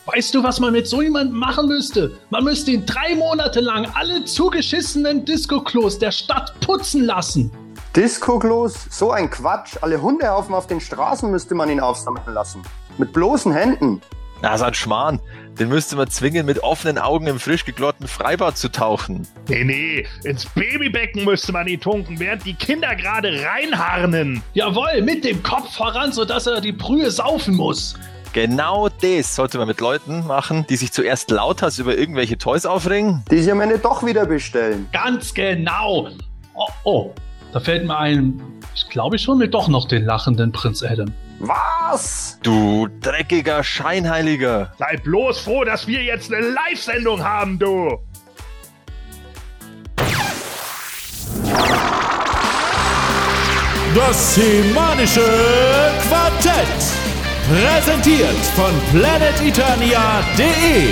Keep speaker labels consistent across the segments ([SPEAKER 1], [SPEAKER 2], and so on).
[SPEAKER 1] Weißt du, was man mit so jemandem machen müsste? Man müsste ihn 3 Monate lang alle zugeschissenen Disco-Klos der Stadt putzen lassen.
[SPEAKER 2] Disco-Klos? So ein Quatsch. Alle Hundehaufen auf den Straßen müsste man ihn aufsammeln lassen. Mit bloßen Händen.
[SPEAKER 3] Na, so ein Schmarrn. Den müsste man zwingen, mit offenen Augen im frisch geglorten Freibad zu tauchen.
[SPEAKER 4] Nee, ins Babybecken müsste man ihn tunken, während die Kinder gerade reinharnen.
[SPEAKER 1] Jawohl, mit dem Kopf voran, sodass er die Brühe saufen muss.
[SPEAKER 3] Genau das sollte man mit Leuten machen, die sich zuerst lauthals über irgendwelche Toys aufregen.
[SPEAKER 2] Die sie am Ende doch wieder bestellen.
[SPEAKER 1] Ganz genau. Oh, da fällt mir ein, ich glaube, ich hole mir doch noch den lachenden Prinz Adam.
[SPEAKER 2] Was?
[SPEAKER 3] Du dreckiger Scheinheiliger.
[SPEAKER 4] Sei bloß froh, dass wir jetzt eine Live-Sendung haben, du.
[SPEAKER 5] Das semanische Quartett. Präsentiert von planeteternia.de.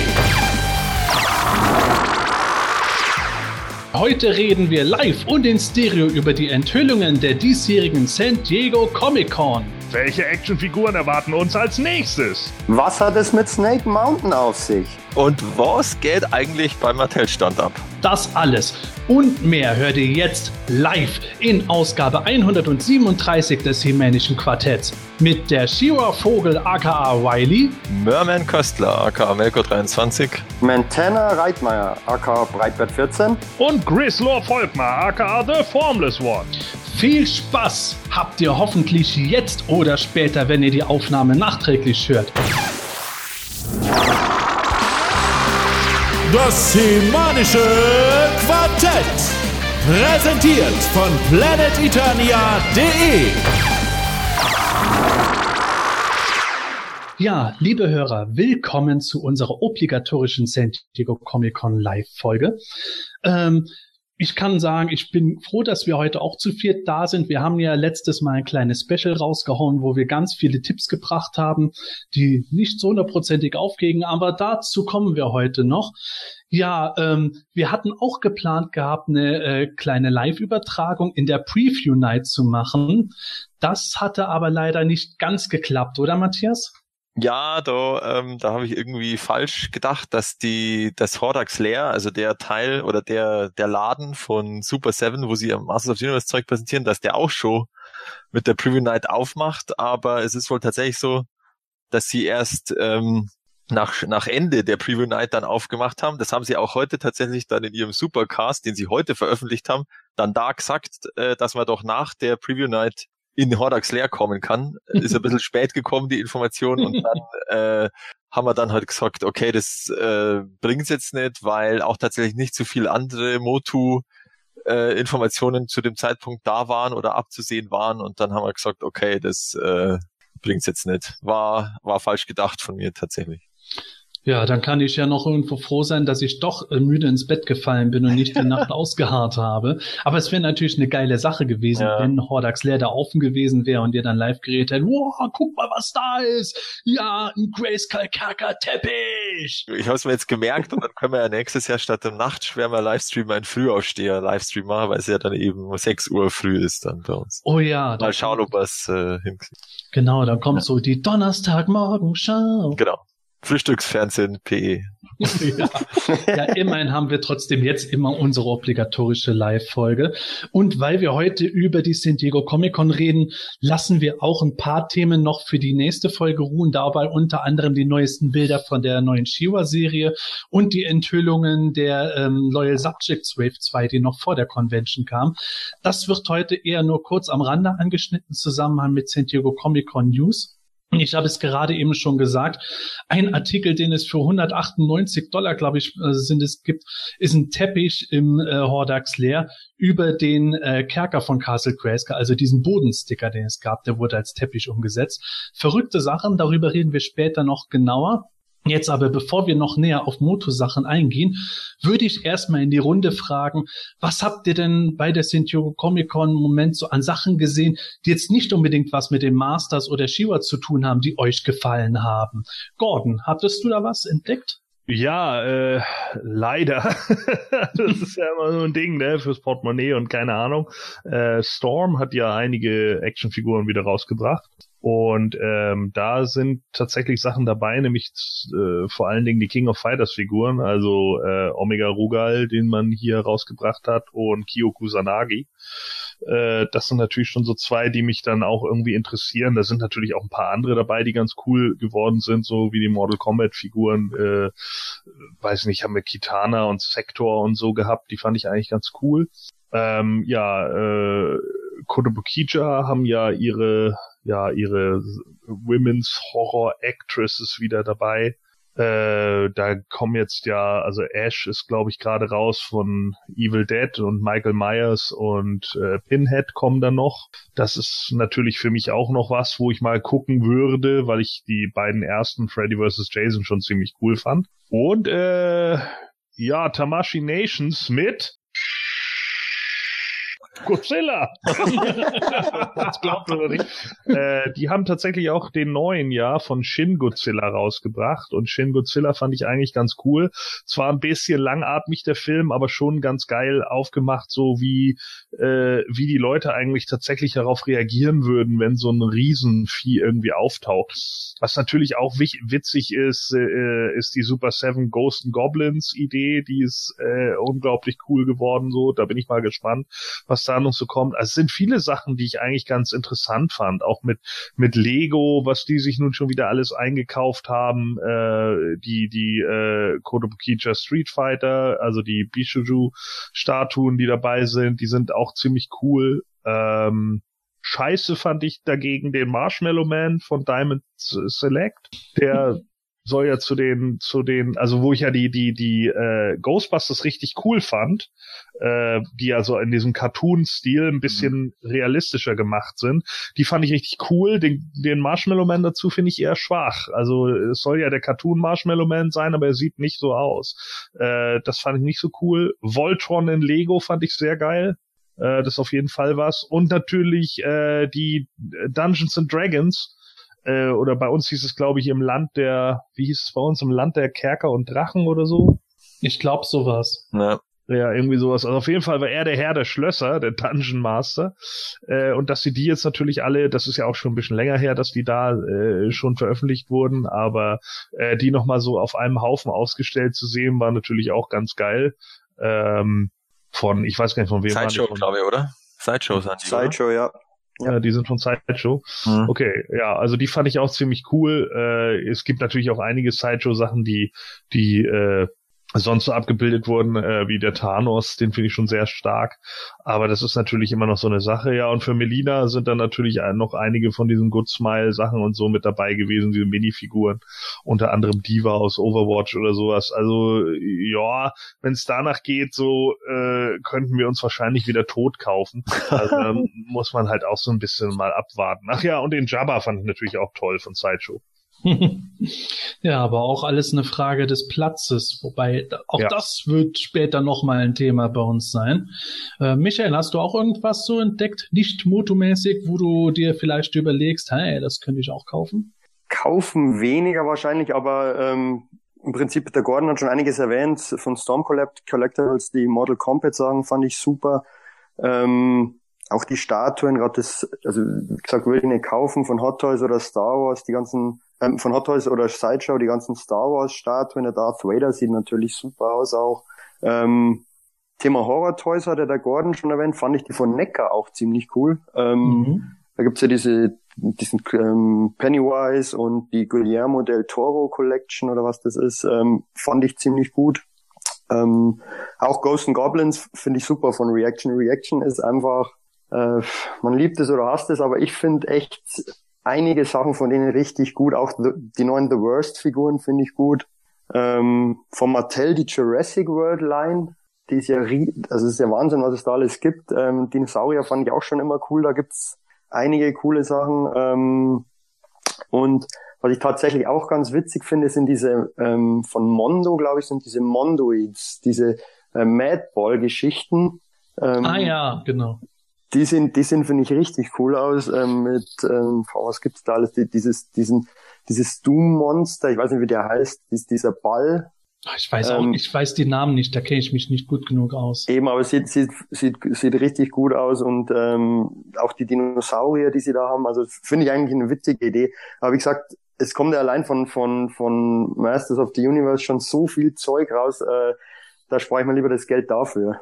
[SPEAKER 1] Heute reden wir live und in Stereo über die Enthüllungen der diesjährigen San Diego Comic-Con.
[SPEAKER 4] Welche Actionfiguren erwarten uns als nächstes?
[SPEAKER 2] Was hat es mit Snake Mountain auf sich?
[SPEAKER 3] Und was geht eigentlich beim Mattel-Stand ab?
[SPEAKER 1] Das alles und mehr hört ihr jetzt live in Ausgabe 137 des He-Manischen Quartetts mit der She-Ra Vogel aka Wiley,
[SPEAKER 3] Merman Köstler aka Melko23,
[SPEAKER 2] Montana Reitmeier aka Breitbart 14
[SPEAKER 4] und Grislaw Volkmar aka The Formless One.
[SPEAKER 1] Viel Spaß habt ihr hoffentlich jetzt oder später, wenn ihr die Aufnahme nachträglich hört.
[SPEAKER 5] Das semanische Quartett. Präsentiert von planeteternia.de.
[SPEAKER 1] Ja, liebe Hörer, willkommen zu unserer obligatorischen San Diego Comic-Con Live-Folge. Ich kann sagen, ich bin froh, dass wir heute auch zu viert da sind. Wir haben ja letztes Mal ein kleines Special rausgehauen, wo wir ganz viele Tipps gebracht haben, die nicht so 100% aufgingen, aber dazu kommen wir heute noch. Ja, wir hatten auch geplant gehabt, eine kleine Live-Übertragung in der Preview-Night zu machen. Das hatte aber leider nicht ganz geklappt, oder Matthias?
[SPEAKER 3] Ja, da habe ich irgendwie falsch gedacht, dass das Hordax Lair, also der Teil oder der Laden von Super 7, wo sie am Masters of the Universe Zeug präsentieren, dass der auch schon mit der Preview Night aufmacht, aber es ist wohl tatsächlich so, dass sie erst nach Ende der Preview Night dann aufgemacht haben. Das haben sie auch heute tatsächlich dann in ihrem Supercast, den sie heute veröffentlicht haben, dann da gesagt, dass man doch nach der Preview Night in Hordax Lair kommen kann. Ist ein bisschen spät gekommen, die Information, und dann haben wir dann halt gesagt, okay, das bringt's jetzt nicht, weil auch tatsächlich nicht so viel andere Motu-Informationen zu dem Zeitpunkt da waren oder abzusehen waren, und dann haben wir gesagt, okay, das bringt's jetzt nicht. War falsch gedacht von mir tatsächlich.
[SPEAKER 1] Ja, dann kann ich ja noch irgendwo froh sein, dass ich doch müde ins Bett gefallen bin und nicht die Nacht ausgeharrt habe. Aber es wäre natürlich eine geile Sache gewesen, ja, wenn Hordax Lair da offen gewesen wäre und ihr dann live geredet hättet, wow, guck mal, was da ist. Ja, ein Grayskull-Kerker-Teppich.
[SPEAKER 3] Ich habe es mir jetzt gemerkt, und dann können wir ja nächstes Jahr statt dem Nachtschwärmer Livestreamer einen Frühaufsteher-Livestream machen, weil es ja dann eben 6 Uhr früh ist dann bei uns.
[SPEAKER 1] Oh ja.
[SPEAKER 3] Mal schauen, ob wir es hinkriegen.
[SPEAKER 1] Genau, dann kommt so die Donnerstagmorgenschau.
[SPEAKER 3] Genau. Frühstücksfernsehen PE.
[SPEAKER 1] Ja, immerhin haben wir trotzdem jetzt immer unsere obligatorische Live-Folge. Und weil wir heute über die San Diego Comic-Con reden, lassen wir auch ein paar Themen noch für die nächste Folge ruhen. Dabei unter anderem die neuesten Bilder von der neuen She-Ra-Serie und die Enthüllungen der Loyal Subjects Wave 2, die noch vor der Convention kam. Das wird heute eher nur kurz am Rande angeschnitten, zusammen mit San Diego Comic-Con News. Ich habe es gerade eben schon gesagt, ein Artikel, den es für $198, glaube ich, gibt, ist ein Teppich im Hordax Lair über den Kerker von Castle Grayskull, also diesen Bodensticker, den es gab, der wurde als Teppich umgesetzt. Verrückte Sachen, darüber reden wir später noch genauer. Jetzt aber, bevor wir noch näher auf Moto-Sachen eingehen, würde ich erstmal in die Runde fragen, was habt ihr denn bei der San Diego Comic-Con im Moment so an Sachen gesehen, die jetzt nicht unbedingt was mit dem Masters oder She-Ra zu tun haben, die euch gefallen haben? Gordon, hattest du da was entdeckt?
[SPEAKER 4] Ja, leider. Das ist ja immer so ein Ding, ne, fürs Portemonnaie und keine Ahnung. Storm hat ja einige Actionfiguren wieder rausgebracht. Und da sind tatsächlich Sachen dabei, nämlich vor allen Dingen die King of Fighters Figuren, also Omega Rugal, den man hier rausgebracht hat, und Kyo Kusanagi. Das sind natürlich schon so zwei, die mich dann auch irgendwie interessieren. Da sind natürlich auch ein paar andere dabei, die ganz cool geworden sind, so wie die Mortal Kombat Figuren. Weiß nicht, haben wir Kitana und Sektor und so gehabt, die fand ich eigentlich ganz cool. Kotobukija haben ja ihre Women's Horror Actresses wieder dabei. Da kommen jetzt also Ash ist, glaube ich, gerade raus von Evil Dead und Michael Myers und Pinhead kommen dann noch. Das ist natürlich für mich auch noch was, wo ich mal gucken würde, weil ich die beiden ersten Freddy vs. Jason schon ziemlich cool fand. Und Tamashii Nations mit Godzilla. Das glaubt oder nicht. Die haben tatsächlich auch den neuen von Shin Godzilla rausgebracht, und Shin Godzilla fand ich eigentlich ganz cool. Zwar ein bisschen langatmig der Film, aber schon ganz geil aufgemacht, so wie die Leute eigentlich tatsächlich darauf reagieren würden, wenn so ein Riesenvieh irgendwie auftaucht. Was natürlich auch witzig ist die Super 7 Ghosts and Goblins Idee, die ist unglaublich cool geworden, so. Da bin ich mal gespannt, was da noch so kommt. Also es sind viele Sachen, die ich eigentlich ganz interessant fand, auch mit Lego, was die sich nun schon wieder alles eingekauft haben, die Kotobukija Street Fighter, also die Bishuju-Statuen, die dabei sind, die sind auch ziemlich cool. Scheiße fand ich dagegen den Marshmallow Man von Diamond Select, der soll ja zu den, also wo ich ja die Ghostbusters richtig cool fand, die also in diesem Cartoon-Stil ein bisschen realistischer gemacht sind, die fand ich richtig cool. Den Marshmallow Man dazu finde ich eher schwach. Also es soll ja der Cartoon Marshmallow Man sein, aber er sieht nicht so aus. Das fand ich nicht so cool. Voltron in Lego fand ich sehr geil. Das ist auf jeden Fall was. Und natürlich die Dungeons and Dragons, oder bei uns hieß es, glaube ich, im Land der Kerker und Drachen oder so?
[SPEAKER 1] Ich glaube sowas.
[SPEAKER 3] Ja.
[SPEAKER 4] Ja, irgendwie sowas. Also auf jeden Fall war er der Herr der Schlösser, der Dungeon Master. Und dass sie die jetzt natürlich alle, das ist ja auch schon ein bisschen länger her, dass die da schon veröffentlicht wurden, aber die nochmal so auf einem Haufen ausgestellt zu sehen, war natürlich auch ganz geil. Ich weiß gar nicht, von wem
[SPEAKER 3] Sideshow, glaube ich, oder? Sideshow sind die,
[SPEAKER 2] Sideshow, ja.
[SPEAKER 4] Ja, die sind von Sideshow.
[SPEAKER 3] Mhm.
[SPEAKER 4] Okay, ja, also die fand ich auch ziemlich cool. Es gibt natürlich auch einige Sideshow-Sachen, die sonst so abgebildet wurden, wie der Thanos, den finde ich schon sehr stark. Aber das ist natürlich immer noch so eine Sache, ja. Und für Melina sind dann natürlich noch einige von diesen Good Smile-Sachen und so mit dabei gewesen, diese Minifiguren. Unter anderem Diva aus Overwatch oder sowas. Also, ja, wenn es danach geht, so könnten wir uns wahrscheinlich wieder tot kaufen. Also muss man halt auch so ein bisschen mal abwarten. Ach ja, und den Jabba fand ich natürlich auch toll von Sideshow.
[SPEAKER 1] Ja, aber auch alles eine Frage des Platzes, wobei auch das wird später nochmal ein Thema bei uns sein. Michael, hast du auch irgendwas so entdeckt, nicht motomäßig, wo du dir vielleicht überlegst, hey, das könnte ich auch kaufen?
[SPEAKER 2] Kaufen weniger wahrscheinlich, aber im Prinzip, der Gordon hat schon einiges erwähnt, von Storm Collectibles, die Mortal Kombat Sachen fand ich super. Auch die Statuen, gerade also wie gesagt, würde ich nicht kaufen, von Hot Toys oder Star Wars, die ganzen, von Hot Toys oder Sideshow, die ganzen Star Wars Statuen, der Darth Vader sieht natürlich super aus auch. Thema Horror Toys hatte der Gordon schon erwähnt, fand ich die von NECA auch ziemlich cool. Da gibt's ja diesen Pennywise und die Guillermo del Toro Collection oder was das ist, fand ich ziemlich gut. Auch Ghosts and Goblins finde ich super von Reaction. Reaction ist einfach, man liebt es oder hasst es, aber ich finde echt einige Sachen von denen richtig gut. Auch die neuen The Worst Figuren finde ich gut. Von Mattel die Jurassic World Line, die ist ja also es ist ja Wahnsinn, was es da alles gibt. Dinosaurier fand ich auch schon immer cool, da gibt's einige coole Sachen. Und was ich tatsächlich auch ganz witzig finde, sind diese von Mondo, glaube ich, sind diese Mondoids, diese Madball-Geschichten.
[SPEAKER 1] Ja, genau.
[SPEAKER 2] Die sind finde ich richtig cool aus, was gibt's da alles? Dieses Doom-Monster, ich weiß nicht, wie der heißt, dieser Ball,
[SPEAKER 1] Ich weiß die Namen nicht, da kenne ich mich nicht gut genug aus.
[SPEAKER 2] Eben, aber es sieht richtig gut aus und auch die Dinosaurier, die sie da haben, also finde ich eigentlich eine witzige Idee. Aber wie gesagt, es kommt ja allein von Masters of the Universe schon so viel Zeug raus, da spare ich mir lieber das Geld dafür.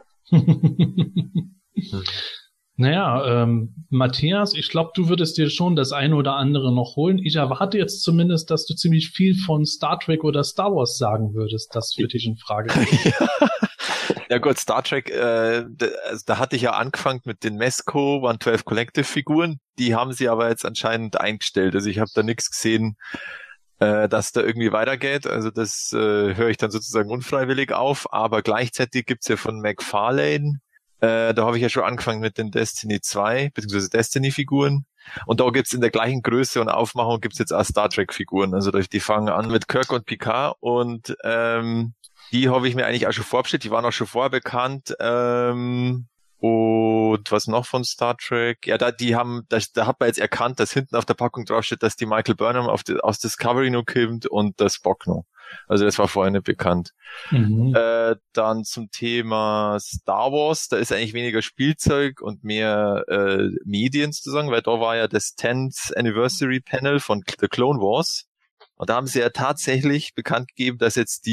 [SPEAKER 1] Naja, Matthias, ich glaube, du würdest dir schon das eine oder andere noch holen. Ich erwarte jetzt zumindest, dass du ziemlich viel von Star Trek oder Star Wars sagen würdest, das für dich in Frage kommt.
[SPEAKER 3] Ja gut, Star Trek, da hatte ich ja angefangen mit den Mezco 112 Collective Figuren, die haben sie aber jetzt anscheinend eingestellt. Also ich habe da nichts gesehen, dass da irgendwie weitergeht. Also das höre ich dann sozusagen unfreiwillig auf, aber gleichzeitig gibt's ja von McFarlane, da habe ich ja schon angefangen mit den Destiny 2, beziehungsweise Destiny-Figuren. Und da gibt's in der gleichen Größe und Aufmachung gibt's jetzt auch Star Trek-Figuren. Also die fangen an mit Kirk und Picard und die habe ich mir eigentlich auch schon vorbestellt. Die waren auch schon vorher bekannt. Und was noch von Star Trek? Ja, da hat man jetzt erkannt, dass hinten auf der Packung draufsteht, dass die Michael Burnham aus Discovery noch kommt und das Spock noch. Also das war vorher nicht bekannt.
[SPEAKER 1] Mhm.
[SPEAKER 3] Dann zum Thema Star Wars, da ist eigentlich weniger Spielzeug und mehr Medien sozusagen, weil da war ja das 10th Anniversary Panel von The Clone Wars und da haben sie ja tatsächlich bekannt gegeben, dass jetzt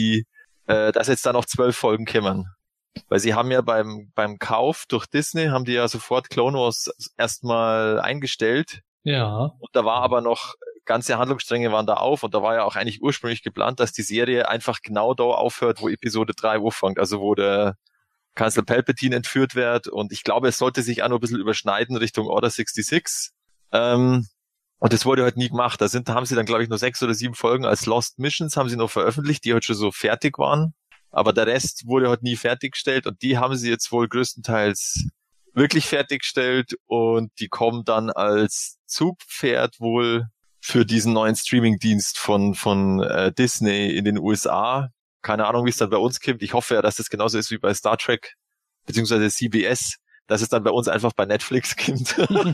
[SPEAKER 3] da noch 12 Folgen kommen. Weil sie haben ja beim Kauf durch Disney, haben die ja sofort Clone Wars erstmal eingestellt.
[SPEAKER 1] Ja.
[SPEAKER 3] Und da war aber noch, ganze Handlungsstränge waren da auf und da war ja auch eigentlich ursprünglich geplant, dass die Serie einfach genau da aufhört, wo Episode 3 anfängt, also wo der Kanzler Palpatine entführt wird und ich glaube, es sollte sich auch noch ein bisschen überschneiden Richtung Order 66. Und das wurde halt nie gemacht. Haben sie dann, glaube ich, nur 6 oder 7 Folgen als Lost Missions haben sie noch veröffentlicht, die halt schon so fertig waren. Aber der Rest wurde halt nie fertiggestellt und die haben sie jetzt wohl größtenteils wirklich fertiggestellt und die kommen dann als Zugpferd wohl für diesen neuen Streaming-Dienst von Disney in den USA. Keine Ahnung, wie es dann bei uns kommt. Ich hoffe ja, dass das genauso ist wie bei Star Trek, beziehungsweise CBS, dass es dann bei uns einfach bei Netflix kommt.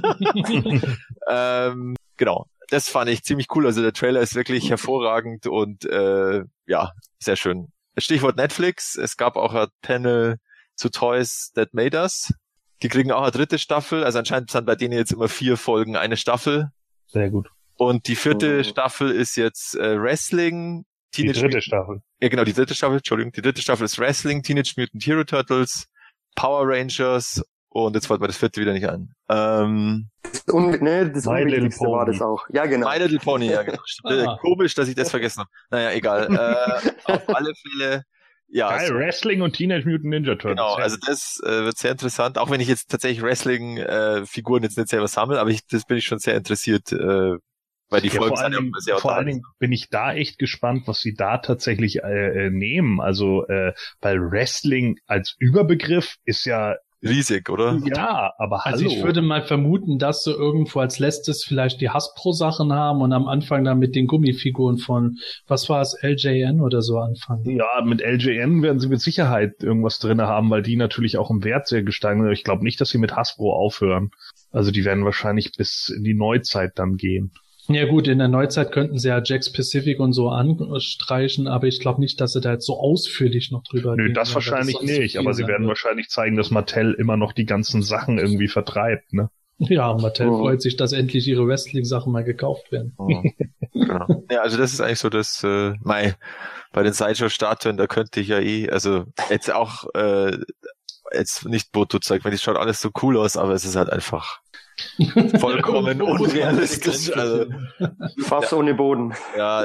[SPEAKER 3] Genau, das fand ich ziemlich cool. Also der Trailer ist wirklich hervorragend und ja, sehr schön. Stichwort Netflix. Es gab auch ein Panel zu Toys That Made Us. Die kriegen auch eine 3. Staffel. Also anscheinend sind bei denen jetzt immer 4 Folgen eine Staffel.
[SPEAKER 4] Sehr gut.
[SPEAKER 3] Und die 4. Staffel ist jetzt Wrestling.
[SPEAKER 4] Die 3. Staffel.
[SPEAKER 3] Ja, genau, die 3. Staffel. Entschuldigung. Die 3. Staffel ist Wrestling, Teenage Mutant Hero Turtles, Power Rangers und jetzt fällt mir das 4. wieder nicht ein.
[SPEAKER 2] Das
[SPEAKER 4] My Little
[SPEAKER 2] Unwichtigste war das auch. Ja, genau.
[SPEAKER 3] My Little Pony, ja, genau. Komisch, dass ich das vergessen habe. Naja, egal. Auf alle Fälle, ja.
[SPEAKER 4] Geil, Wrestling und Teenage Mutant Ninja Turtles.
[SPEAKER 3] Genau, also das wird sehr interessant. Auch wenn ich jetzt tatsächlich Wrestling-Figuren jetzt nicht selber sammle, aber das bin ich schon sehr interessiert, weil die Folgen sind ja sehr
[SPEAKER 4] vor allen Dingen bin ich da echt gespannt, was sie da tatsächlich nehmen. Also, weil Wrestling als Überbegriff ist ja
[SPEAKER 3] riesig, oder?
[SPEAKER 4] Ja, aber hallo.
[SPEAKER 1] Also ich würde mal vermuten, dass sie irgendwo als letztes vielleicht die Hasbro-Sachen haben und am Anfang dann mit den Gummifiguren von, was war es, LJN oder so anfangen.
[SPEAKER 4] Ja, mit LJN werden sie mit Sicherheit irgendwas drin haben, weil die natürlich auch im Wert sehr gestiegen sind. Ich glaube nicht, dass sie mit Hasbro aufhören. Also die werden wahrscheinlich bis in die Neuzeit dann gehen.
[SPEAKER 1] Ja gut, in der Neuzeit könnten sie ja Jack Pacific und so anstreichen, aber ich glaube nicht, dass sie da jetzt so ausführlich noch drüber
[SPEAKER 4] Nö, das wahrscheinlich nicht, aber sie werden wahrscheinlich zeigen, dass Mattel immer noch die ganzen Sachen irgendwie vertreibt, ne?
[SPEAKER 1] Ja, Mattel freut sich, dass endlich ihre Wrestling-Sachen mal gekauft werden.
[SPEAKER 3] Genau. Ja, also das ist eigentlich so das, bei den Sideshow-Statuen, da könnte ich ja also jetzt auch, jetzt nicht Protozeug, weil das schaut alles so cool aus, aber es ist halt einfach vollkommen unrealistisch. Also,
[SPEAKER 2] Fast ohne Boden.
[SPEAKER 3] Ja,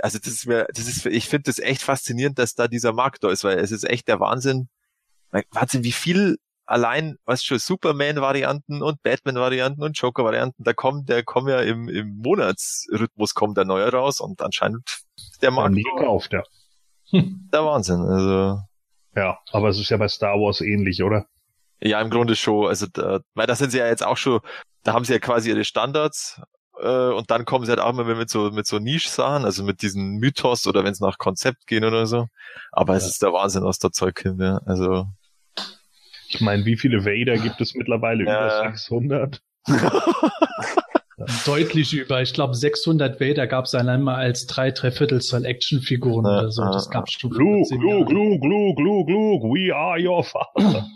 [SPEAKER 3] ich finde das echt faszinierend, dass da dieser Markt da ist, weil es ist echt der Wahnsinn. Wahnsinn, wie viel allein, schon Superman-Varianten und Batman-Varianten und Joker-Varianten, da kommen ja im Monatsrhythmus kommt der neue raus und anscheinend ist der Markt
[SPEAKER 4] gekauft, ja.
[SPEAKER 3] Der Wahnsinn, also.
[SPEAKER 4] Ja, aber es ist ja bei Star Wars ähnlich, oder?
[SPEAKER 3] Ja, im Grunde schon. Also, weil da sind sie ja jetzt auch schon, da haben sie ja quasi ihre Standards und dann kommen sie halt auch immer mit so Niche-Sachen, also mit diesem Mythos oder wenn es nach Konzept gehen oder so. Aber es ist der Wahnsinn, was da Zeug kommt, ja. Also.
[SPEAKER 4] Ich meine, wie viele Vader gibt es mittlerweile? Über 600?
[SPEAKER 1] Deutlich über, ich glaube 600 Vader gab es allein mal als 3/4 Zoll Actionfiguren oder so. Das gab's schon.
[SPEAKER 4] Luke, we are your father.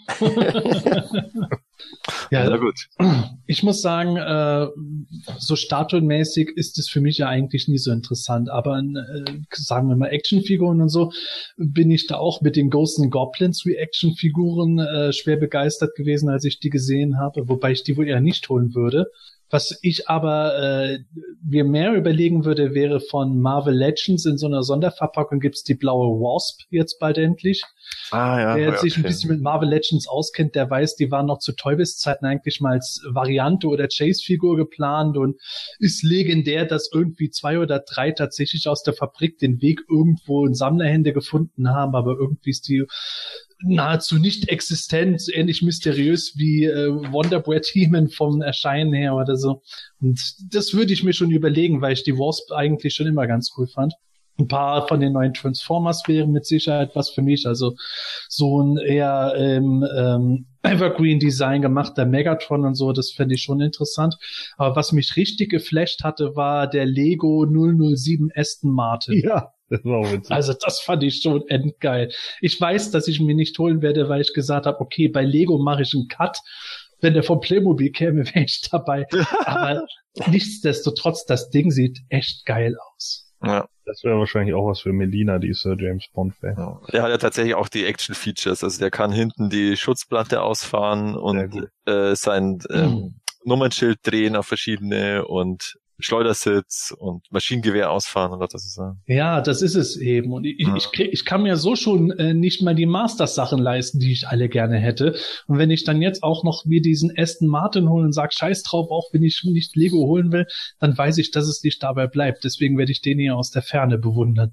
[SPEAKER 1] Ja,
[SPEAKER 3] na gut.
[SPEAKER 1] Ich muss sagen, so statuenmäßig ist es für mich ja eigentlich nie so interessant, aber sagen wir mal Actionfiguren und so, bin ich da auch mit den Ghosts and Goblins Reaction-Figuren schwer begeistert gewesen, als ich die gesehen habe, wobei ich die wohl eher nicht holen würde. Was ich aber mir mehr überlegen würde, wäre von Marvel Legends in so einer Sonderverpackung gibt's die blaue Wasp jetzt bald endlich.
[SPEAKER 3] Ja.
[SPEAKER 1] Wer sich ein bisschen mit Marvel Legends auskennt, der weiß, die waren noch zu Teubis-Zeiten eigentlich mal als Variante oder Chase-Figur geplant und ist legendär, dass irgendwie 2 oder 3 tatsächlich aus der Fabrik den Weg irgendwo in Sammlerhände gefunden haben, aber irgendwie ist die nahezu nicht existent, ähnlich mysteriös wie Wonder Bread He-Man vom Erscheinen her oder so. Und das würde ich mir schon überlegen, weil ich die Wasp eigentlich schon immer ganz cool fand. Ein paar von den neuen Transformers wären mit Sicherheit was für mich, also so ein eher Evergreen-Design gemachter Megatron und so, das fände ich schon interessant. Aber was mich richtig geflasht hatte, war der Lego 007 Aston Martin.
[SPEAKER 4] Ja, das war auch witzig.
[SPEAKER 1] Also das fand ich schon endgeil. Ich weiß, dass ich ihn mir nicht holen werde, weil ich gesagt habe, okay, bei Lego mache ich einen Cut. Wenn der von Playmobil käme, wäre ich dabei. Aber nichtsdestotrotz, das Ding sieht echt geil aus.
[SPEAKER 3] Ja.
[SPEAKER 4] Das wäre wahrscheinlich auch was für Melina, die ist James Bond-Fan.
[SPEAKER 3] Ja. Der hat ja tatsächlich auch die Action-Features, also der kann hinten die Schutzplatte ausfahren und sein Nummernschild drehen auf verschiedene und Schleudersitz und Maschinengewehr ausfahren und was das ist.
[SPEAKER 1] Ja, das ist es eben. Und ich kann mir so schon nicht mal die Masters-Sachen leisten, die ich alle gerne hätte. Und wenn ich dann jetzt auch noch mir diesen Aston Martin holen und sage, scheiß drauf, auch wenn ich nicht Lego holen will, dann weiß ich, dass es nicht dabei bleibt. Deswegen werde ich den hier aus der Ferne bewundern.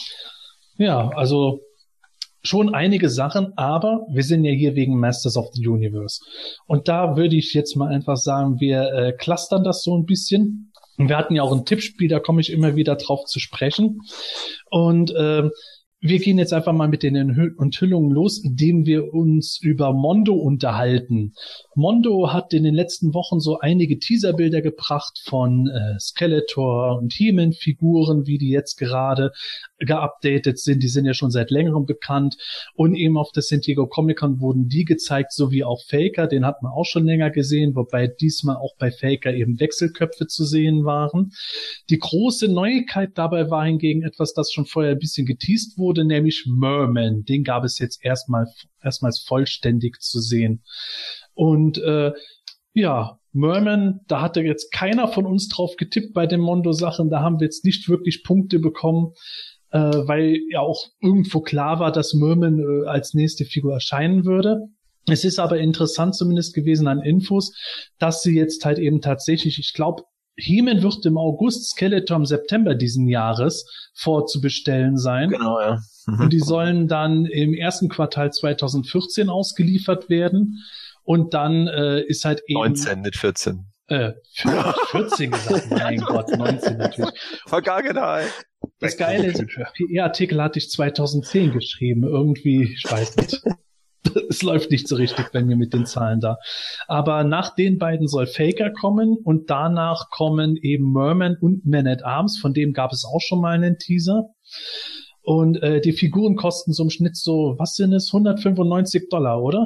[SPEAKER 1] Ja, also schon einige Sachen, aber wir sind ja hier wegen Masters of the Universe. Und da würde ich jetzt mal einfach sagen, wir clustern das so ein bisschen. Und wir hatten ja auch ein Tippspiel, da komme ich immer wieder drauf zu sprechen. Und wir gehen jetzt einfach mal mit den Enthüllungen los, indem wir uns über Mondo unterhalten. Mondo hat in den letzten Wochen so einige Teaserbilder gebracht von Skeletor und He-Man-Figuren, wie die jetzt gerade geupdatet sind. Die sind ja schon seit längerem bekannt. Und eben auf der San Diego Comic-Con wurden die gezeigt, sowie auch Faker. Den hat man auch schon länger gesehen, wobei diesmal auch bei Faker eben Wechselköpfe zu sehen waren. Die große Neuigkeit dabei war hingegen etwas, das schon vorher ein bisschen geteased wurde, nämlich Merman. Den gab es jetzt erstmals vollständig zu sehen. Und Merman, da hatte jetzt keiner von uns drauf getippt bei den Mondo-Sachen. Da haben wir jetzt nicht wirklich Punkte bekommen, weil ja auch irgendwo klar war, dass Merman als nächste Figur erscheinen würde. Es ist aber interessant zumindest gewesen an Infos, dass sie jetzt halt eben tatsächlich, ich glaube, He-Man wird im August, Skeletor im September diesen Jahres vorzubestellen sein.
[SPEAKER 3] Genau, ja.
[SPEAKER 1] Und die sollen dann im ersten Quartal 2014 ausgeliefert werden. Und dann ist halt eben
[SPEAKER 3] 19, nicht 14.
[SPEAKER 1] 14 gesagt, mein Gott, 19 natürlich.
[SPEAKER 3] Vergangenheit.
[SPEAKER 1] Das Geile ist, PR-Artikel hatte ich 2010 geschrieben. Irgendwie, ich weiß nicht. Es läuft nicht so richtig bei mir mit den Zahlen da. Aber nach den beiden soll Faker kommen und danach kommen eben Merman und Man-at-Arms. Von dem gab es auch schon mal einen Teaser. Und die Figuren kosten so im Schnitt so, was sind es? $195, oder?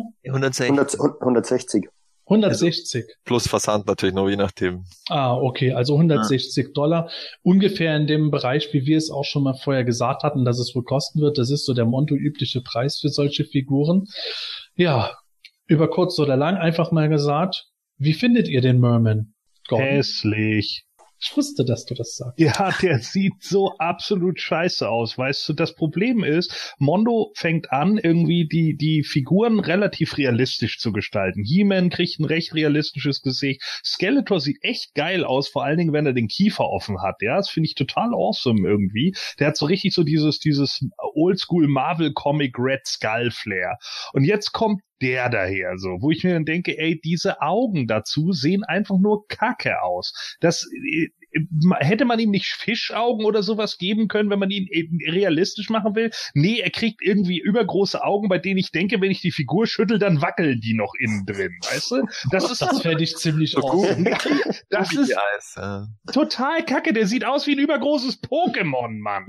[SPEAKER 2] 160.
[SPEAKER 1] 160.
[SPEAKER 3] Plus Versand natürlich noch, je nachdem.
[SPEAKER 1] Okay, also $160. Ungefähr in dem Bereich, wie wir es auch schon mal vorher gesagt hatten, dass es wohl kosten wird. Das ist so der Mondo-übliche Preis für solche Figuren. Ja, über kurz oder lang einfach mal gesagt, wie findet ihr den Merman?
[SPEAKER 4] Hässlich.
[SPEAKER 1] Ich wusste, dass du das sagst.
[SPEAKER 4] Ja, der sieht so absolut scheiße aus, weißt du. Das Problem ist, Mondo fängt an, irgendwie die Figuren relativ realistisch zu gestalten. He-Man kriegt ein recht realistisches Gesicht. Skeletor sieht echt geil aus, vor allen Dingen, wenn er den Kiefer offen hat. Ja, das finde ich total awesome irgendwie. Der hat so richtig so dieses Oldschool Marvel Comic Red Skull Flair. Und jetzt kommt der daher, so, wo ich mir dann denke, ey, diese Augen dazu sehen einfach nur kacke aus. Das hätte man ihm nicht Fischaugen oder sowas geben können, wenn man ihn realistisch machen will? Nee, er kriegt irgendwie übergroße Augen, bei denen ich denke, wenn ich die Figur schüttel, dann wackeln die noch innen drin, weißt du? Das fände ich ziemlich awesome. Das ist total kacke, der sieht aus wie ein übergroßes Pokémon, Mann.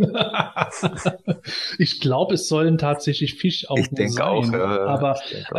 [SPEAKER 1] Ich glaube, es sollen tatsächlich Fischaugen sein. Ich denke auch. Aber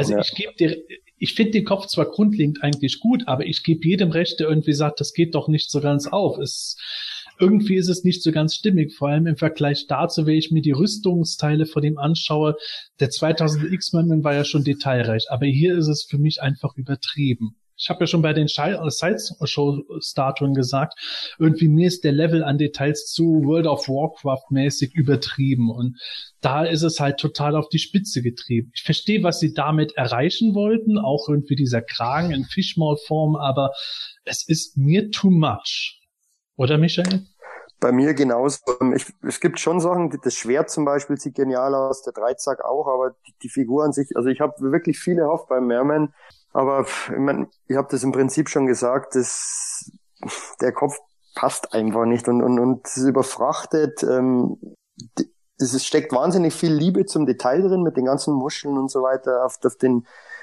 [SPEAKER 1] ich finde den Kopf zwar grundlegend eigentlich gut, aber ich gebe jedem recht, der irgendwie sagt, das geht doch nicht so ganz auf. Irgendwie ist es nicht so ganz stimmig, vor allem im Vergleich dazu, wenn ich mir die Rüstungsteile von ihm anschaue. Der 2000 X-Men war ja schon detailreich, aber hier ist es für mich einfach übertrieben. Ich habe ja schon bei den Sideshow-Statuen gesagt, irgendwie mir ist der Level an Details zu World of Warcraft-mäßig übertrieben und da ist es halt total auf die Spitze getrieben. Ich verstehe, was sie damit erreichen wollten, auch irgendwie dieser Kragen in Fischmaulform, aber es ist mir too much. Oder, Michael?
[SPEAKER 2] Bei mir genauso. Es gibt schon Sachen, das Schwert zum Beispiel sieht genial aus, der Dreizack auch, aber die Figur an sich, also ich habe wirklich viel erhofft beim Merman, aber ich habe das im Prinzip schon gesagt, der Kopf passt einfach nicht und es ist überfrachtet. Es steckt wahnsinnig viel Liebe zum Detail drin mit den ganzen Muscheln und so weiter auf der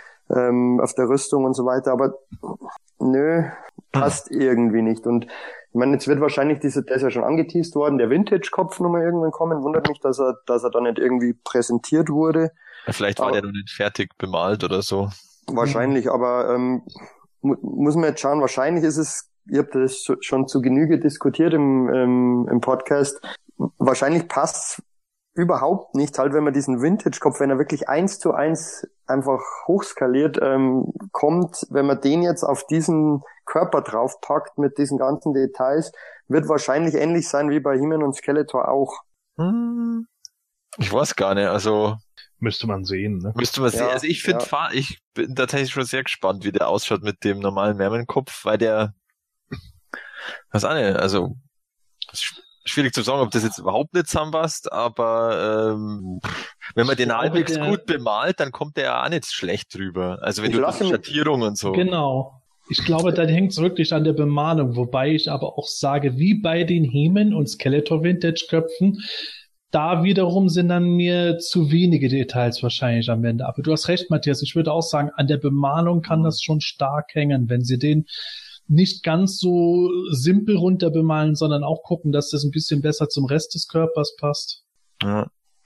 [SPEAKER 2] Rüstung und so weiter, aber nö, passt irgendwie nicht. Und ich meine, jetzt wird wahrscheinlich der ist ja schon angeteased worden, der Vintage-Kopf nochmal irgendwann kommen. Wundert mich, dass er da nicht irgendwie präsentiert wurde.
[SPEAKER 3] Vielleicht war der noch nicht fertig bemalt oder so.
[SPEAKER 2] Wahrscheinlich, aber muss man jetzt schauen, wahrscheinlich ist es, ihr habt das schon zu Genüge diskutiert im Podcast, wahrscheinlich passt überhaupt nicht, halt wenn man diesen Vintage-Kopf, wenn er wirklich 1:1 einfach hochskaliert kommt, wenn man den jetzt auf diesen Körper draufpackt mit diesen ganzen Details, wird wahrscheinlich ähnlich sein wie bei He-Man und Skeletor auch.
[SPEAKER 3] Ich weiß gar nicht, also
[SPEAKER 4] müsste man sehen, ne?
[SPEAKER 3] Müsste man sehen. Also ich finde, ich bin tatsächlich schon sehr gespannt, wie der ausschaut mit dem normalen Merman-Kopf, weil der, was auch nicht, also schwierig zu sagen, ob das jetzt überhaupt nicht zusammenpasst, aber wenn man den halbwegs gut bemalt, dann kommt der ja auch nicht schlecht drüber. Also wenn du die Schattierung und so.
[SPEAKER 1] Genau. Ich glaube, da hängt es wirklich an der Bemalung, wobei ich aber auch sage, wie bei den He-Man und Skeletor Vintage-Köpfen, da wiederum sind dann mir zu wenige Details wahrscheinlich am Ende. Aber du hast recht, Matthias, ich würde auch sagen, an der Bemalung kann das schon stark hängen, wenn sie den nicht ganz so simpel runter bemalen, sondern auch gucken, dass das ein bisschen besser zum Rest des Körpers passt.
[SPEAKER 4] Ja,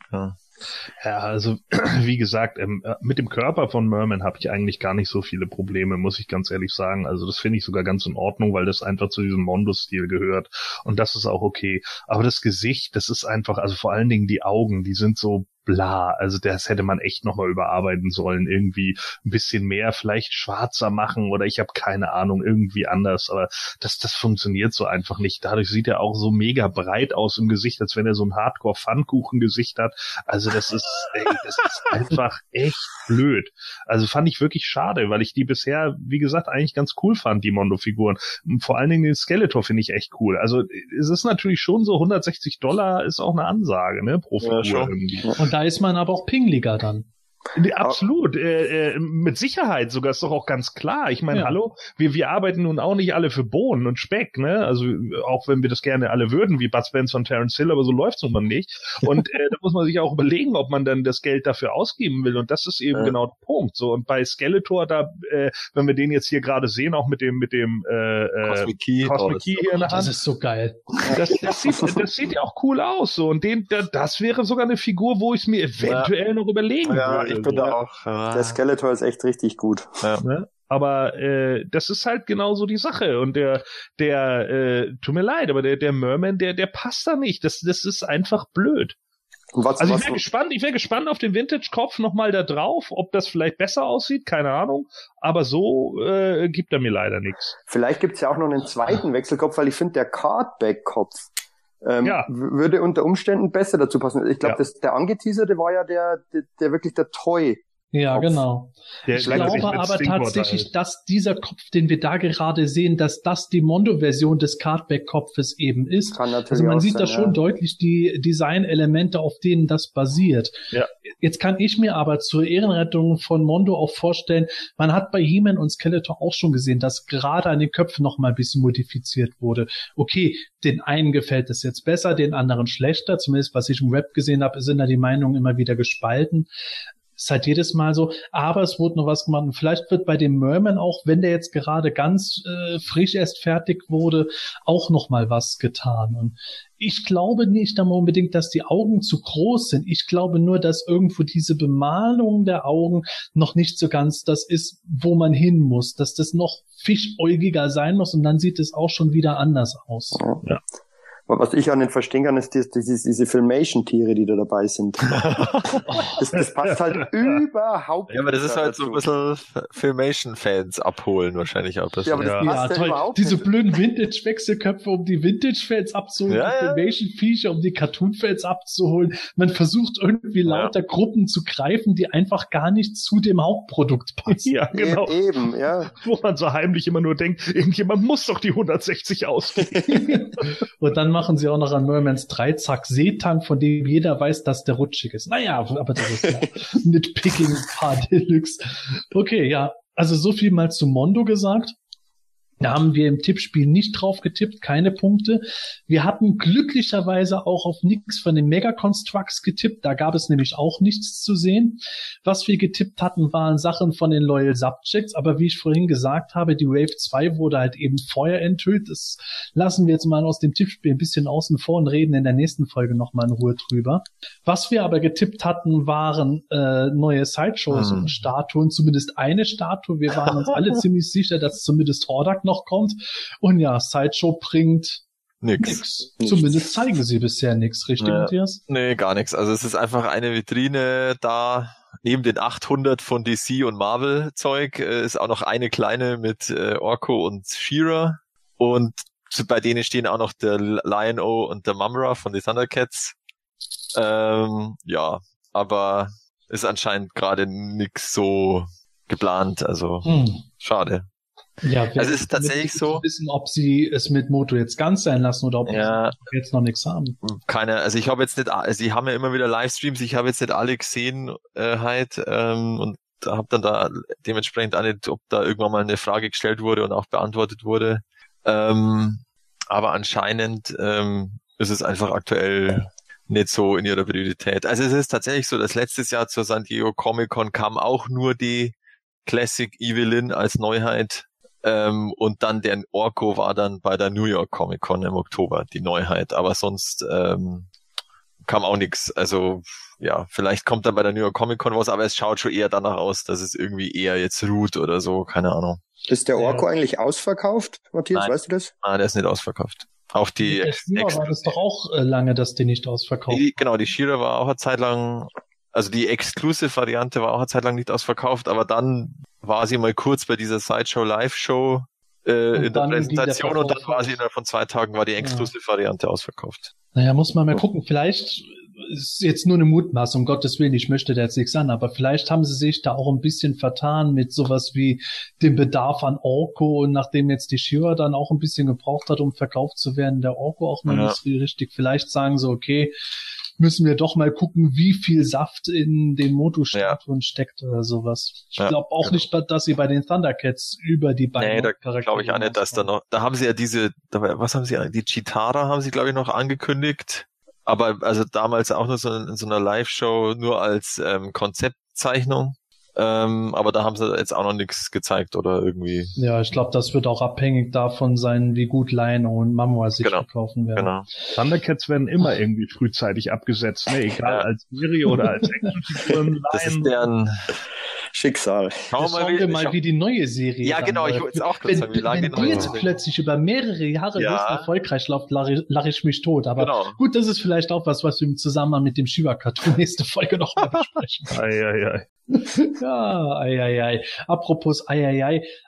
[SPEAKER 4] also wie gesagt, mit dem Körper von Merman habe ich eigentlich gar nicht so viele Probleme, muss ich ganz ehrlich sagen. Also das finde ich sogar ganz in Ordnung, weil das einfach zu diesem Mondo-Stil gehört und das ist auch okay. Aber das Gesicht, das ist einfach, also vor allen Dingen die Augen, die sind so bla, also das hätte man echt nochmal überarbeiten sollen, irgendwie ein bisschen mehr, vielleicht schwarzer machen oder ich habe keine Ahnung, irgendwie anders, aber das funktioniert so einfach nicht. Dadurch sieht er auch so mega breit aus im Gesicht, als wenn er so ein Hardcore-Pfannkuchen-Gesicht hat. Also das ist einfach echt blöd. Also fand ich wirklich schade, weil ich die bisher, wie gesagt, eigentlich ganz cool fand, die Mondo-Figuren. Vor allen Dingen den Skeletor finde ich echt cool. Also es ist natürlich schon so, $160 ist auch eine Ansage, ne, pro Figur irgendwie.
[SPEAKER 1] Und da ist man aber auch pingliger dann.
[SPEAKER 4] Absolut, mit Sicherheit sogar, ist doch auch ganz klar. Ich meine, hallo, wir arbeiten nun auch nicht alle für Bohnen und Speck, ne? Also auch wenn wir das gerne alle würden, wie Bud Spencer und Terence Hill, aber so läuft's nun mal nicht. Und da muss man sich auch überlegen, ob man dann das Geld dafür ausgeben will. Und das ist eben genau der Punkt. So, und bei Skeletor, da, wenn wir den jetzt hier gerade sehen, auch mit dem
[SPEAKER 3] Cosmic Key
[SPEAKER 1] hier in der Hand. Das ist so geil.
[SPEAKER 4] Das sieht ja auch cool aus. So, und das wäre sogar eine Figur, wo ich es mir eventuell noch überlegen würde.
[SPEAKER 3] Ich bin da auch.
[SPEAKER 2] Der Skeletor ist echt richtig gut.
[SPEAKER 4] Ja. Ne? Aber das ist halt genauso die Sache. Und der tut mir leid, aber der Merman, der passt da nicht. Das ist einfach blöd. Also ich wäre gespannt auf den Vintage-Kopf nochmal da drauf, ob das vielleicht besser aussieht, keine Ahnung. Aber so gibt er mir leider nichts.
[SPEAKER 2] Vielleicht gibt's ja auch noch einen zweiten Wechselkopf, weil ich finde, der Cardback-Kopf würde unter Umständen besser dazu passen. Ich glaube, der angeteaserte war ja der wirklich der Toy.
[SPEAKER 1] Ja,
[SPEAKER 2] Kopf.
[SPEAKER 1] genau.
[SPEAKER 4] Der
[SPEAKER 1] Ich
[SPEAKER 4] länger sich
[SPEAKER 1] glaube
[SPEAKER 4] mit
[SPEAKER 1] aber
[SPEAKER 4] Stingwort
[SPEAKER 1] tatsächlich,
[SPEAKER 4] halt.
[SPEAKER 1] dass dieser Kopf, den wir da gerade sehen, dass das die Mondo-Version des Cardback-Kopfes eben ist.
[SPEAKER 2] Kann natürlich
[SPEAKER 1] Also man
[SPEAKER 2] auch
[SPEAKER 1] sieht
[SPEAKER 2] sein,
[SPEAKER 1] da schon deutlich die Designelemente, auf denen das basiert.
[SPEAKER 4] Ja.
[SPEAKER 1] Jetzt kann ich mir aber zur Ehrenrettung von Mondo auch vorstellen, man hat bei He-Man und Skeletor auch schon gesehen, dass gerade an den Köpfen noch mal ein bisschen modifiziert wurde. Okay, den einen gefällt es jetzt besser, den anderen schlechter. Zumindest was ich im Rap gesehen habe, sind da die Meinungen immer wieder gespalten. Ist halt jedes Mal so, aber es wurde noch was gemacht und vielleicht wird bei dem Merman auch, wenn der jetzt gerade ganz frisch erst fertig wurde, auch noch mal was getan. Und ich glaube nicht einmal unbedingt, dass die Augen zu groß sind. Ich glaube nur, dass irgendwo diese Bemalung der Augen noch nicht so ganz das ist, wo man hin muss, dass das noch fischäugiger sein muss und dann sieht es auch schon wieder anders aus.
[SPEAKER 4] Ja.
[SPEAKER 2] Aber was ich auch nicht verstehen kann, ist diese Filmation-Tiere, die da dabei sind. Das passt halt überhaupt nicht.
[SPEAKER 3] Ja, aber das ist halt so ein
[SPEAKER 2] dazu.
[SPEAKER 3] bisschen Filmation-Fans abholen wahrscheinlich auch.
[SPEAKER 2] Ja, aber das
[SPEAKER 4] Ja.
[SPEAKER 2] passt
[SPEAKER 1] Ja,
[SPEAKER 2] ja
[SPEAKER 1] toll.
[SPEAKER 2] überhaupt
[SPEAKER 1] Diese
[SPEAKER 2] nicht.
[SPEAKER 1] blöden Vintage-Wechselköpfe, um die Vintage-Fans abzuholen,
[SPEAKER 3] Ja,
[SPEAKER 1] die
[SPEAKER 3] ja.
[SPEAKER 1] Filmation-Viecher, um die Cartoon-Fans abzuholen. Man versucht irgendwie lauter Gruppen zu greifen, die einfach gar nicht zu dem Hauptprodukt passen.
[SPEAKER 4] Ja, genau.
[SPEAKER 2] Eben, ja.
[SPEAKER 4] Wo man so heimlich immer nur denkt, irgendjemand muss doch die 160 ausgeben.
[SPEAKER 1] Und dann machen sie auch noch an Mermans Dreizack-Seetank, von dem jeder weiß, dass der rutschig ist. Naja, aber das ist ja Nitpicking par Deluxe. Okay, ja, also so viel mal zu Mondo gesagt. Da haben wir im Tippspiel nicht drauf getippt, keine Punkte. Wir hatten glücklicherweise auch auf nichts von den Mega-Constructs getippt, da gab es nämlich auch nichts zu sehen. Was wir getippt hatten, waren Sachen von den Loyal Subjects, aber wie ich vorhin gesagt habe, die Wave 2 wurde halt eben vorher enthüllt. Das lassen wir jetzt mal aus dem Tippspiel ein bisschen außen vor und reden in der nächsten Folge nochmal in Ruhe drüber. Was wir aber getippt hatten, waren neue Sideshows und Statuen, zumindest eine Statue. Wir waren uns alle ziemlich sicher, dass zumindest Hordak noch kommt. Und ja, Sideshow bringt nix. Zumindest zeigen sie bisher nix, richtig,
[SPEAKER 3] Ja.
[SPEAKER 1] Matthias?
[SPEAKER 3] Nee, gar nichts. Also es ist einfach eine Vitrine da. Neben den 800 von DC und Marvel Zeug ist auch noch eine kleine mit Orko und She-Ra. Und bei denen stehen auch noch der Lion-O und der Mumm-Ra von den Thundercats. Ja, aber ist anscheinend gerade nix so geplant. Also schade.
[SPEAKER 1] Ja,
[SPEAKER 3] Also es ist tatsächlich so.
[SPEAKER 1] Wissen, ob sie es mit Moto jetzt ganz sein lassen oder ob
[SPEAKER 3] Ja.
[SPEAKER 1] sie jetzt noch nichts haben.
[SPEAKER 3] Keine, also ich habe jetzt nicht, also sie haben ja immer wieder Livestreams, ich habe jetzt nicht alle gesehen halt und habe dann da dementsprechend auch nicht, ob da irgendwann mal eine Frage gestellt wurde und auch beantwortet wurde. Aber anscheinend ist es einfach aktuell nicht so in ihrer Priorität. Also es ist tatsächlich so, dass letztes Jahr zur San Diego Comic-Con kam auch nur die Classic Evelyn als Neuheit. Und dann der Orko war dann bei der New York Comic Con im Oktober die Neuheit, aber sonst kam auch nichts. Also ja, vielleicht kommt dann bei der New York Comic Con was, aber es schaut schon eher danach aus, dass es irgendwie eher jetzt ruht oder so, keine Ahnung.
[SPEAKER 2] Ist der Orko eigentlich ausverkauft, Matthias?
[SPEAKER 3] Nein.
[SPEAKER 2] Weißt du das?
[SPEAKER 3] Ah, der ist nicht ausverkauft. Auch die
[SPEAKER 1] war das doch auch lange, dass die nicht ausverkauft.
[SPEAKER 3] Genau, die She-Ra war auch eine Zeit lang, also die Exclusive-Variante war auch eine Zeit lang nicht ausverkauft, aber dann war sie mal kurz bei dieser Sideshow Live-Show in der Präsentation und dann war sie innerhalb von 2 Tagen war die Exclusive-Variante ausverkauft.
[SPEAKER 1] Naja, muss man mal gucken. Vielleicht ist jetzt nur eine Mutmaßung, um Gottes Willen, ich möchte da jetzt nichts an, aber vielleicht haben sie sich da auch ein bisschen vertan mit sowas wie dem Bedarf an Orko und nachdem jetzt die She-Ra dann auch ein bisschen gebraucht hat, um verkauft zu werden, der Orko auch noch nicht so richtig. Vielleicht sagen sie, okay, müssen wir doch mal gucken, wie viel Saft in den Moto-Statuen steckt oder sowas. Ich glaube auch nicht, dass sie bei den Thundercats über die beiden
[SPEAKER 3] da glaube ich auch nicht, dass da noch, da haben sie ja was haben sie, die Chitara haben sie glaube ich noch angekündigt, aber also damals auch nur so in so einer Live-Show nur als Konzeptzeichnung. Aber da haben sie jetzt auch noch nichts gezeigt oder irgendwie.
[SPEAKER 1] Ja, ich glaube, das wird auch abhängig davon sein, wie gut Lion und Mammoa sich verkaufen werden.
[SPEAKER 3] Genau.
[SPEAKER 4] Thundercats werden immer irgendwie frühzeitig abgesetzt, ne? Egal als Serie oder als Actionfiguren.
[SPEAKER 3] Das ist deren
[SPEAKER 2] Schicksal.
[SPEAKER 1] Schauen wir mal, wie die neue Serie.
[SPEAKER 3] Ja, genau, ich wollte es auch kurz sagen, wie lange
[SPEAKER 1] die jetzt plötzlich über mehrere Jahre erfolgreich läuft, lache ich mich tot. Aber gut, das ist vielleicht auch was wir im Zusammenhang mit dem Shiva-Cartoon nächste Folge noch mal besprechen.
[SPEAKER 4] Eieiei.
[SPEAKER 1] Ja, eieiei. Apropos eieiei.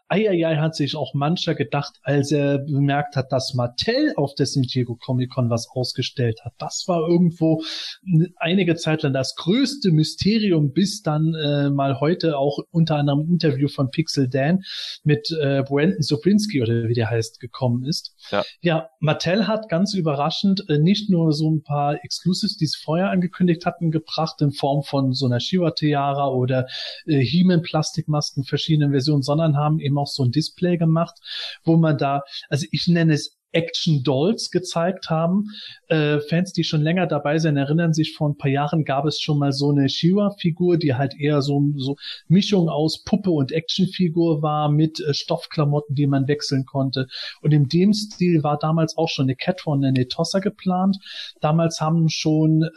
[SPEAKER 1] hat sich auch mancher gedacht, als er bemerkt hat, dass Mattel auf der San Diego Comic-Con was ausgestellt hat. Das war irgendwo einige Zeit lang das größte Mysterium, bis dann mal heute auch unter anderem ein Interview von Pixel Dan mit Brandon Soprinski oder wie der heißt, gekommen ist. Ja, Mattel hat ganz überraschend nicht nur so ein paar Exclusives, die es vorher angekündigt hatten, gebracht in Form von so einer She-Ra-Tiara oder He-Man-Plastikmasken, verschiedenen Versionen, sondern haben eben auch so ein Display gemacht, wo man da, also ich nenne es Action Dolls gezeigt haben. Fans, die schon länger dabei sind, erinnern sich, vor ein paar Jahren gab es schon mal so eine She-Ra-Figur, die halt eher so Mischung aus Puppe und Actionfigur war mit Stoffklamotten, die man wechseln konnte. Und in dem Stil war damals auch schon eine Catwoman und eine Netossa geplant. Damals haben schon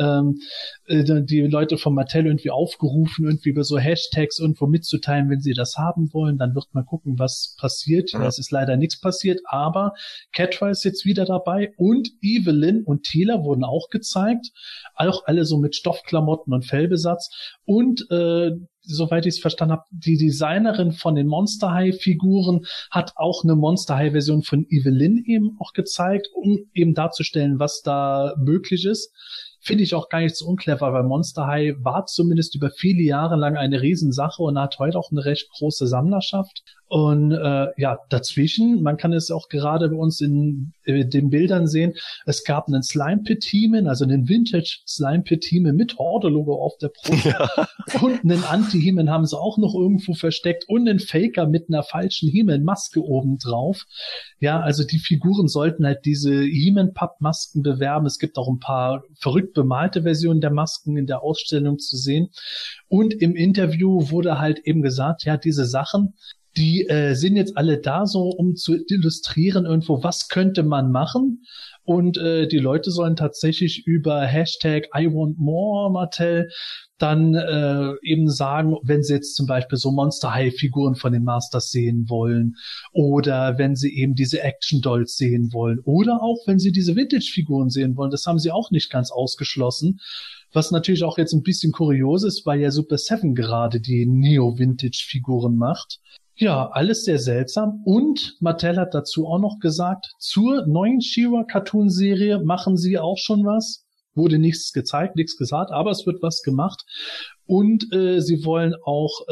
[SPEAKER 1] die Leute von Mattel irgendwie aufgerufen, irgendwie über so Hashtags irgendwo mitzuteilen, wenn sie das haben wollen. Dann wird man gucken, was passiert. Es ist leider nichts passiert, aber Catra ist jetzt wieder dabei und Evelyn und Teela wurden auch gezeigt. Auch alle so mit Stoffklamotten und Fellbesatz. Und soweit ich es verstanden habe, die Designerin von den Monster High-Figuren hat auch eine Monster High-Version von Evelyn eben auch gezeigt, um eben darzustellen, was da möglich ist. Finde ich auch gar nicht so unclever, weil Monster High war zumindest über viele Jahre lang eine Riesensache und hat heute auch eine recht große Sammlerschaft. Und dazwischen, man kann es auch gerade bei uns in den Bildern sehen, es gab einen Slime Pit He-Man, also einen Vintage Slime Pit He-Man mit Horde-Logo auf der Brust. Und einen Anti-He-Man haben sie auch noch irgendwo versteckt und einen Faker mit einer falschen He-Man-Maske oben drauf. Ja, also die Figuren sollten halt diese He-Man-Pappmasken bewerben. Es gibt auch ein paar verrückt bemalte Versionen der Masken in der Ausstellung zu sehen. Und im Interview wurde halt eben gesagt, ja, diese Sachen, die sind jetzt alle da, so um zu illustrieren irgendwo, was könnte man machen. Und die Leute sollen tatsächlich über Hashtag I want more Mattel dann eben sagen, wenn sie jetzt zum Beispiel so Monster High Figuren von den Masters sehen wollen oder wenn sie eben diese Action Dolls sehen wollen oder auch wenn sie diese Vintage Figuren sehen wollen. Das haben sie auch nicht ganz ausgeschlossen. Was natürlich auch jetzt ein bisschen kurios ist, weil ja Super 7 gerade die Neo-Vintage-Figuren macht. Ja, alles sehr seltsam. Und Mattel hat dazu auch noch gesagt, zur neuen She-Ra-Cartoon-Serie machen sie auch schon was. Wurde nichts gezeigt, nichts gesagt, aber es wird was gemacht. Und sie wollen auch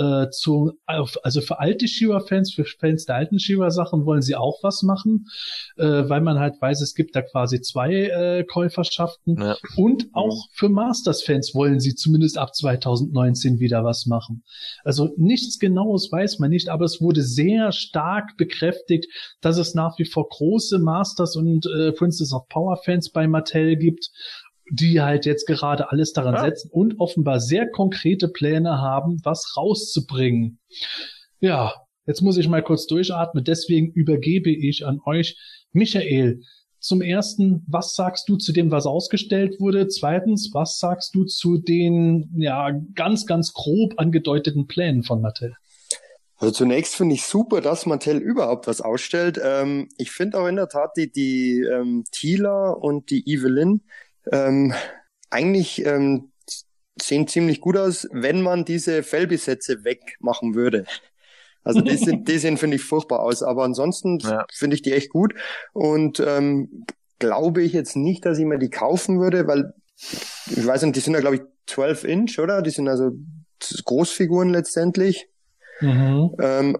[SPEAKER 1] also für alte She-Ra-Fans, für Fans der alten She-Ra-Sachen wollen sie auch was machen, weil man halt weiß, es gibt da quasi zwei Käuferschaften. Ja. Und auch für Masters-Fans wollen sie zumindest ab 2019 wieder was machen. Also nichts Genaues weiß man nicht, aber es wurde sehr stark bekräftigt, dass es nach wie vor große Masters und Princess of Power-Fans bei Mattel gibt, die halt jetzt gerade alles daran setzen und offenbar sehr konkrete Pläne haben, was rauszubringen. Ja, jetzt muss ich mal kurz durchatmen, deswegen übergebe ich an euch. Michael, zum Ersten, was sagst du zu dem, was ausgestellt wurde? Zweitens, was sagst du zu den ganz, ganz grob angedeuteten Plänen von Mattel?
[SPEAKER 2] Also zunächst finde ich super, dass Mattel überhaupt was ausstellt. Ich finde auch in der Tat die Teela und die Evelyn eigentlich sehen ziemlich gut aus, wenn man diese Fellbesätze wegmachen würde. Also die sehen, finde ich, furchtbar aus. Aber ansonsten finde ich die echt gut. Und glaube ich jetzt nicht, dass ich mir die kaufen würde, weil, ich weiß nicht, die sind ja, glaube ich, 12 Inch, oder? Die sind also Großfiguren letztendlich. Mhm.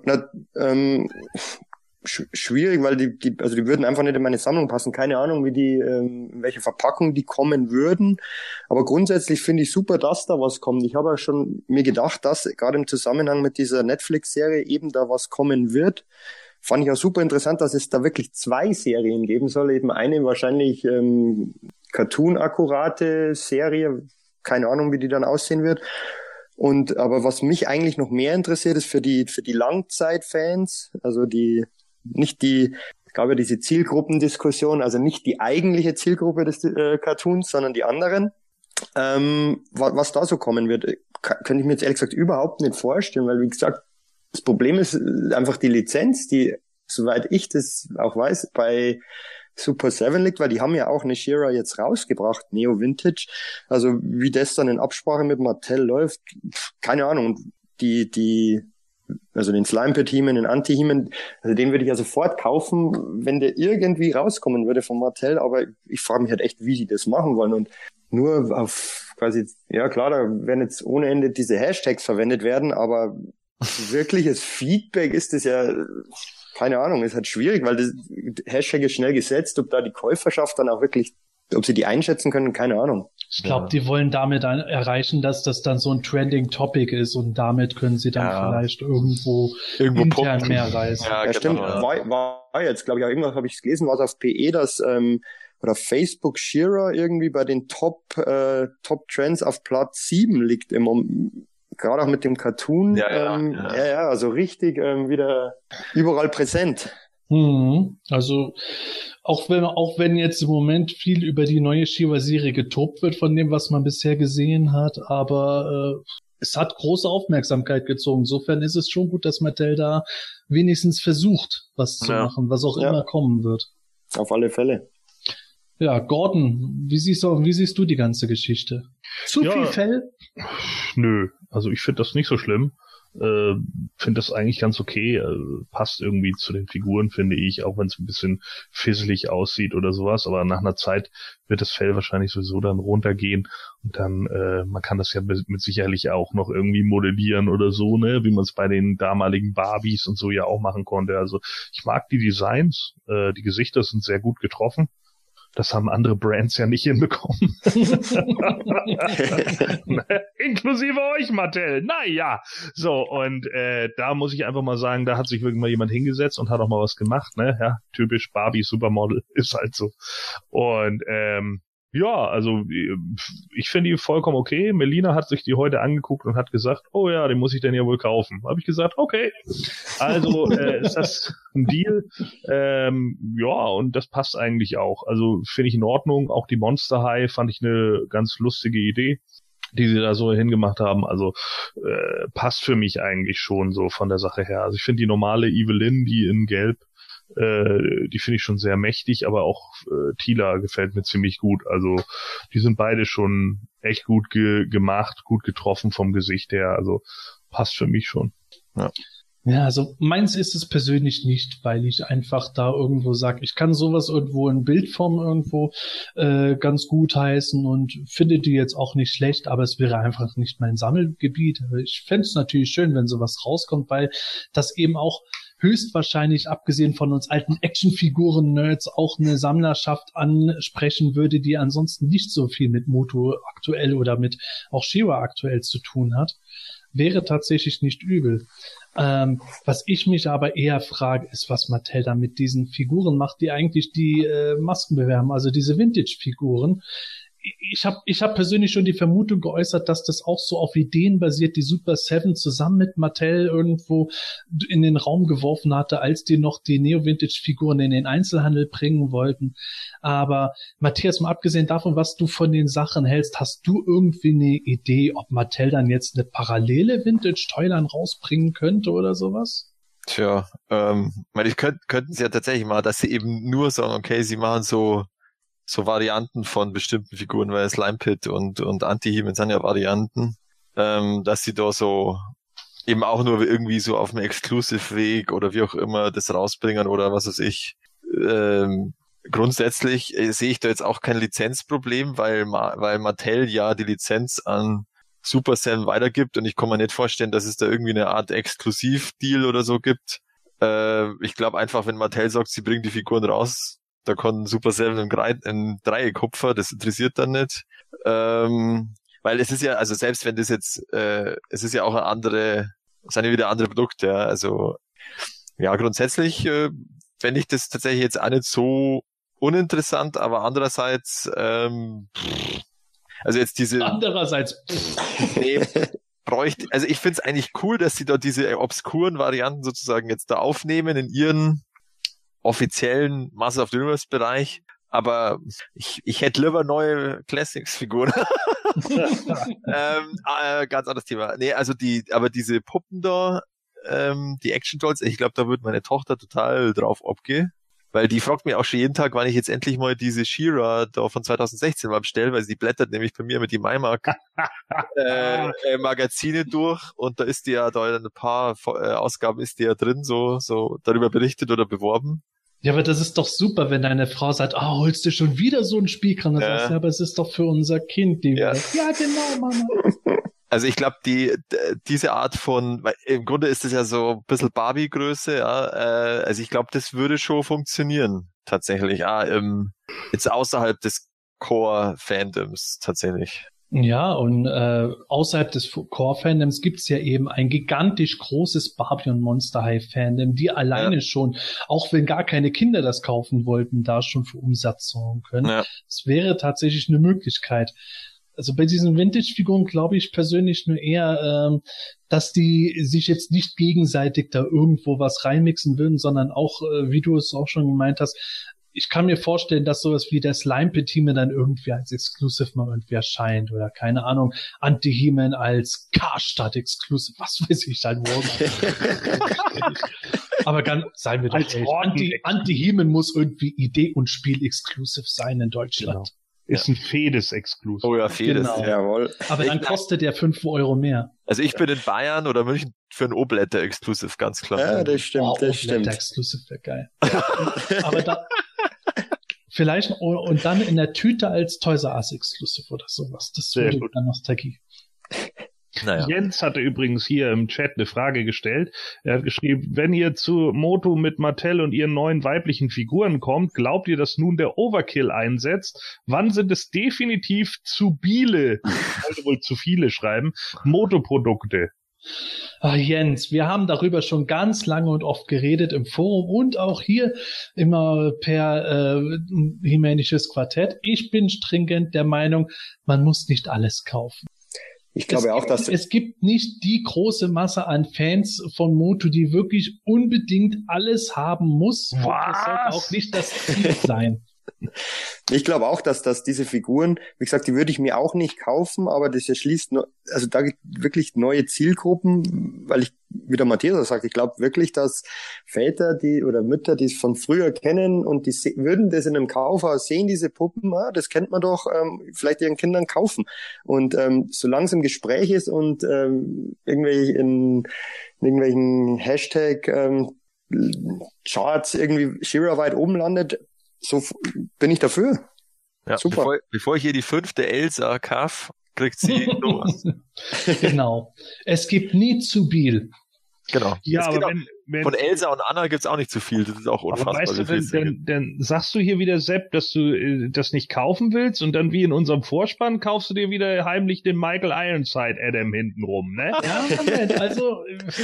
[SPEAKER 2] Schwierig, weil die würden einfach nicht in meine Sammlung passen. Keine Ahnung, wie in welche Verpackung die kommen würden. Aber grundsätzlich finde ich super, dass da was kommt. Ich habe ja schon mir gedacht, dass gerade im Zusammenhang mit dieser Netflix-Serie eben da was kommen wird. Fand ich auch super interessant, dass es da wirklich 2 Serien geben soll. Eben eine wahrscheinlich Cartoon-akkurate Serie. Keine Ahnung, wie die dann aussehen wird. Aber was mich eigentlich noch mehr interessiert, ist für die Langzeitfans, also es gab ja diese Zielgruppendiskussion, also nicht die eigentliche Zielgruppe des Cartoons, sondern die anderen. Was da so kommen wird, könnte ich mir jetzt ehrlich gesagt überhaupt nicht vorstellen, weil, wie gesagt, das Problem ist einfach die Lizenz, die, soweit ich das auch weiß, bei Super 7 liegt, weil die haben ja auch eine She-Ra jetzt rausgebracht, Neo Vintage. Also wie das dann in Absprache mit Mattel läuft, keine Ahnung. Die also den Slime-Pet-He-Man, den Anti-He-Man, also den würde ich ja sofort kaufen, wenn der irgendwie rauskommen würde von Mattel, aber ich frage mich halt echt, wie sie das machen wollen und nur auf quasi, ja klar, da werden jetzt ohne Ende diese Hashtags verwendet werden, aber wirkliches Feedback ist das ja, keine Ahnung, ist halt schwierig, weil das Hashtag ist schnell gesetzt, ob da die Käuferschaft dann auch wirklich, ob sie die einschätzen können, keine Ahnung.
[SPEAKER 1] Ich glaube, die wollen damit erreichen, dass das dann so ein Trending Topic ist und damit können sie dann vielleicht irgendwo intern pumpen. Mehr reißen.
[SPEAKER 2] Ja, stimmt. Ja. War jetzt, glaube ich, auch irgendwas habe ich gelesen, was auf PE, dass oder Facebook Shearer irgendwie bei den Top Trends auf Platz 7 liegt gerade auch mit dem Cartoon. Ja, also richtig wieder überall präsent.
[SPEAKER 1] Also auch wenn jetzt im Moment viel über die neue She-Ra-Serie getobt wird von dem, was man bisher gesehen hat, aber es hat große Aufmerksamkeit gezogen. Insofern ist es schon gut, dass Mattel da wenigstens versucht, was zu machen, was auch immer kommen wird.
[SPEAKER 2] Auf alle Fälle.
[SPEAKER 1] Ja, Gordon, wie siehst du die ganze Geschichte? Zu viel Fell?
[SPEAKER 4] Nö, also ich finde das nicht so schlimm. Finde das eigentlich ganz okay. Passt irgendwie zu den Figuren, finde ich, auch wenn es ein bisschen fisselig aussieht oder sowas. Aber nach einer Zeit wird das Fell wahrscheinlich sowieso dann runtergehen. Und dann, man kann das ja mit sicherlich auch noch irgendwie modellieren oder so, ne, wie man es bei den damaligen Barbies und so ja auch machen konnte. Also ich mag die Designs, die Gesichter sind sehr gut getroffen. Das haben andere Brands ja nicht hinbekommen. Inklusive euch, Mattel. Naja. So, und da muss ich einfach mal sagen, da hat sich wirklich mal jemand hingesetzt und hat auch mal was gemacht, ne? Ja, typisch Barbie Supermodel ist halt so. Und ja, also ich finde die vollkommen okay. Melina hat sich die heute angeguckt und hat gesagt, oh ja, den muss ich denn ja wohl kaufen. Habe ich gesagt, okay. Also ist das ein Deal. Ja, und das passt eigentlich auch. Also finde ich in Ordnung. Auch die Monster High fand ich eine ganz lustige Idee, die sie da so hingemacht haben. Also passt für mich eigentlich schon so von der Sache her. Also ich finde die normale Evelyn, die in Gelb, die finde ich schon sehr mächtig, aber auch Teela gefällt mir ziemlich gut. Also die sind beide schon echt gut gemacht, gut getroffen vom Gesicht her. Also passt für mich schon.
[SPEAKER 1] Ja, also meins ist es persönlich nicht, weil ich einfach da irgendwo sage, ich kann sowas irgendwo in Bildform irgendwo ganz gut heißen und finde die jetzt auch nicht schlecht, aber es wäre einfach nicht mein Sammelgebiet. Ich fände es natürlich schön, wenn sowas rauskommt, weil das eben auch höchstwahrscheinlich, abgesehen von uns alten Actionfiguren-Nerds, auch eine Sammlerschaft ansprechen würde, die ansonsten nicht so viel mit Moto aktuell oder mit auch She-Ra aktuell zu tun hat. Wäre tatsächlich nicht übel. Was ich mich aber eher frage, ist, was Mattel da mit diesen Figuren macht, die eigentlich die Masken bewerben, also diese Vintage-Figuren. Ich hab persönlich schon die Vermutung geäußert, dass das auch so auf Ideen basiert, die Super 7 zusammen mit Mattel irgendwo in den Raum geworfen hatte, als die noch die Neo-Vintage-Figuren in den Einzelhandel bringen wollten. Aber Matthias, mal abgesehen davon, was du von den Sachen hältst, hast du irgendwie eine Idee, ob Mattel dann jetzt eine parallele Vintage-Toyline rausbringen könnte oder sowas?
[SPEAKER 3] Tja, ich könnten sie ja tatsächlich mal, dass sie eben nur sagen, okay, sie machen so Varianten von bestimmten Figuren, weil Slime Pit und Anti-He-Man sind ja Varianten, dass sie da so eben auch nur irgendwie so auf einem Exclusive-Weg oder wie auch immer das rausbringen oder was weiß ich. Grundsätzlich sehe ich da jetzt auch kein Lizenzproblem, weil Mattel ja die Lizenz an Super 7 weitergibt und ich kann mir nicht vorstellen, dass es da irgendwie eine Art Exklusiv-Deal oder so gibt. Ich glaube einfach, wenn Mattel sagt, sie bringen die Figuren raus, da kann Super 7 im Dreieck-Kupfer, das interessiert dann nicht. Weil es ist ja, also selbst wenn das jetzt, es ist ja auch sind ja wieder andere Produkte, ja. Also ja, grundsätzlich fände ich das tatsächlich jetzt auch nicht so uninteressant, aber andererseits, also jetzt diese...
[SPEAKER 1] Andererseits...
[SPEAKER 3] Nee, also ich finde es eigentlich cool, dass sie da diese obskuren Varianten sozusagen jetzt da aufnehmen in ihren offiziellen Master of the Universe Bereich, aber ich hätte lieber neue Classics-Figuren. Ganz anderes Thema. Nee, also aber diese Puppen da, die Action Dolls, ich glaube, da würde meine Tochter total drauf abgehen. Weil die fragt mich auch schon jeden Tag, wann ich jetzt endlich mal diese She-Ra da von 2016 mal bestelle, weil sie blättert nämlich bei mir mit die Maimark Magazine durch und da ist die ja, da in ein paar Ausgaben ist die ja drin, so darüber berichtet oder beworben.
[SPEAKER 1] Ja, aber das ist doch super, wenn deine Frau sagt, holst du schon wieder so einen Spielkram? Dann sagst du, aber es ist doch für unser Kind. Ja genau, Mama.
[SPEAKER 3] Also ich glaube, diese Art von, weil im Grunde ist es ja so ein bisschen Barbie-Größe, ja, also ich glaube, das würde schon funktionieren, tatsächlich, jetzt außerhalb des Core-Fandoms, tatsächlich.
[SPEAKER 1] Ja, und außerhalb des Core-Fandoms gibt's ja eben ein gigantisch großes Barbie- und Monster High-Fandom, die alleine schon, auch wenn gar keine Kinder das kaufen wollten, da schon für Umsatz sorgen können. Ja. Es wäre tatsächlich eine Möglichkeit. Also bei diesen Vintage-Figuren glaube ich persönlich nur eher, dass die sich jetzt nicht gegenseitig da irgendwo was reinmixen würden, sondern auch, wie du es auch schon gemeint hast, ich kann mir vorstellen, dass sowas wie der Slime-Petime dann irgendwie als Exclusive mal irgendwie erscheint oder keine Ahnung, Anti-He-Man als Karstadt-Exclusive, was weiß ich dann morgen. Aber dann, seien wir doch ehrlich, Anti-He-Man muss irgendwie Idee und Spiel-Exclusive sein in Deutschland.
[SPEAKER 4] Genau. Ist ein Fedes-Exclusive.
[SPEAKER 3] Oh ja, Fedes,
[SPEAKER 1] genau.
[SPEAKER 2] Jawohl.
[SPEAKER 1] Aber dann kostet der 5 Euro mehr.
[SPEAKER 3] Also ich bin in Bayern oder München für ein Obletter-Exclusive, ganz klar.
[SPEAKER 2] Ja, das stimmt, das stimmt.
[SPEAKER 1] Obletter-Exclusive wäre geil. Aber da, vielleicht, und dann in der Tüte als Toys R Us Exclusive oder sowas. Das wäre dann Nostalgie.
[SPEAKER 4] Naja. Jens hatte übrigens hier im Chat eine Frage gestellt. Er hat geschrieben, wenn ihr zu Moto mit Mattel und ihren neuen weiblichen Figuren kommt, glaubt ihr, dass nun der Overkill einsetzt? Wann sind es definitiv zu viele, ich wollte wohl zu viele schreiben, Moto-Produkte?
[SPEAKER 1] Ach, Jens, wir haben darüber schon ganz lange und oft geredet im Forum und auch hier immer per He-Manisches Quartett. Ich bin stringent der Meinung, man muss nicht alles kaufen.
[SPEAKER 2] Ich glaube auch, dass
[SPEAKER 1] es gibt nicht die große Masse an Fans von Moto, die wirklich unbedingt alles haben muss.
[SPEAKER 4] Was?
[SPEAKER 1] Das sollte auch nicht das Ziel sein.
[SPEAKER 2] Ich glaube auch, dass diese Figuren, wie gesagt, die würde ich mir auch nicht kaufen, aber das erschließt, also da gibt wirklich neue Zielgruppen, weil ich, wie der Matthias sagt, ich glaube wirklich, dass Väter, oder Mütter, die es von früher kennen und die würden das in einem Kaufhaus sehen, diese Puppen, das kennt man doch, vielleicht ihren Kindern kaufen. Und solange es im Gespräch ist und irgendwelche in irgendwelchen Hashtag Charts irgendwie She-Ra weit oben landet, so bin ich dafür.
[SPEAKER 3] Ja, super. Bevor ich hier die 5. Elsa kaufe, kriegt sie sowas.
[SPEAKER 1] Genau. Es gibt nie zu viel.
[SPEAKER 3] Genau.
[SPEAKER 4] Ja, aber wenn
[SPEAKER 3] von Elsa und Anna gibt's auch nicht zu viel. Das ist auch unfassbar.
[SPEAKER 4] Aber weißt du, dann sagst du hier wieder, Sepp, dass du das nicht kaufen willst und dann wie in unserem Vorspann kaufst du dir wieder heimlich den Michael Ironside Adam hinten rum, ne?
[SPEAKER 1] Ja, Moment, also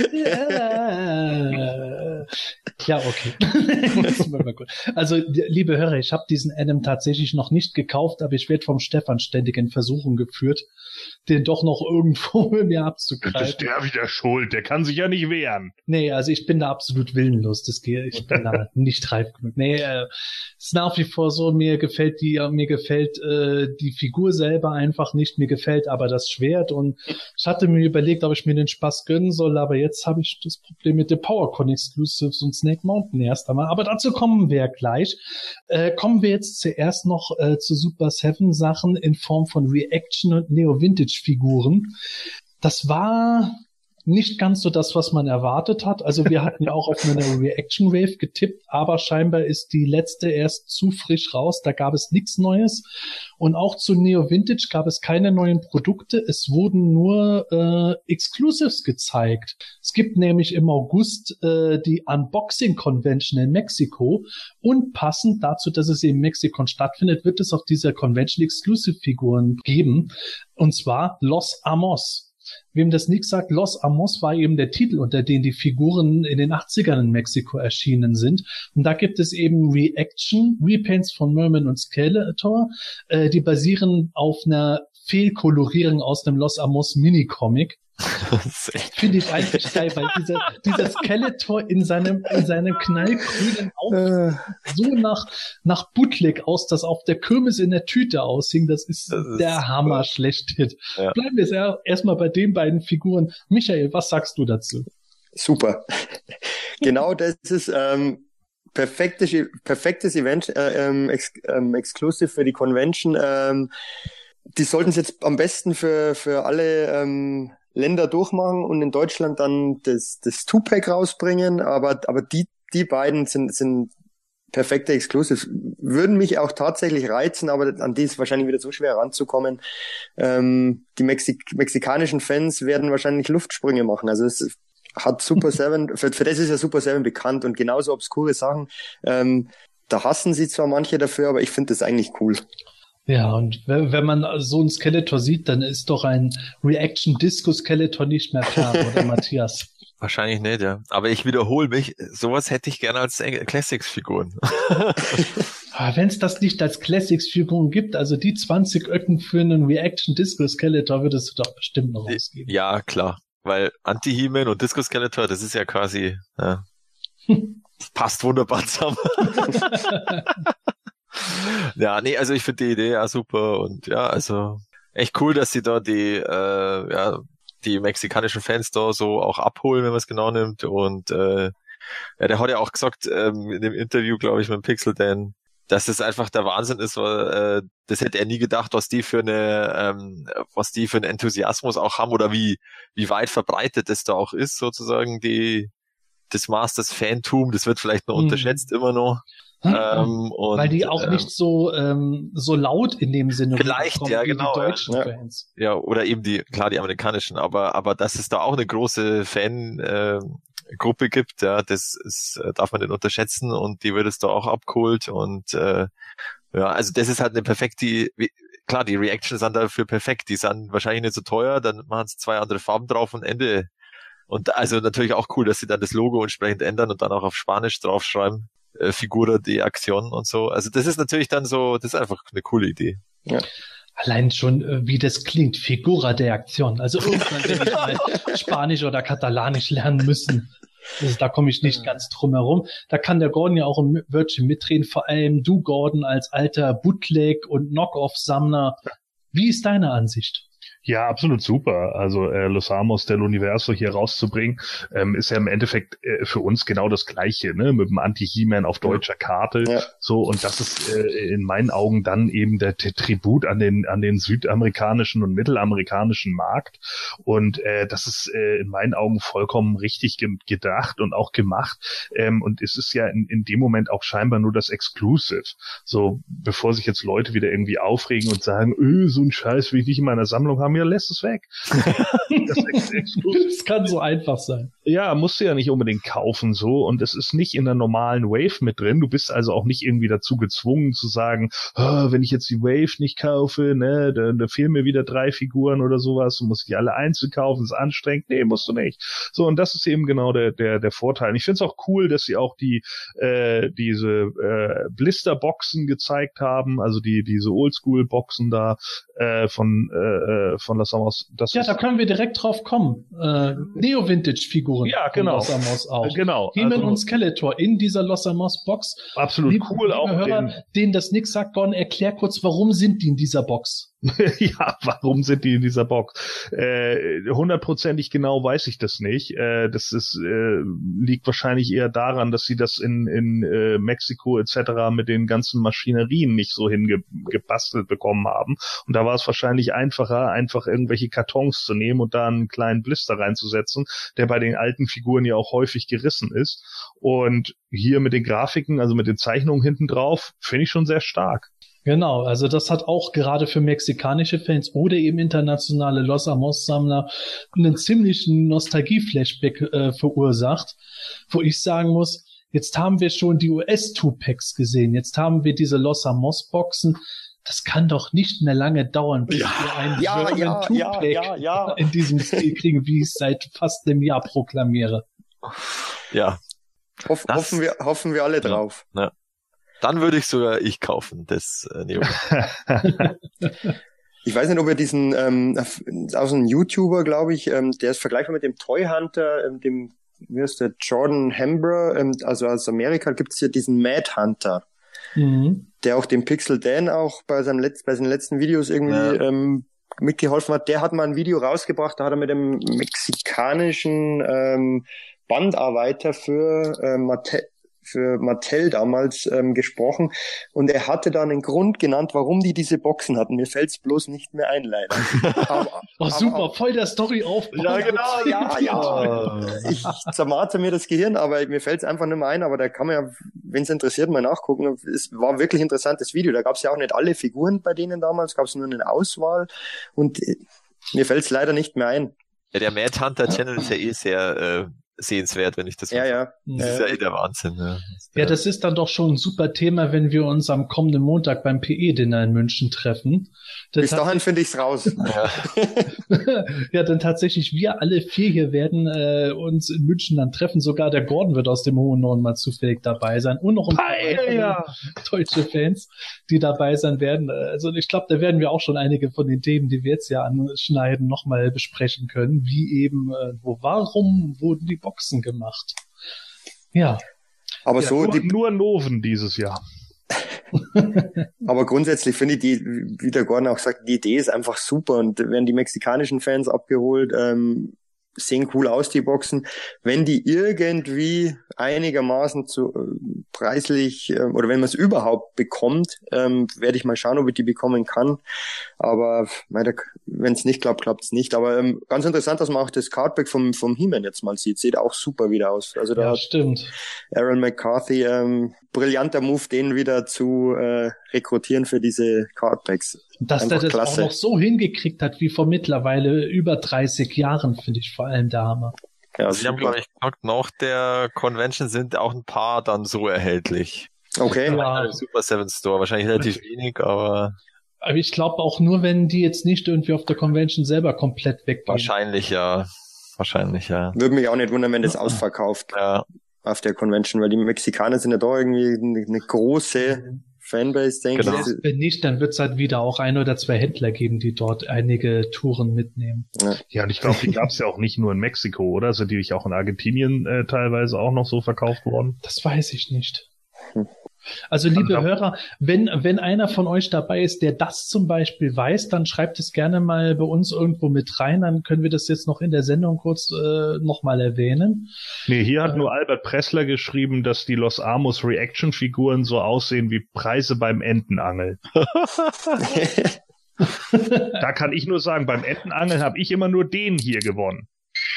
[SPEAKER 1] ja, okay. Also, liebe Hörer, ich habe diesen Adam tatsächlich noch nicht gekauft, aber ich werde vom Stefan ständig in Versuchung geführt, den doch noch irgendwo mit mir abzugreifen.
[SPEAKER 4] Das ist der wieder schuld, der kann sich ja nicht wehren.
[SPEAKER 1] Nee, also ich bin da absolut willenlos. Ich bin da nicht reif genug. Nee, ist nach wie vor so, mir gefällt die Figur selber einfach nicht. Mir gefällt aber das Schwert und ich hatte mir überlegt, ob ich mir den Spaß gönnen soll, aber jetzt habe ich das Problem mit den PowerCon Exclusives und Snake Mountain erst einmal. Aber dazu kommen wir gleich. Kommen wir jetzt zuerst noch zu Super 7 Sachen in Form von Reaction und Neo Vintage Figuren. Das war nicht ganz so das, was man erwartet hat. Also wir hatten ja auch auf eine Reaction Wave getippt, aber scheinbar ist die letzte erst zu frisch raus. Da gab es nichts Neues. Und auch zu Neo Vintage gab es keine neuen Produkte. Es wurden nur Exclusives gezeigt. Es gibt nämlich im August die Unboxing Convention in Mexiko. Und passend dazu, dass es in Mexiko stattfindet, wird es auf dieser Convention Exclusive Figuren geben. Und zwar Los Amos. Wem das nichts sagt, Los Amos war eben der Titel, unter dem die Figuren in den 80ern in Mexiko erschienen sind. Und da gibt es eben Repaints von Merman und Skeletor, die basieren auf einer Fehlkolorierung aus dem Los Amos Mini-Comic. Finde ich eigentlich geil, weil dieser Skeletor in seinem knallgrünen Auge so nach Bootleg aus, das auf der Kirmes in der Tüte aushing. Das ist der Hammer schlechthin. Ja. Bleiben wir erstmal bei den beiden Figuren. Michael, was sagst du dazu?
[SPEAKER 2] Super. Genau, das ist perfektes Event, exclusive für die Convention. Die sollten es jetzt am besten für alle Länder durchmachen und in Deutschland dann das 2-Pack rausbringen, aber die beiden sind perfekte Exclusives. Würden mich auch tatsächlich reizen, aber an die ist wahrscheinlich wieder so schwer ranzukommen. Die mexikanischen Fans werden wahrscheinlich Luftsprünge machen. Also es hat Super 7, für das ist ja Super 7 bekannt und genauso obskure Sachen. Da hassen sie zwar manche dafür, aber ich finde das eigentlich cool.
[SPEAKER 1] Ja, und wenn man so einen Skeletor sieht, dann ist doch ein Reaction-Disco-Skeletor nicht mehr fern, oder Matthias?
[SPEAKER 3] Wahrscheinlich nicht, ja. Aber ich wiederhole mich, sowas hätte ich gerne als Classics-Figuren.
[SPEAKER 1] Wenn es das nicht als Classics-Figuren gibt, also die 20 Öcken für einen Reaction-Disco-Skeletor würdest du doch bestimmt noch rausgeben.
[SPEAKER 3] Ja, klar. Weil Anti-He-Man und Disco-Skeletor, das ist ja quasi, ja, passt wunderbar zusammen. Ja, nee, also ich finde die Idee ja super und ja, also echt cool, dass sie da die mexikanischen Fans da so auch abholen, wenn man es genau nimmt und der hat ja auch gesagt in dem Interview, glaube ich, mit Pixel Dan, dass es einfach der Wahnsinn ist, weil das hätte er nie gedacht, was die für einen Enthusiasmus auch haben oder wie weit verbreitet das da auch ist, sozusagen das Masters Fantum, das wird vielleicht noch unterschätzt immer noch. Und,
[SPEAKER 1] weil die auch nicht so laut in dem Sinne
[SPEAKER 3] vielleicht, ja,
[SPEAKER 1] wie
[SPEAKER 3] genau,
[SPEAKER 1] die deutschen
[SPEAKER 3] ja.
[SPEAKER 1] Fans.
[SPEAKER 3] Ja, oder eben die amerikanischen, aber dass es da auch eine große Gruppe gibt, ja, darf man nicht unterschätzen und die wird es da auch abgeholt und ja, also das ist halt eine perfekte, klar, die Reactions sind dafür perfekt, die sind wahrscheinlich nicht so teuer, dann machen sie 2 andere Farben drauf und Ende. Und also natürlich auch cool, dass sie dann das Logo entsprechend ändern und dann auch auf Spanisch draufschreiben. Figura de Acción und so. Also das ist natürlich dann so, das ist einfach eine coole Idee.
[SPEAKER 2] Ja.
[SPEAKER 1] Allein schon, wie das klingt, Figura de Acción. Also irgendwann werde ich mal Spanisch oder Katalanisch lernen müssen. Also da komme ich nicht ganz drum herum. Da kann der Gordon ja auch ein Wörtchen mitreden, vor allem du, Gordon, als alter Bootleg- und Knock-Off-Sammler. Wie ist deine Ansicht?
[SPEAKER 4] Ja, absolut super. Also Los Amos del Universo hier rauszubringen, ist ja im Endeffekt für uns genau das Gleiche, ne? Mit dem Anti-He-Man auf deutscher Karte. Ja. So, und das ist in meinen Augen dann eben der Tribut an den südamerikanischen und mittelamerikanischen Markt. Und das ist in meinen Augen vollkommen richtig gedacht und auch gemacht. Und es ist ja in dem Moment auch scheinbar nur das Exclusive. So, bevor sich jetzt Leute wieder irgendwie aufregen und sagen, so ein Scheiß will ich nicht in meiner Sammlung haben, ja, lässt es weg.
[SPEAKER 1] Das kann so einfach sein.
[SPEAKER 4] Ja, musst du ja nicht unbedingt kaufen, so. Und es ist nicht in der normalen Wave mit drin. Du bist also auch nicht irgendwie dazu gezwungen zu sagen, wenn ich jetzt die Wave nicht kaufe, ne, da fehlen mir wieder 3 Figuren oder sowas, du musst die alle einzeln kaufen, ist anstrengend. Nee, musst du nicht. So, und das ist eben genau der Vorteil. Und ich finde es auch cool, dass sie auch diese Blisterboxen gezeigt haben, also diese Oldschool-Boxen da von Los Amos.
[SPEAKER 1] Ja, da können wir direkt drauf kommen. Neo-Vintage-Figuren.
[SPEAKER 4] Ja, genau.
[SPEAKER 1] Los Amos auch.
[SPEAKER 4] Genau.
[SPEAKER 1] He-Man und Skeletor in dieser Los Amos-Box.
[SPEAKER 4] Absolut cool.
[SPEAKER 1] Liebe
[SPEAKER 4] auch
[SPEAKER 1] Hörer, denen das nix sagt, Gordon, erklär kurz, warum sind die in dieser Box?
[SPEAKER 4] Ja, warum sind die in dieser Box? 100%ig genau weiß ich das nicht. Das liegt wahrscheinlich eher daran, dass sie das in Mexiko etc. mit den ganzen Maschinerien nicht so hingebastelt bekommen haben. Und da war es wahrscheinlich einfacher, einfach irgendwelche Kartons zu nehmen und da einen kleinen Blister reinzusetzen, der bei den alten Figuren ja auch häufig gerissen ist. Und hier mit den Grafiken, also mit den Zeichnungen hinten drauf, finde ich schon sehr stark.
[SPEAKER 1] Genau, also das hat auch gerade für mexikanische Fans oder eben internationale Los Amos-Sammler einen ziemlichen Nostalgie-Flashback verursacht, wo ich sagen muss, jetzt haben wir schon die US-2-Packs gesehen, jetzt haben wir diese Los Amos-Boxen, das kann doch nicht mehr lange dauern, bis wir einen German 2-Pack in diesem Stil kriegen, wie ich es seit fast einem Jahr proklamiere.
[SPEAKER 3] Ja.
[SPEAKER 2] Hoffen wir alle drauf.
[SPEAKER 3] Ja. Dann würde ich sogar kaufen, das Neo.
[SPEAKER 2] Ich weiß nicht, ob ihr diesen, aus einem YouTuber, glaube ich, der ist vergleichbar mit dem Toy Hunter, wie heißt der, Jordan Hembrough, also aus Amerika gibt's hier diesen Mad Hunter, der auch dem Pixel Dan auch bei seinen letzten Videos irgendwie mitgeholfen hat. Der hat mal ein Video rausgebracht, da hat er mit dem mexikanischen Bandarbeiter für für Mattel damals gesprochen und er hatte da einen Grund genannt, warum die diese Boxen hatten. Mir fällt's bloß nicht mehr ein, leider.
[SPEAKER 1] Super, voll der Story aufbau.
[SPEAKER 2] Ja, genau, ja. Ich zermarte mir das Gehirn, aber mir fällt's einfach nicht mehr ein, aber da kann man ja, wenn es interessiert, mal nachgucken. Es war wirklich ein interessantes Video. Da gab's ja auch nicht alle Figuren bei denen damals, gab's nur eine Auswahl und mir fällt's leider nicht mehr ein.
[SPEAKER 3] Ja, der Mad Hunter Channel ist ja sehr sehenswert, wenn ich das
[SPEAKER 2] ja.
[SPEAKER 3] Das ist ja der Wahnsinn.
[SPEAKER 1] Ja, das ist dann doch schon ein super Thema, wenn wir uns am kommenden Montag beim PE-Dinner in München treffen.
[SPEAKER 2] Bis dahin finde ich's raus.
[SPEAKER 1] Ja, dann tatsächlich wir alle 4 hier werden uns in München dann treffen. Sogar der Gordon wird aus dem Hohen Norden mal zufällig dabei sein. Und noch ein paar deutsche Fans, die dabei sein werden. Also ich glaube, da werden wir auch schon einige von den Themen, die wir jetzt ja anschneiden, nochmal besprechen können. Wie eben, warum wurden die Boxen gemacht? Ja.
[SPEAKER 2] Aber
[SPEAKER 4] ja,
[SPEAKER 2] so
[SPEAKER 4] nur Noven dieses Jahr.
[SPEAKER 2] Aber grundsätzlich finde ich wie der Gordon auch sagt, die Idee ist einfach super und werden die mexikanischen Fans abgeholt, sehen cool aus, die Boxen. Wenn die irgendwie einigermaßen preislich oder wenn man es überhaupt bekommt, werde ich mal schauen, ob ich die bekommen kann. Aber wenn es nicht klappt, klappt es nicht. Aber ganz interessant, dass man auch das Cardback vom He-Man jetzt mal sieht. Sieht auch super wieder aus. Also da hat
[SPEAKER 1] stimmt.
[SPEAKER 2] Aaron McCarthy brillanter Move, den wieder zu rekrutieren für diese Cardbacks.
[SPEAKER 1] Dass
[SPEAKER 2] einfach
[SPEAKER 1] der das
[SPEAKER 2] klasse.
[SPEAKER 1] auch noch so hingekriegt hat, wie vor mittlerweile über 30 Jahren, finde ich vor allem der Hammer.
[SPEAKER 2] Ja,
[SPEAKER 3] also wir haben, glaube ich, gesagt, nach der Convention sind auch ein paar dann so erhältlich.
[SPEAKER 2] Okay.
[SPEAKER 1] Ja.
[SPEAKER 3] Im Super 7 Store, wahrscheinlich relativ wenig, aber
[SPEAKER 1] ich glaube auch nur, wenn die jetzt nicht irgendwie auf der Convention selber komplett weggehen.
[SPEAKER 3] wahrscheinlich ja.
[SPEAKER 2] Würde mich auch nicht wundern, wenn das ausverkauft auf der Convention, weil die Mexikaner sind ja doch irgendwie eine große Fanbase, denke ich.
[SPEAKER 1] Genau. Wenn nicht, dann wird es halt wieder auch 1 oder 2 Händler geben, die dort einige Touren mitnehmen.
[SPEAKER 4] Ja, und ich glaube, die gab es ja auch nicht nur in Mexiko, oder? Sind die nicht auch in Argentinien teilweise auch noch so verkauft worden?
[SPEAKER 1] Das weiß ich nicht. Also liebe Hörer, wenn einer von euch dabei ist, der das zum Beispiel weiß, dann schreibt es gerne mal bei uns irgendwo mit rein, dann können wir das jetzt noch in der Sendung kurz nochmal erwähnen.
[SPEAKER 4] Nee, hier hat nur Albert Pressler geschrieben, dass die Los Amos Reaction-Figuren so aussehen wie Preise beim Entenangeln. Da kann ich nur sagen, beim Entenangeln habe ich immer nur den hier gewonnen.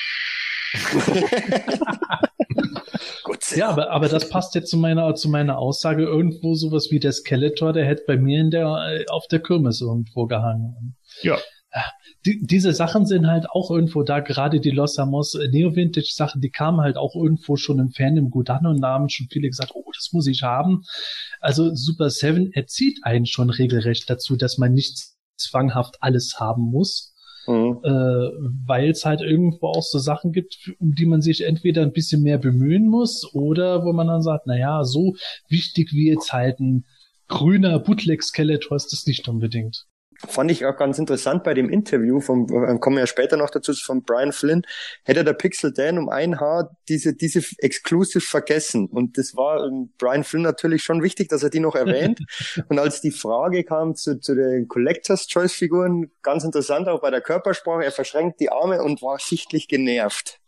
[SPEAKER 1] Ja, aber das passt jetzt zu meiner Aussage. Irgendwo sowas wie der Skeletor, der hätte bei mir auf der Kirmes irgendwo gehangen.
[SPEAKER 4] Ja.
[SPEAKER 1] Diese Sachen sind halt auch irgendwo da, gerade die Los Amos Neo-Vintage-Sachen, die kamen halt auch irgendwo schon im Fandom gut an und da haben schon viele gesagt, oh, das muss ich haben. Also Super 7 erzieht einen schon regelrecht dazu, dass man nicht zwanghaft alles haben muss. Weil es halt irgendwo auch so Sachen gibt, um die man sich entweder ein bisschen mehr bemühen muss oder wo man dann sagt, naja, so wichtig wie jetzt halt ein grüner Bootleg-Skeletor ist das nicht unbedingt.
[SPEAKER 2] Fand ich auch ganz interessant bei dem Interview kommen wir ja später noch dazu, von Brian Flynn, hätte der Pixel Dan um ein Haar diese Exclusive vergessen. Und das war Brian Flynn natürlich schon wichtig, dass er die noch erwähnt. Und als die Frage kam zu den Collectors Choice Figuren, ganz interessant auch bei der Körpersprache, er verschränkt die Arme und war sichtlich genervt.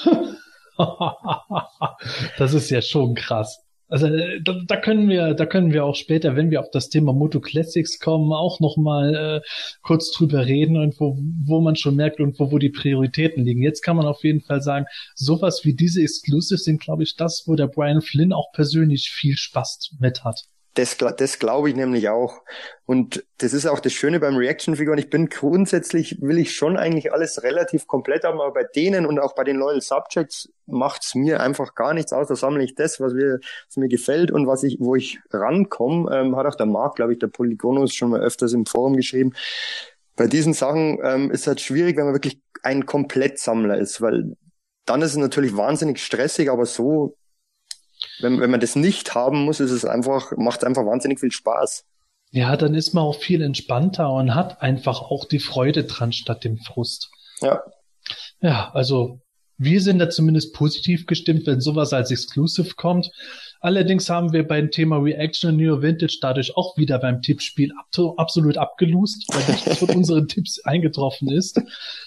[SPEAKER 1] Das ist ja schon krass. Also da können wir auch später, wenn wir auf das Thema Moto Classics kommen, auch nochmal kurz drüber reden und wo man schon merkt und wo die Prioritäten liegen. Jetzt kann man auf jeden Fall sagen, sowas wie diese Exclusives sind, glaube ich, das, wo der Brian Flynn auch persönlich viel Spaß mit hat.
[SPEAKER 2] Das glaube ich nämlich auch. Und das ist auch das Schöne beim Reaction-Figuren. Ich bin grundsätzlich, will ich schon eigentlich alles relativ komplett haben, aber bei denen und auch bei den Loyal Subjects macht's mir einfach gar nichts aus. Da sammle ich das, was mir gefällt und wo ich rankomme. Hat auch der Marc, glaube ich, der Polygonos schon mal öfters im Forum geschrieben. Bei diesen Sachen ist halt schwierig, wenn man wirklich ein Komplettsammler ist, weil dann ist es natürlich wahnsinnig stressig, aber so, wenn man das nicht haben muss, macht es einfach wahnsinnig viel Spaß.
[SPEAKER 1] Ja, dann ist man auch viel entspannter und hat einfach auch die Freude dran statt dem Frust.
[SPEAKER 2] Ja.
[SPEAKER 1] Ja, also wir sind da zumindest positiv gestimmt, wenn sowas als Exclusive kommt. Allerdings haben wir beim Thema Reaction und Neo Vintage dadurch auch wieder beim Tippspiel absolut abgelost, weil nichts von unseren Tipps eingetroffen ist.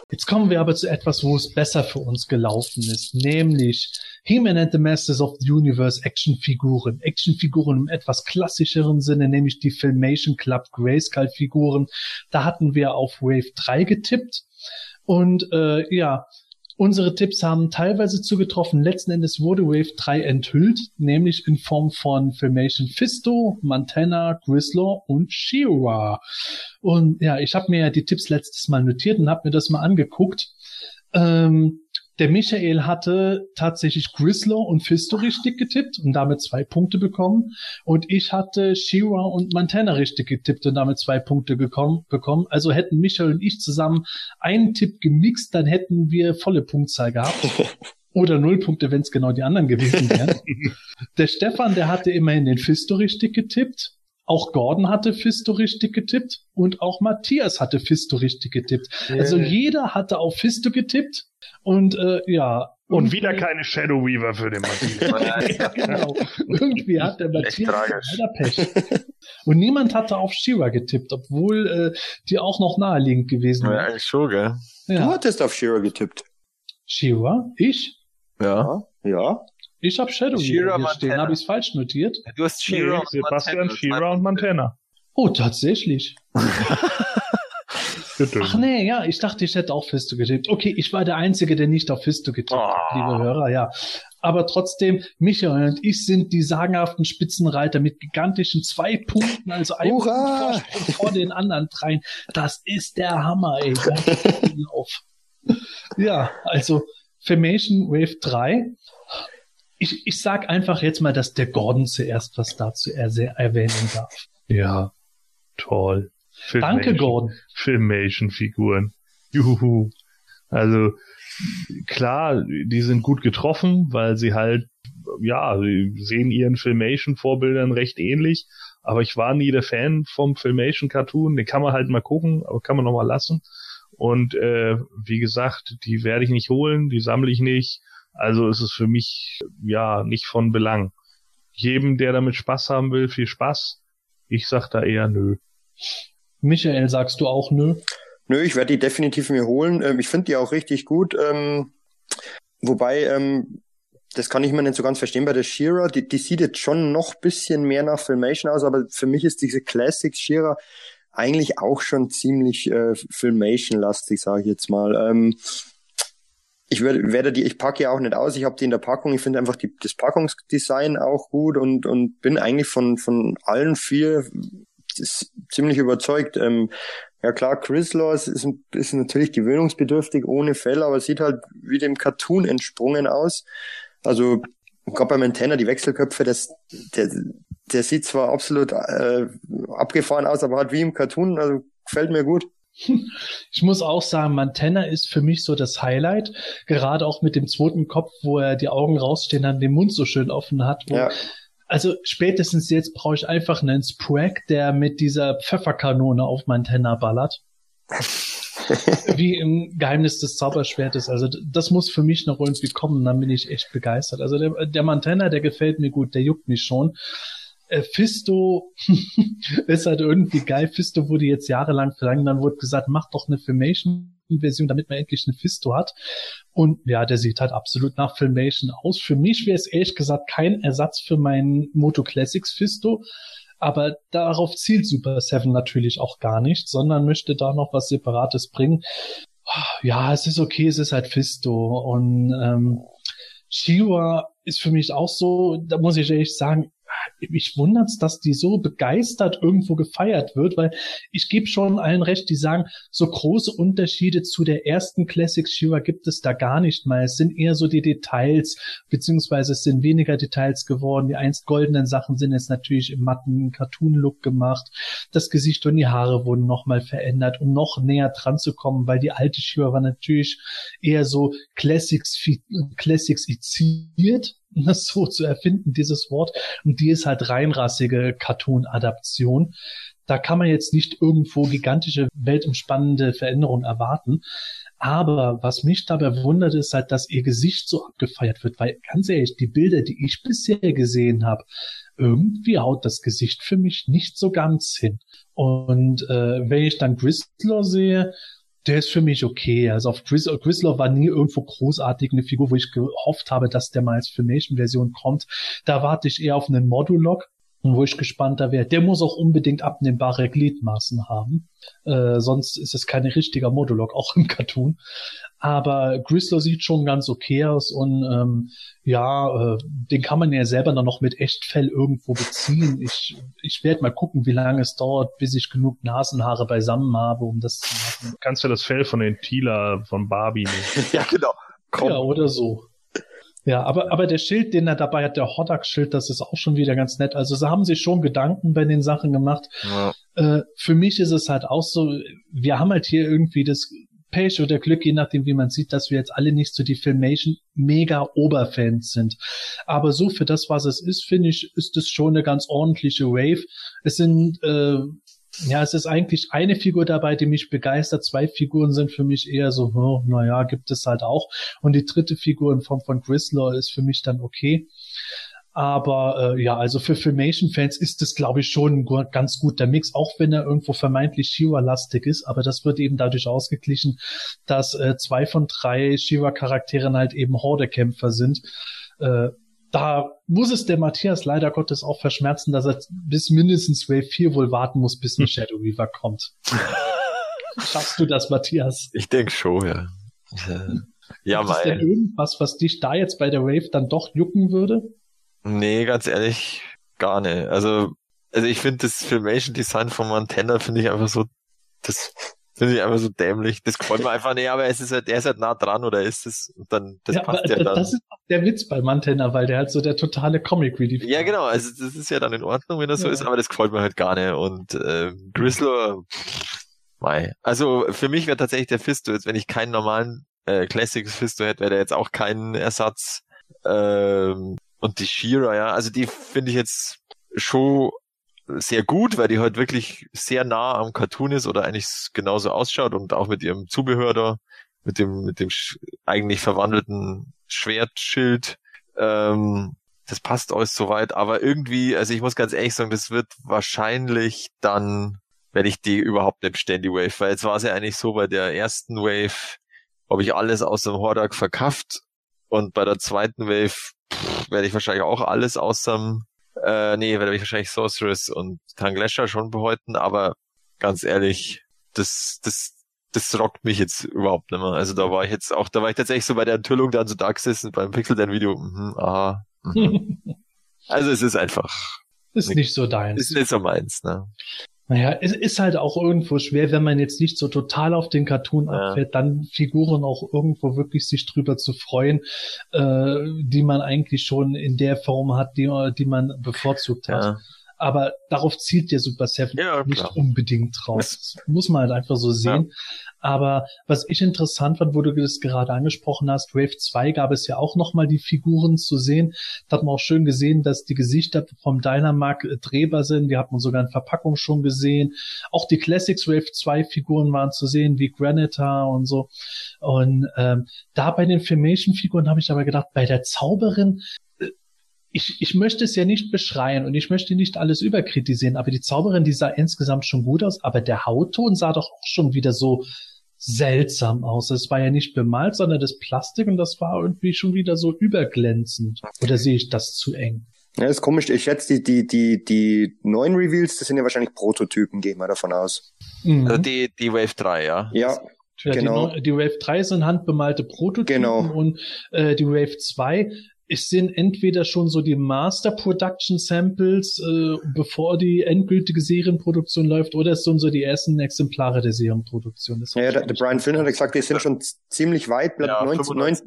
[SPEAKER 1] Jetzt kommen wir aber zu etwas, wo es besser für uns gelaufen ist, nämlich He-Man and the Masters of the Universe Actionfiguren. Actionfiguren im etwas klassischeren Sinne, nämlich die Filmation Club Grayskull-Figuren. Da hatten wir auf Wave 3 getippt und unsere Tipps haben teilweise zugetroffen. Letzten Endes wurde Wave 3 enthüllt, nämlich in Form von Filmation Fisto, Montana, Grislaw und She-Ra. Und ja, ich habe mir ja die Tipps letztes Mal notiert und habe mir das mal angeguckt. Der Michael hatte tatsächlich Grislaw und Fisto richtig getippt und damit 2 Punkte bekommen. Und ich hatte She-Ra und Montana richtig getippt und damit 2 Punkte bekommen. Also hätten Michael und ich zusammen einen Tipp gemixt, dann hätten wir volle Punktzahl gehabt. Oder 0 Punkte, wenn es genau die anderen gewesen wären. Der Stefan, der hatte immerhin den Fisto richtig getippt. Auch Gordon hatte Fisto richtig getippt. Und auch Matthias hatte Fisto richtig getippt. Also jeder hatte auf Fisto getippt. Und
[SPEAKER 4] Und wieder keine Shadow Weaver für den Matthias.
[SPEAKER 1] Ja, genau. Irgendwie hat der Matthias leider Pech. Und niemand hatte auf She-Ra getippt, obwohl die auch noch naheliegend gewesen wäre.
[SPEAKER 3] Ja, eigentlich schon, gell?
[SPEAKER 2] Du hattest auf She-Ra getippt.
[SPEAKER 1] She-Ra? Ich?
[SPEAKER 3] Ja.
[SPEAKER 2] Ja.
[SPEAKER 1] Ich habe Shadow Weaver hier stehen. Habe ich es falsch notiert?
[SPEAKER 3] Du hast She-Ra und
[SPEAKER 4] Sebastian, She-Ra und Montana.
[SPEAKER 1] Oh, tatsächlich. Ach nee, ja, ich dachte, ich hätte auch Fisto getippt. Okay, ich war der Einzige, der nicht auf Fisto getippt hat, liebe Hörer, ja. Aber trotzdem, Michael und ich sind die sagenhaften Spitzenreiter mit gigantischen 2 Punkten, also ein Punkt Vorsprung vor den anderen 3. Das ist der Hammer, ey. Ja, also Filmation Wave 3. Ich sag einfach jetzt mal, dass der Gordon zuerst was dazu erwähnen darf.
[SPEAKER 4] Ja, toll.
[SPEAKER 1] Danke, Gordon.
[SPEAKER 4] Filmation-Figuren. Juhu. Also, klar, die sind gut getroffen, weil sie halt, sie sehen ihren Filmation-Vorbildern recht ähnlich. Aber ich war nie der Fan vom Filmation-Cartoon. Den kann man halt mal gucken, aber kann man noch mal lassen. Und, wie gesagt, die werde ich nicht holen, die sammle ich nicht. Also ist es für mich, nicht von Belang. Jedem, der damit Spaß haben will, viel Spaß. Ich sag da eher nö.
[SPEAKER 1] Michael, sagst du auch nö?
[SPEAKER 2] Nö, ich werde die definitiv mir holen. Ich finde die auch richtig gut. Wobei, das kann ich mir nicht so ganz verstehen bei der She-Ra. Die sieht jetzt schon noch ein bisschen mehr nach Filmation aus, aber für mich ist diese Classic She-Ra eigentlich auch schon ziemlich Filmation-lastig, sage ich jetzt mal. Ich packe ja auch nicht aus, ich habe die in der Packung, ich finde einfach das Packungsdesign auch gut und bin eigentlich von allen 4 ziemlich überzeugt. Ja klar, Grislaw ist natürlich gewöhnungsbedürftig ohne Fell, aber sieht halt wie dem Cartoon entsprungen aus. Also gerade bei Montana, die Wechselköpfe, der sieht zwar absolut abgefahren aus, aber halt wie im Cartoon, also gefällt mir gut.
[SPEAKER 1] Ich muss auch sagen, Montana ist für mich so das Highlight, gerade auch mit dem 2. Kopf, wo er die Augen rausstehen hat, den Mund so schön offen hat. Also spätestens jetzt brauche ich einfach einen Sprag, der mit dieser Pfefferkanone auf Montana ballert. Wie im Geheimnis des Zauberschwertes. Also das muss für mich noch irgendwie kommen, dann bin ich echt begeistert. Also der Montana, der gefällt mir gut, der juckt mich schon. Fisto ist halt irgendwie geil. Fisto wurde jetzt jahrelang verlangt, dann wurde gesagt, mach doch eine Filmation-Version, damit man endlich eine Fisto hat. Und ja, der sieht halt absolut nach Filmation aus. Für mich wäre es ehrlich gesagt kein Ersatz für meinen Moto Classics Fisto, aber darauf zielt Super 7 natürlich auch gar nicht, sondern möchte da noch was Separates bringen. Ja, es ist okay, es ist halt Fisto. Und She-Ra ist für mich auch so, da muss ich ehrlich sagen, mich wundert's, dass die so begeistert irgendwo gefeiert wird, weil ich gebe schon allen recht, die sagen, so große Unterschiede zu der ersten Classic She-Ra gibt es da gar nicht mal. Es sind eher so die Details, beziehungsweise es sind weniger Details geworden. Die einst goldenen Sachen sind jetzt natürlich im matten Cartoon-Look gemacht. Das Gesicht und die Haare wurden nochmal verändert, um noch näher dran zu kommen, weil die alte She-Ra war natürlich eher so Classics-iziert, das so zu erfinden, dieses Wort. Und die ist halt reinrassige Cartoon-Adaption. Da kann man jetzt nicht irgendwo gigantische, weltumspannende Veränderungen erwarten. Aber was mich dabei wundert, ist halt, dass ihr Gesicht so abgefeiert wird. Weil ganz ehrlich, die Bilder, die ich bisher gesehen habe, irgendwie haut das Gesicht für mich nicht so ganz hin. Und wenn ich dann Grislaw sehe, Der ist für mich okay. Also auf Grizzlor war nie irgendwo großartig eine Figur, wo ich gehofft habe, dass der mal als Filmation-Version kommt. Da warte ich eher auf einen Modulok, wo ich gespannter wäre. Der muss auch unbedingt abnehmbare Gliedmaßen haben. Sonst ist es kein richtiger Modulok, auch im Cartoon. Aber Grizzlor sieht schon ganz okay aus und den kann man ja selber dann noch mit Echtfell irgendwo beziehen. Ich werde mal gucken, wie lange es dauert, bis ich genug Nasenhaare beisammen habe, um das zu machen.
[SPEAKER 4] Du kannst ja das Fell von den Tila von Barbie nehmen.
[SPEAKER 3] Ja, genau. Komm.
[SPEAKER 1] Ja, oder so. Ja, aber der Schild, den er dabei hat, der Hordak-Schild, das ist auch schon wieder ganz nett. Also sie haben sich schon Gedanken bei den Sachen gemacht. Ja. Für mich ist es halt auch so, wir haben halt hier irgendwie das Pech oder Glück, je nachdem wie man sieht, dass wir jetzt alle nicht so die Filmation mega Oberfans sind. Aber so für das, was es ist, finde ich, ist es schon eine ganz ordentliche Wave. Es sind es ist eigentlich eine Figur dabei, die mich begeistert. 2 Figuren sind für mich eher so, gibt es halt auch. Und die 3. Figur in Form von Grizzlor ist für mich dann okay. Aber also für Filmation-Fans ist das, glaube ich, schon ein ganz guter Mix, auch wenn er irgendwo vermeintlich She-Ra-lastig ist. Aber das wird eben dadurch ausgeglichen, dass 2 von 3 She-Ra-Charakteren halt eben Horde-Kämpfer sind. Da muss es der Matthias leider Gottes auch verschmerzen, dass er bis mindestens Wave 4 wohl warten muss, bis ein Shadow Weaver kommt. Schaffst du das, Matthias?
[SPEAKER 3] Ich denke schon, ja. Ja,
[SPEAKER 1] ist denn irgendwas, was dich da jetzt bei der Wave dann doch jucken würde?
[SPEAKER 3] Nee, ganz ehrlich, gar nicht. Also ich finde das Filmation-Design von Montana finde ich einfach so dämlich. Das gefällt mir einfach nicht, aber er ist halt nah dran oder ist es, und dann, das passt ja dann.
[SPEAKER 1] Das ist der Witz bei Montana, weil der halt so der totale Comic-Relief ist.
[SPEAKER 3] Ja, genau, also das ist ja dann in Ordnung, wenn das so ist, aber das gefällt mir halt gar nicht. Und Grizzlor, also für mich wäre tatsächlich der Fisto jetzt, wenn ich keinen normalen Classics Fisto hätte, wäre der jetzt auch kein Ersatz. Und die She-Ra, ja, also die finde ich jetzt schon sehr gut, weil die halt wirklich sehr nah am Cartoon ist oder eigentlich genauso ausschaut und auch mit ihrem Zubehör da, mit dem eigentlich verwandelten Schwertschild. Das passt alles soweit, aber irgendwie, also ich muss ganz ehrlich sagen, das wird wahrscheinlich dann, wenn ich die überhaupt nicht bestelle, die Wave, weil jetzt war es ja eigentlich so, bei der ersten Wave habe ich alles aus dem Hordak verkauft und bei der zweiten Wave werde ich wahrscheinlich auch alles außer werde ich wahrscheinlich Sorceress und Tanglesha schon behalten, aber ganz ehrlich, das rockt mich jetzt überhaupt nicht mehr. Also da war ich tatsächlich so bei der Enthüllung dann so da gesessen beim Pixel-Dan-Video, Also es ist einfach
[SPEAKER 1] ist nicht so deins.
[SPEAKER 3] Ist nicht so meins, ne?
[SPEAKER 1] Naja, es ist halt auch irgendwo schwer, wenn man jetzt nicht so total auf den Cartoon abfällt, dann Figuren auch irgendwo wirklich sich drüber zu freuen, die man eigentlich schon in der Form hat, die man bevorzugt hat. Ja. Aber darauf zielt der Super 7 nicht unbedingt drauf. Das muss man halt einfach so sehen. Ja. Aber was ich interessant fand, wo du das gerade angesprochen hast, Wave 2 gab es ja auch nochmal die Figuren zu sehen. Da hat man auch schön gesehen, dass die Gesichter vom Dynamark drehbar sind. Die hat man sogar in Verpackung schon gesehen. Auch die Classics Wave 2 Figuren waren zu sehen, wie Granitar und so. Und da bei den Filmation-Figuren habe ich aber gedacht, bei der Zauberin, ich möchte es ja nicht beschreien und ich möchte nicht alles überkritisieren, aber die Zauberin, die sah insgesamt schon gut aus, aber der Hautton sah doch auch schon wieder so seltsam aus. Es war ja nicht bemalt, sondern das Plastik und das war irgendwie schon wieder so überglänzend. Oder sehe ich das zu eng?
[SPEAKER 2] Ja, ist komisch. Ich schätze, die neuen Reveals, das sind ja wahrscheinlich Prototypen, gehen wir davon aus.
[SPEAKER 3] Mhm. Also die Wave 3, ja.
[SPEAKER 2] Ja. Genau.
[SPEAKER 1] Die Wave 3 sind handbemalte Prototypen und die Wave 2 es sind entweder schon so die Master Production Samples, bevor die endgültige Serienproduktion läuft, oder es sind so die ersten Exemplare der Serienproduktion.
[SPEAKER 2] Ja, der Brian Flynn hat gesagt, die sind schon ziemlich weit, 90%,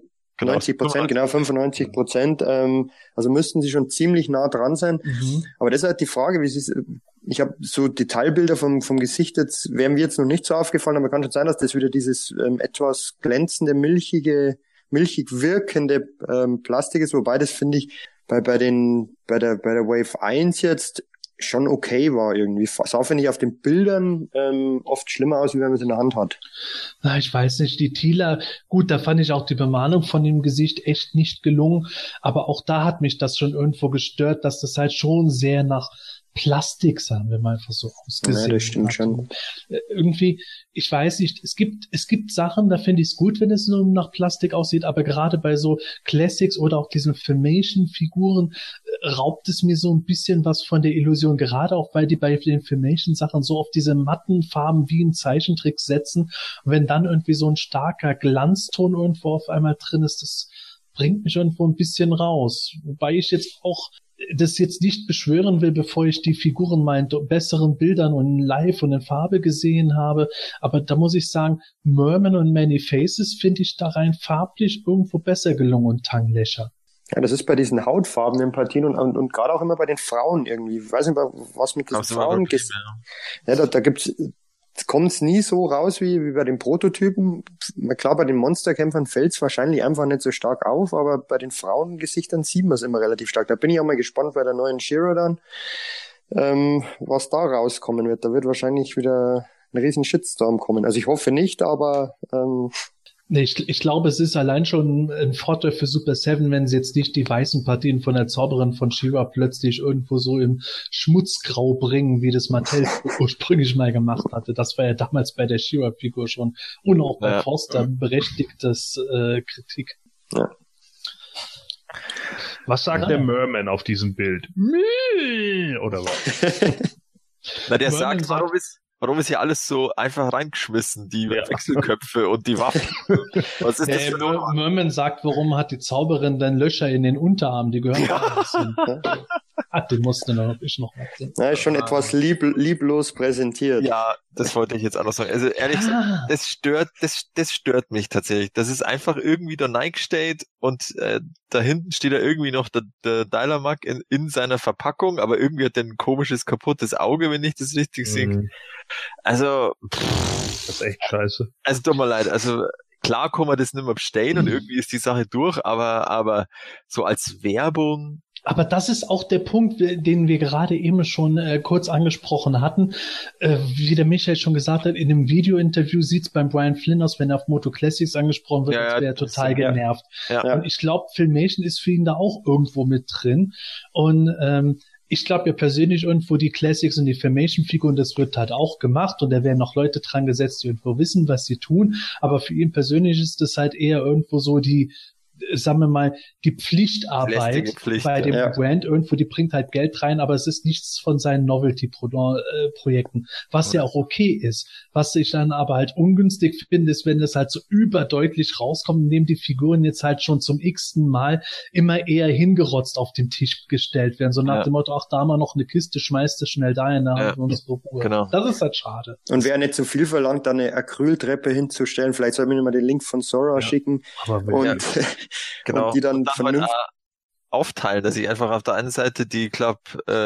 [SPEAKER 2] 95%, also müssten sie schon ziemlich nah dran sein. Mhm. Aber das ist halt die Frage, ich habe so Detailbilder vom Gesicht, jetzt wären mir jetzt noch nicht so aufgefallen, aber kann schon sein, dass das wieder dieses etwas glänzende, milchig wirkende Plastik ist, wobei das finde ich bei der Wave 1 jetzt schon okay war irgendwie. Sah, finde ich, auf den Bildern oft schlimmer aus, wie wenn man es in der Hand hat.
[SPEAKER 1] Na, ich weiß nicht, die Tila, gut, da fand ich auch die Bemalung von dem Gesicht echt nicht gelungen, aber auch da hat mich das schon irgendwo gestört, dass das halt schon sehr nach Plastik, sagen wir mal einfach so ausgesehen.
[SPEAKER 2] Ja, das stimmt schon.
[SPEAKER 1] Irgendwie, ich weiß nicht, es gibt Sachen, da finde ich es gut, wenn es nur nach Plastik aussieht, aber gerade bei so Classics oder auch diesen Filmation-Figuren raubt es mir so ein bisschen was von der Illusion, gerade auch weil die bei den Filmation-Sachen so auf diese matten Farben wie in Zeichentrick setzen. Und wenn dann irgendwie so ein starker Glanzton irgendwo auf einmal drin ist, das bringt mich irgendwo ein bisschen raus. Wobei ich jetzt auch das jetzt nicht beschwören will, bevor ich die Figuren mal in besseren Bildern und live und in Farbe gesehen habe. Aber da muss ich sagen, Merman und Many Faces finde ich da rein farblich irgendwo besser gelungen und Tanglöcher.
[SPEAKER 2] Ja, das ist bei diesen hautfarbenen Partien und gerade auch immer bei den Frauen irgendwie. Ich weiß nicht, was mit diesen Frauen ist. Ja, da kommt's nie so raus wie bei den Prototypen. Klar, bei den Monsterkämpfern fällt's wahrscheinlich einfach nicht so stark auf, aber bei den Frauengesichtern sieht man es immer relativ stark. Da bin ich auch mal gespannt bei der neuen She-Ra dann, was da rauskommen wird. Da wird wahrscheinlich wieder ein riesen Shitstorm kommen. Also ich hoffe nicht, aber
[SPEAKER 1] Nee, ich glaube, es ist allein schon ein Vorteil für Super 7, wenn sie jetzt nicht die weißen Partien von der Zauberin von She-Ra plötzlich irgendwo so im Schmutzgrau bringen, wie das Mattel ursprünglich mal gemacht hatte. Das war ja damals bei der She-Ra-Figur schon und auch bei Forster berechtigtes Kritik.
[SPEAKER 2] Ja.
[SPEAKER 4] Was sagt der Merman auf diesem Bild? Oder was?
[SPEAKER 3] Na, der sagt, warum ist hier alles so einfach reingeschmissen, die Wechselköpfe und die Waffen? Was ist das für ein
[SPEAKER 1] Merman sagt, warum hat die Zauberin denn Löcher in den Unterarmen? Die gehören woanders hin. Den musste ich noch mal sehen.
[SPEAKER 2] Ja, ist schon etwas lieblos präsentiert.
[SPEAKER 3] Ja, das wollte ich jetzt auch noch sagen. Also ehrlich gesagt, das stört mich tatsächlich. Das ist einfach irgendwie da reingestellt und da hinten steht ja irgendwie noch der Dylamak in seiner Verpackung, aber irgendwie hat der ein komisches, kaputtes Auge, wenn ich das richtig sehe. Also,
[SPEAKER 4] das ist echt scheiße.
[SPEAKER 3] Also tut mir leid, also klar kann man das nicht mehr bestellen und irgendwie ist die Sache durch, aber so als Werbung.
[SPEAKER 1] Aber das ist auch der Punkt, den wir gerade eben schon kurz angesprochen hatten. Wie der Michael schon gesagt hat, in dem Video-Interview sieht es beim Brian Flynn aus, wenn er auf Moto Classics angesprochen wird, als wäre er total genervt. Ja. Und ich glaube, Filmation ist für ihn da auch irgendwo mit drin. Und ich glaube ja persönlich irgendwo die Classics und die Filmation-Figuren, das wird halt auch gemacht und da werden noch Leute dran gesetzt, die irgendwo wissen, was sie tun. Aber für ihn persönlich ist das halt eher irgendwo so die, sagen wir mal, die Pflichtarbeit bei dem Brand irgendwo, die bringt halt Geld rein, aber es ist nichts von seinen Novelty-Projekten, was ja auch okay ist. Was ich dann aber halt ungünstig finde, ist, wenn das halt so überdeutlich rauskommt, indem die Figuren jetzt halt schon zum x-ten Mal immer eher hingerotzt auf den Tisch gestellt werden, so nach dem Motto, ach, da haben wir noch eine Kiste, schmeißt es schnell dahin, unsere Ruhe. Genau. Das ist halt schade.
[SPEAKER 2] Und wer nicht zu viel verlangt, da eine Acryltreppe hinzustellen, vielleicht soll mir mal den Link von Sora schicken und
[SPEAKER 3] genau.
[SPEAKER 2] Und die dann vernünftig
[SPEAKER 3] aufteilen, dass ich einfach auf der einen Seite die Club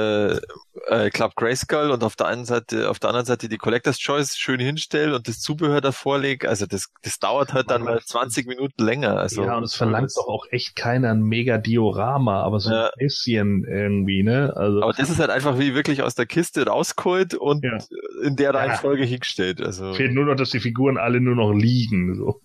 [SPEAKER 3] Grayskull und auf der anderen Seite die Collector's Choice schön hinstelle und das Zubehör davor lege. Also das dauert halt dann mal 20 Minuten länger. Also
[SPEAKER 4] ja, und es verlangt doch auch echt keiner ein mega Diorama, aber so ein bisschen irgendwie, ne? Also
[SPEAKER 3] aber das ist halt einfach wie wirklich aus der Kiste rausgeholt und in der Reihenfolge hingestellt. Also
[SPEAKER 4] fehlt nur noch, dass die Figuren alle nur noch liegen. So.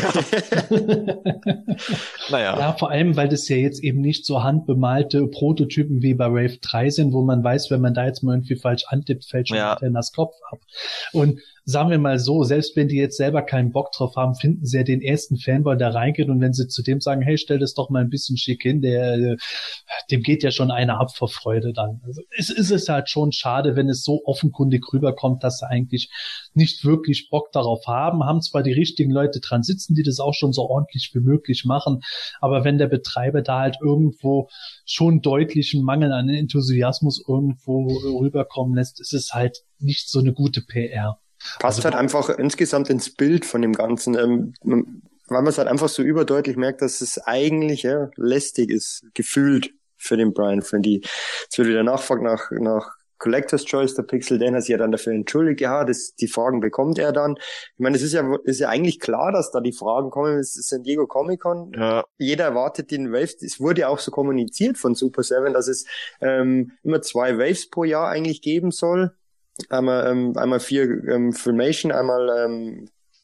[SPEAKER 3] Naja.
[SPEAKER 1] Ja, vor allem, weil das ja jetzt eben nicht so handbemalte Prototypen wie bei Wave 3 sind, wo man weiß, wenn man da jetzt mal irgendwie falsch antippt, fällt schon das Kopf ab. Und sagen wir mal so, selbst wenn die jetzt selber keinen Bock drauf haben, finden sie ja den ersten Fanboy, der reingeht und wenn sie zu dem sagen, hey, stell das doch mal ein bisschen schick hin, dem geht ja schon einer ab vor Freude dann. Also es ist halt schon schade, wenn es so offenkundig rüberkommt, dass sie eigentlich nicht wirklich Bock darauf haben zwar die richtigen Leute dran sitzen, die das auch schon so ordentlich wie möglich machen, aber wenn der Betreiber da halt irgendwo schon deutlichen Mangel an Enthusiasmus irgendwo rüberkommen lässt, ist es halt nicht so eine gute PR.
[SPEAKER 2] Passt halt einfach insgesamt ins Bild von dem Ganzen, weil man es halt einfach so überdeutlich merkt, dass es eigentlich lästig ist, gefühlt für den Brian Flynn. Es wird wieder nachfragt nach Collector's Choice, der Pixel, den hat sich ja dann dafür entschuldigt, die Fragen bekommt er dann. Ich meine, es ist ja eigentlich klar, dass da die Fragen kommen, es ist San Diego Comic-Con, jeder erwartet den Waves, es wurde ja auch so kommuniziert von Super 7, dass es immer 2 Waves pro Jahr eigentlich geben soll. Einmal 4 Filmation, einmal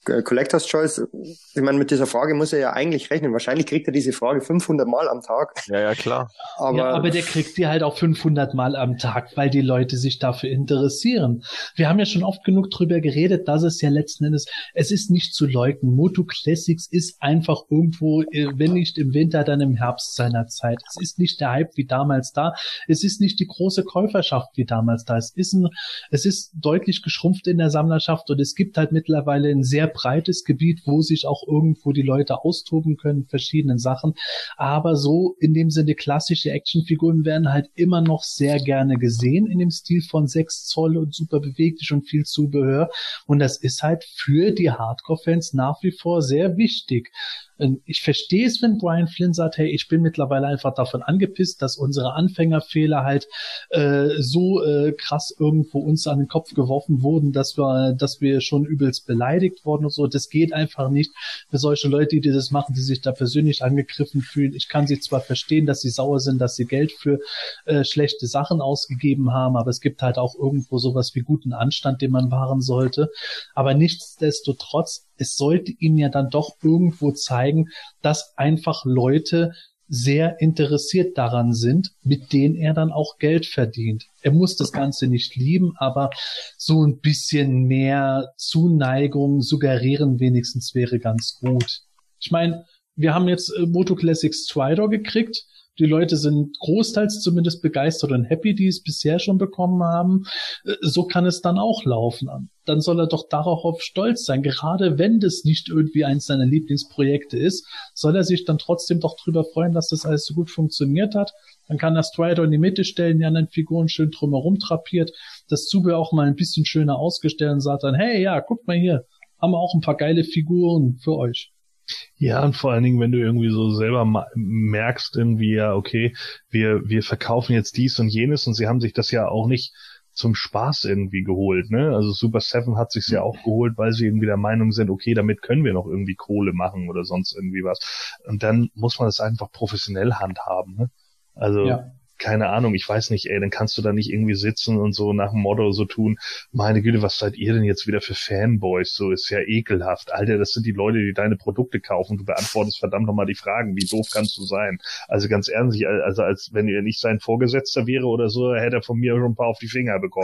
[SPEAKER 2] Collector's Choice, ich meine, mit dieser Frage muss er ja eigentlich rechnen. Wahrscheinlich kriegt er diese Frage 500 Mal am Tag.
[SPEAKER 3] Ja, klar.
[SPEAKER 1] Aber der kriegt die halt auch 500 Mal am Tag, weil die Leute sich dafür interessieren. Wir haben ja schon oft genug drüber geredet, dass es ja letzten Endes, es ist nicht zu leugnen. Moto Classics ist einfach irgendwo, wenn nicht im Winter, dann im Herbst seiner Zeit. Es ist nicht der Hype wie damals da. Es ist nicht die große Käuferschaft wie damals da. Es ist deutlich geschrumpft in der Sammlerschaft und es gibt halt mittlerweile ein sehr breites Gebiet, wo sich auch irgendwo die Leute austoben können, verschiedenen Sachen. Aber so in dem Sinne klassische Actionfiguren werden halt immer noch sehr gerne gesehen in dem Stil von 6 Zoll und super beweglich und viel Zubehör. Und das ist halt für die Hardcore-Fans nach wie vor sehr wichtig. Ich verstehe es, wenn Brian Flynn sagt, hey, ich bin mittlerweile einfach davon angepisst, dass unsere Anfängerfehler halt so krass irgendwo uns an den Kopf geworfen wurden, dass wir schon übelst beleidigt wurden und so. Das geht einfach nicht für solche Leute, die das machen, die sich da persönlich angegriffen fühlen. Ich kann sie zwar verstehen, dass sie sauer sind, dass sie Geld für schlechte Sachen ausgegeben haben, aber es gibt halt auch irgendwo sowas wie guten Anstand, den man wahren sollte. Aber nichtsdestotrotz, es sollte ihnen ja dann doch irgendwo zeigen, dass einfach Leute sehr interessiert daran sind, mit denen er dann auch Geld verdient. Er muss das Ganze nicht lieben, aber so ein bisschen mehr Zuneigung suggerieren wenigstens wäre ganz gut. Ich meine, wir haben jetzt Moto Classics Strider gekriegt. Die Leute sind großteils zumindest begeistert und happy, die es bisher schon bekommen haben. So kann es dann auch laufen. Dann soll er doch darauf stolz sein. Gerade wenn das nicht irgendwie eins seiner Lieblingsprojekte ist, soll er sich dann trotzdem doch drüber freuen, dass das alles so gut funktioniert hat. Dann kann er Strider in die Mitte stellen, die anderen Figuren schön drumherum drapiert, das Zubehör auch mal ein bisschen schöner ausgestellt und sagt dann, hey, ja, guckt mal hier, haben wir auch ein paar geile Figuren für euch.
[SPEAKER 4] Ja, und vor allen Dingen, wenn du irgendwie so selber merkst, irgendwie, ja, okay, wir verkaufen jetzt dies und jenes und sie haben sich das ja auch nicht zum Spaß irgendwie geholt, ne? Also Super 7 hat sich's ja auch geholt, weil sie irgendwie der Meinung sind, okay, damit können wir noch irgendwie Kohle machen oder sonst irgendwie was. Und dann muss man das einfach professionell handhaben, ne? Also, ja. Keine Ahnung, ich weiß nicht, dann kannst du da nicht irgendwie sitzen und so nach dem Motto so tun, meine Güte, was seid ihr denn jetzt wieder für Fanboys? So ist ja ekelhaft. Alter, das sind die Leute, die deine Produkte kaufen. Du beantwortest verdammt nochmal die Fragen. Wie doof kannst du sein? Also ganz ehrlich, also als wenn er nicht sein Vorgesetzter wäre oder so, hätte er von mir schon ein paar auf die Finger bekommen.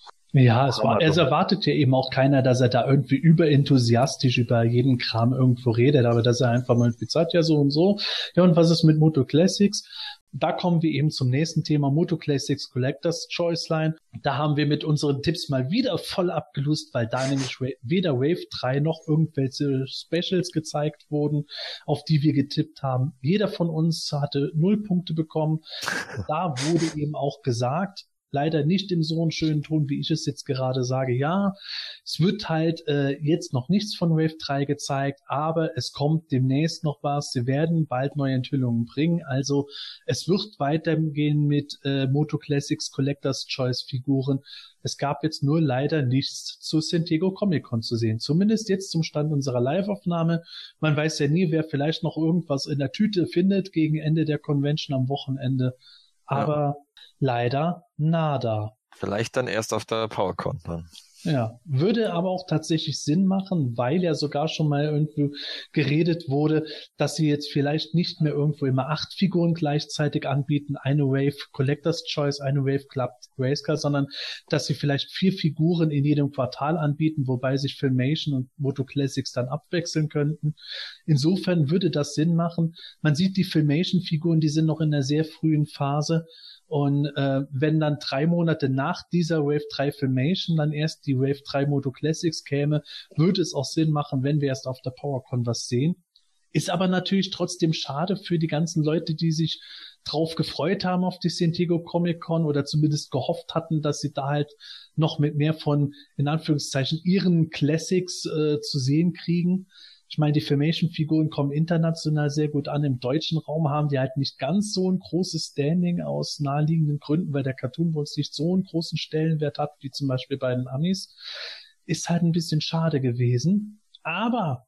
[SPEAKER 1] Ja, es erwartet ja eben auch keiner, dass er da irgendwie überenthusiastisch über jeden Kram irgendwo redet, aber dass er einfach mal sagt, ja so und so. Ja, und was ist mit Moto Classics? Da kommen wir eben zum nächsten Thema, Moto Classics Collector's Choice Line. Da haben wir mit unseren Tipps mal wieder voll abgelust, weil da nämlich weder Wave 3 noch irgendwelche Specials gezeigt wurden, auf die wir getippt haben. Jeder von uns hatte 0 Punkte bekommen. Da wurde eben auch gesagt, leider nicht in so einem schönen Ton, wie ich es jetzt gerade sage. Ja, es wird halt jetzt noch nichts von Wave 3 gezeigt, aber es kommt demnächst noch was. Sie werden bald neue Enthüllungen bringen. Also es wird weitergehen mit Moto Classics Collector's Choice Figuren. Es gab jetzt nur leider nichts zu San Diego Comic Con zu sehen. Zumindest jetzt zum Stand unserer Live-Aufnahme. Man weiß ja nie, wer vielleicht noch irgendwas in der Tüte findet gegen Ende der Convention am Wochenende. Aber leider nada.
[SPEAKER 3] Vielleicht dann erst auf der PowerCon dann.
[SPEAKER 1] Ja, würde aber auch tatsächlich Sinn machen, weil ja sogar schon mal irgendwie geredet wurde, dass sie jetzt vielleicht nicht mehr irgendwo immer 8 Figuren gleichzeitig anbieten, eine Wave Collector's Choice, eine Wave Club Grayscale, sondern dass sie vielleicht 4 Figuren in jedem Quartal anbieten, wobei sich Filmation und Moto Classics dann abwechseln könnten. Insofern würde das Sinn machen. Man sieht die Filmation-Figuren, die sind noch in einer sehr frühen Phase. Und wenn dann 3 Monate nach dieser Wave 3 Filmation dann erst die Wave 3 Moto Classics käme, würde es auch Sinn machen, wenn wir erst auf der PowerCon was sehen. Ist aber natürlich trotzdem schade für die ganzen Leute, die sich drauf gefreut haben auf die San Diego Comic Con oder zumindest gehofft hatten, dass sie da halt noch mit mehr von, in Anführungszeichen, ihren Classics zu sehen kriegen. Ich meine, die Filmation-Figuren kommen international sehr gut an. Im deutschen Raum haben die halt nicht ganz so ein großes Standing aus naheliegenden Gründen, weil der Cartoon wohl nicht so einen großen Stellenwert hat, wie zum Beispiel bei den Amis. Ist halt ein bisschen schade gewesen. Aber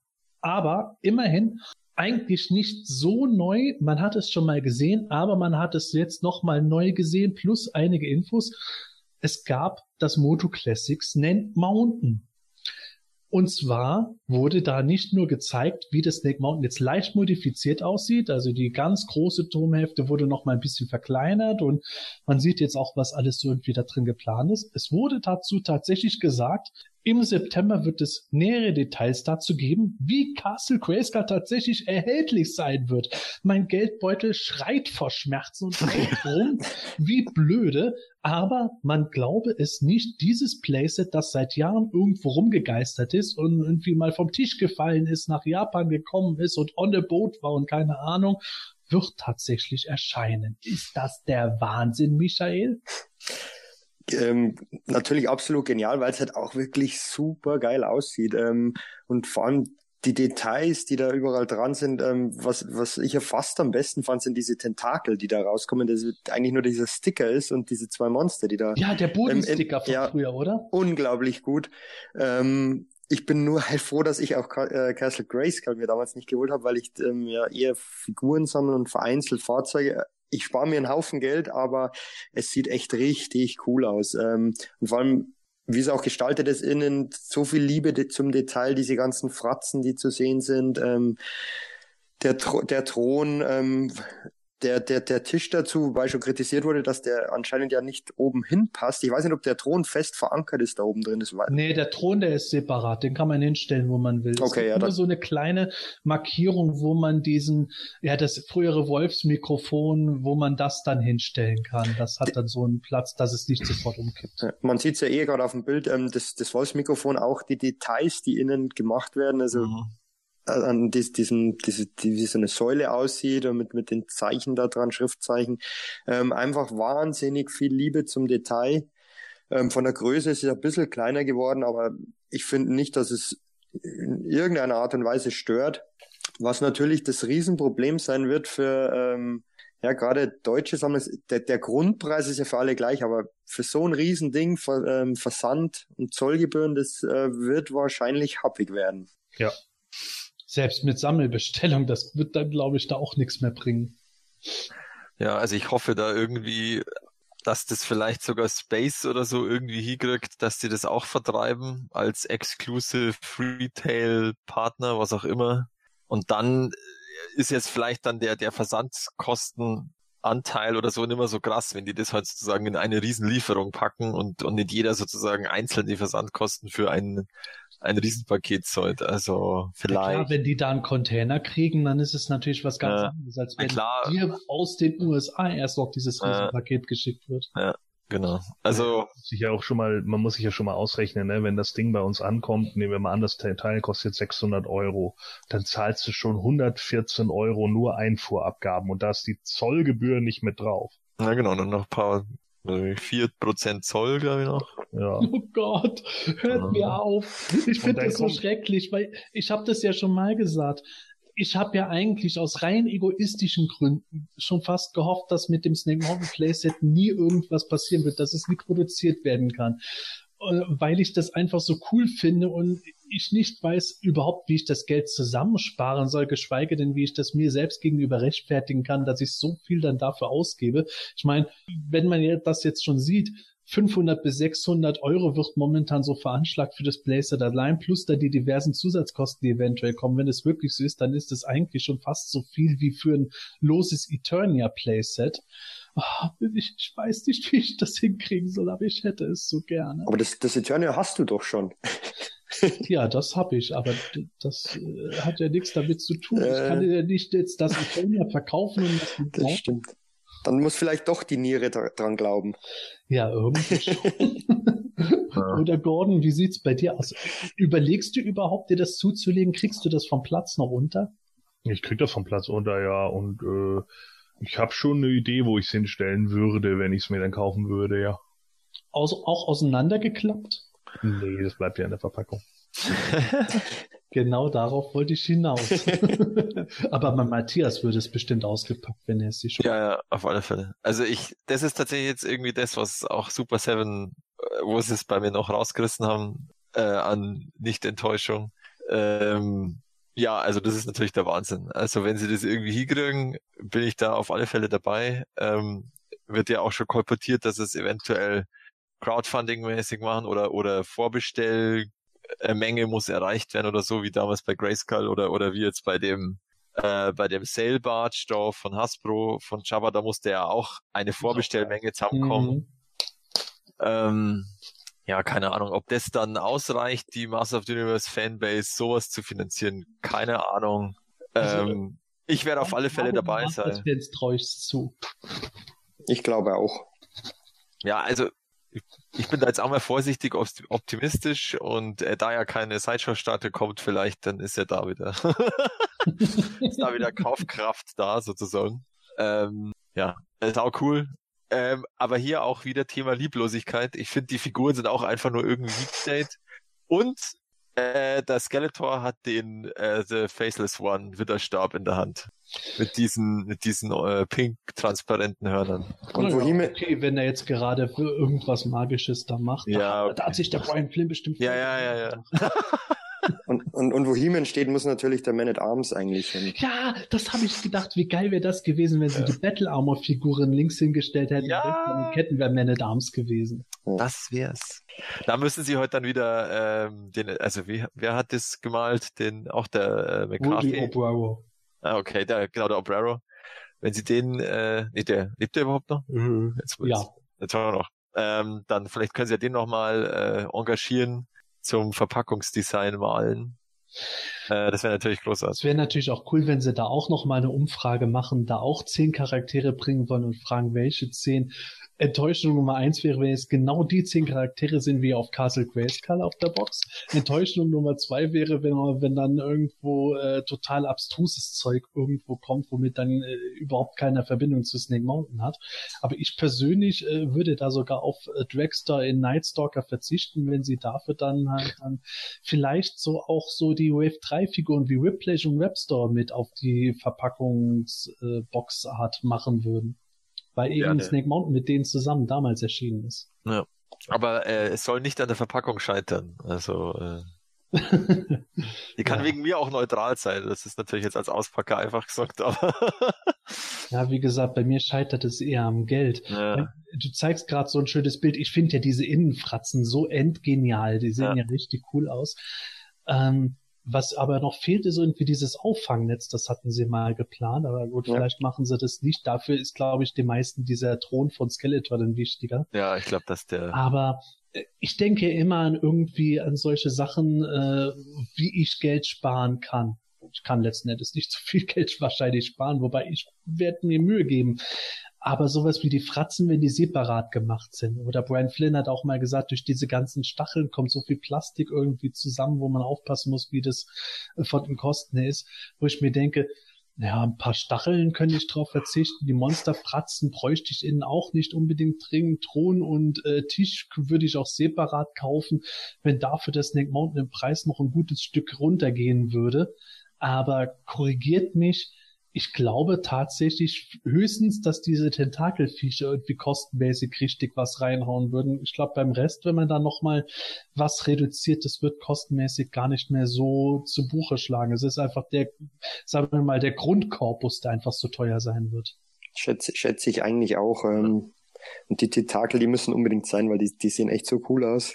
[SPEAKER 1] immerhin eigentlich nicht so neu. Man hat es schon mal gesehen, aber man hat es jetzt noch mal neu gesehen, plus einige Infos. Es gab das Moto Classics Mountain. Und zwar wurde da nicht nur gezeigt, wie das Snake Mountain jetzt leicht modifiziert aussieht, also die ganz große Turmhälfte wurde noch mal ein bisschen verkleinert und man sieht jetzt auch, was alles so irgendwie da drin geplant ist. Es wurde dazu tatsächlich gesagt, im September wird es nähere Details dazu geben, wie Castle Grayskull tatsächlich erhältlich sein wird. Mein Geldbeutel schreit vor Schmerzen und schreit rum wie blöde, aber man glaube es nicht, dieses Playset, das seit Jahren irgendwo rumgegeistert ist und irgendwie mal vom Tisch gefallen ist, nach Japan gekommen ist und on the boat war und keine Ahnung, wird tatsächlich erscheinen. Ist das der Wahnsinn, Michael?
[SPEAKER 2] Natürlich absolut genial, weil es halt auch wirklich super geil aussieht. Und vor allem die Details, die da überall dran sind, was ich ja fast am besten fand, sind diese Tentakel, die da rauskommen, das eigentlich nur dieser Sticker ist und diese zwei Monster, die da...
[SPEAKER 1] Ja, der Bodensticker von früher, oder?
[SPEAKER 2] Unglaublich gut. Ich bin nur halt froh, dass ich auch Castle Grayskull mir damals nicht geholt habe, weil ich ja eher Figuren sammle und vereinzelt Fahrzeuge. Ich spare mir einen Haufen Geld, aber es sieht echt richtig cool aus. Und vor allem, wie es auch gestaltet ist innen, so viel Liebe zum Detail, diese ganzen Fratzen, die zu sehen sind, der Thron, der Tisch dazu, wobei schon kritisiert wurde, dass der anscheinend ja nicht oben hinpasst. Ich weiß nicht, ob der Thron fest verankert ist da oben drin.
[SPEAKER 1] Nee, der Thron, der ist separat. Den kann man hinstellen, wo man will.
[SPEAKER 2] Okay,
[SPEAKER 1] es gibt nur so eine kleine Markierung, wo man das frühere Wolfsmikrofon, wo man das dann hinstellen kann. Das hat dann so einen Platz, dass es nicht sofort umkippt.
[SPEAKER 2] Man sieht es ja gerade auf dem Bild, das Wolfsmikrofon, auch die Details, die innen gemacht werden, also an wie so eine Säule aussieht und mit den Zeichen da dran, Schriftzeichen. Einfach wahnsinnig viel Liebe zum Detail. Von der Größe ist es ein bisschen kleiner geworden, aber ich finde nicht, dass es in irgendeiner Art und Weise stört. Was natürlich das Riesenproblem sein wird für gerade deutsche Sammler. Der Grundpreis ist ja für alle gleich, aber für so ein Riesending, Versand und Zollgebühren, das wird wahrscheinlich happig werden.
[SPEAKER 4] Ja.
[SPEAKER 1] Selbst mit Sammelbestellung, das wird dann, glaube ich, da auch nichts mehr bringen.
[SPEAKER 3] Ja, also ich hoffe da irgendwie, dass das vielleicht sogar Space oder so irgendwie hinkriegt, dass die das auch vertreiben als Exclusive Retail-Partner, was auch immer. Und dann ist jetzt vielleicht dann der Versandkostenanteil oder so nicht mehr so krass, wenn die das halt sozusagen in eine Riesenlieferung packen und nicht jeder sozusagen einzeln die Versandkosten für ein Riesenpaket zahlt. Also vielleicht. Ja,
[SPEAKER 1] klar, wenn die da einen Container kriegen, dann ist es natürlich was ganz anderes, als wenn dir aus den USA erst noch dieses Riesenpaket geschickt wird.
[SPEAKER 3] Ja, genau. Also
[SPEAKER 4] man muss sich ja schon mal ausrechnen, ne? Wenn das Ding bei uns ankommt, nehmen wir mal an, das Teil kostet 600 €, dann zahlst du schon 114 € nur Einfuhrabgaben und da ist die Zollgebühr nicht mit drauf.
[SPEAKER 3] Ja, genau, und noch ein paar 4% Zoll, glaube ich noch.
[SPEAKER 4] Ja.
[SPEAKER 1] Oh Gott, hört mir auf. Ich finde das so schrecklich, weil ich habe das ja schon mal gesagt. Ich habe ja eigentlich aus rein egoistischen Gründen schon fast gehofft, dass mit dem Snake Mountain Playset nie irgendwas passieren wird, dass es nie produziert werden kann. Weil ich das einfach so cool finde und ich nicht weiß überhaupt, wie ich das Geld zusammensparen soll, geschweige denn, wie ich das mir selbst gegenüber rechtfertigen kann, dass ich so viel dann dafür ausgebe. Ich meine, wenn man das jetzt schon sieht, 500 bis 600 € wird momentan so veranschlagt für das Playset allein, plus da die diversen Zusatzkosten, die eventuell kommen. Wenn es wirklich so ist, dann ist es eigentlich schon fast so viel wie für ein loses Eternia Playset. Ich weiß nicht, wie ich das hinkriegen soll, aber ich hätte es so gerne.
[SPEAKER 2] Aber das Eternia hast du doch schon.
[SPEAKER 1] Ja, das habe ich, aber das hat ja nichts damit zu tun. Ich kann ja nicht jetzt das Eternia verkaufen und
[SPEAKER 2] das stimmt. Dann muss vielleicht doch die Niere dran glauben.
[SPEAKER 1] Ja, irgendwie schon. Oder Gordon, wie sieht's bei dir aus? Überlegst du überhaupt, dir das zuzulegen? Kriegst du das vom Platz noch unter?
[SPEAKER 4] Ich krieg das vom Platz unter, ja. Und ich habe schon eine Idee, wo ich es hinstellen würde, wenn ich es mir dann kaufen würde, ja.
[SPEAKER 1] Auch auseinandergeklappt?
[SPEAKER 4] Nee, das bleibt ja in der Verpackung.
[SPEAKER 1] Genau darauf wollte ich hinaus. Aber bei Matthias würde es bestimmt ausgepackt, wenn er es sich schon...
[SPEAKER 3] Ja, auf alle Fälle. Also das ist tatsächlich jetzt irgendwie das, was auch Super 7, wo sie es bei mir noch rausgerissen haben, an Nicht-Enttäuschung. Ja, also das ist natürlich der Wahnsinn. Also wenn sie das irgendwie hinkriegen, bin ich da auf alle Fälle dabei. Wird ja auch schon kolportiert, dass es eventuell Crowdfunding-mäßig machen oder Vorbestell Menge muss erreicht werden oder so, wie damals bei Grayskull oder wie jetzt bei dem Sail Barge da von Hasbro, von Jabba, da musste ja auch eine Vorbestellmenge zusammenkommen. Ja, keine Ahnung, ob das dann ausreicht, die Master of the Universe Fanbase sowas zu finanzieren, keine Ahnung. Ich werde auf alle Fälle dabei sein.
[SPEAKER 1] Jetzt traue ich es zu.
[SPEAKER 2] Ich glaube auch.
[SPEAKER 3] Ja, also ich bin da jetzt auch mal vorsichtig optimistisch und da ja keine Sideshow-Starte kommt, vielleicht, dann ist ja da wieder ist da wieder Kaufkraft da sozusagen. Ja, ist auch cool. Aber hier auch wieder Thema Lieblosigkeit. Ich finde, die Figuren sind auch einfach nur irgendwie Liebstate. Und der Skeletor hat den The Faceless One Witterstab in der Hand. Mit diesen pink transparenten Hörnern.
[SPEAKER 2] Und
[SPEAKER 1] okay, wenn er jetzt gerade irgendwas Magisches da macht,
[SPEAKER 3] ja, okay.
[SPEAKER 1] Da hat sich der Brian Flynn bestimmt...
[SPEAKER 3] Ja.
[SPEAKER 2] Und wo He-Man steht, muss natürlich der Man-at-Arms eigentlich hin.
[SPEAKER 1] Ja, das habe ich gedacht, wie geil wäre das gewesen, wenn sie die Battle-Armor-Figuren links hingestellt hätten.
[SPEAKER 3] Ja.
[SPEAKER 1] Die Ketten wären Man-at-Arms gewesen.
[SPEAKER 3] Das wär's. Da müssen sie heute dann wieder wer hat das gemalt? Auch der McCarthy.
[SPEAKER 1] Woody Obrero.
[SPEAKER 3] Ah, okay, der Obrero. Wenn sie den, lebt der überhaupt noch? Jetzt war er noch. Dann vielleicht können sie ja den nochmal engagieren zum Verpackungsdesign malen. Das wäre natürlich großartig.
[SPEAKER 1] Es wäre natürlich auch cool, wenn sie da auch noch mal eine Umfrage machen, da auch 10 Charaktere bringen wollen und fragen, welche 10. Enttäuschung Nummer 1 wäre, wenn es genau die 10 Charaktere sind wie auf Castle Grayskull auf der Box. Enttäuschung Nummer 2 wäre, wenn dann irgendwo total abstruses Zeug irgendwo kommt, womit dann überhaupt keine Verbindung zu Snake Mountain hat. Aber ich persönlich würde da sogar auf Dragster in Nightstalker verzichten, wenn sie dafür dann halt vielleicht so auch so die Wave 3 Figuren wie Whiplash und Rapstar mit auf die Verpackungsboxart machen würden. Weil eben Snake Mountain mit denen zusammen damals erschienen ist.
[SPEAKER 3] Ja. Aber es soll nicht an der Verpackung scheitern. Also die kann wegen mir auch neutral sein. Das ist natürlich jetzt als Auspacker einfach gesagt, aber
[SPEAKER 1] ja, wie gesagt, bei mir scheitert es eher am Geld. Ja. Du zeigst gerade so ein schönes Bild. Ich finde ja diese Innenfratzen so endgenial. Die sehen ja richtig cool aus. Was aber noch fehlt, ist irgendwie dieses Auffangnetz. Das hatten sie mal geplant, aber gut, vielleicht machen sie das nicht. Dafür ist, glaube ich, den meisten dieser Thron von Skeletor dann wichtiger.
[SPEAKER 3] Ja, ich glaube, dass der...
[SPEAKER 1] Aber ich denke immer an solche Sachen, wie ich Geld sparen kann. Ich kann letzten Endes nicht so viel Geld wahrscheinlich sparen, wobei ich werde mir Mühe geben. Aber sowas wie die Fratzen, wenn die separat gemacht sind. Oder Brian Flynn hat auch mal gesagt, durch diese ganzen Stacheln kommt so viel Plastik irgendwie zusammen, wo man aufpassen muss, wie das von den Kosten her ist. Wo ich mir denke, ja, ein paar Stacheln könnte ich drauf verzichten. Die Monsterfratzen bräuchte ich innen auch nicht unbedingt dringend. Thron und Tisch würde ich auch separat kaufen, wenn dafür der Snake Mountain im Preis noch ein gutes Stück runtergehen würde. Aber korrigiert mich, ich glaube tatsächlich höchstens, dass diese Tentakelviecher irgendwie kostenmäßig richtig was reinhauen würden. Ich glaube, beim Rest, wenn man da nochmal was reduziert, das wird kostenmäßig gar nicht mehr so zu Buche schlagen. Es ist einfach sagen wir mal, der Grundkorpus, der einfach so teuer sein wird.
[SPEAKER 2] Schätze ich eigentlich auch. Und die Tentakel, die müssen unbedingt sein, weil die sehen echt so cool aus.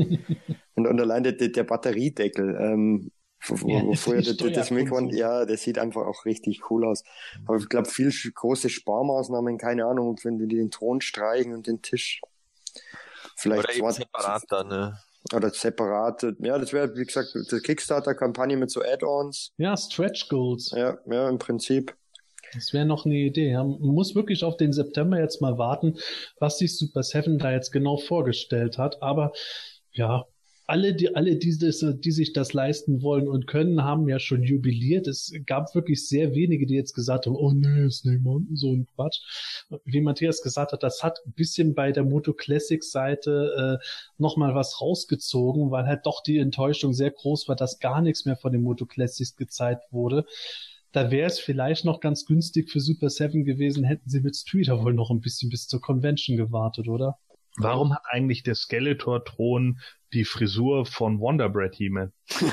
[SPEAKER 2] und allein der Batteriedeckel, vorher das Micron, ja, das sieht einfach auch richtig cool aus. Aber ich glaube, viel große Sparmaßnahmen, keine Ahnung, wenn die den Thron streichen und den Tisch vielleicht
[SPEAKER 3] oder eben separat dann, ne?
[SPEAKER 2] Oder separat, ja, das wäre, wie gesagt, die Kickstarter-Kampagne mit so Add-ons.
[SPEAKER 1] Ja, Stretch Goals.
[SPEAKER 2] Ja, im Prinzip.
[SPEAKER 1] Das wäre noch eine Idee. Ja, man muss wirklich auf den September jetzt mal warten, was sich Super 7 da jetzt genau vorgestellt hat. Aber ja, alle, die sich das leisten wollen und können, haben ja schon jubiliert. Es gab wirklich sehr wenige, die jetzt gesagt haben, oh nee, Snake Mountain, so ein Quatsch. Wie Matthias gesagt hat, das hat ein bisschen bei der Moto Classics Seite nochmal was rausgezogen, weil halt doch die Enttäuschung sehr groß war, dass gar nichts mehr von den Moto Classics gezeigt wurde. Da wäre es vielleicht noch ganz günstig für Super 7 gewesen, hätten sie mit Streeter wohl noch ein bisschen bis zur Convention gewartet, oder?
[SPEAKER 4] Warum hat eigentlich der Skeletor-Thron die Frisur von Wonder Bread He-Man?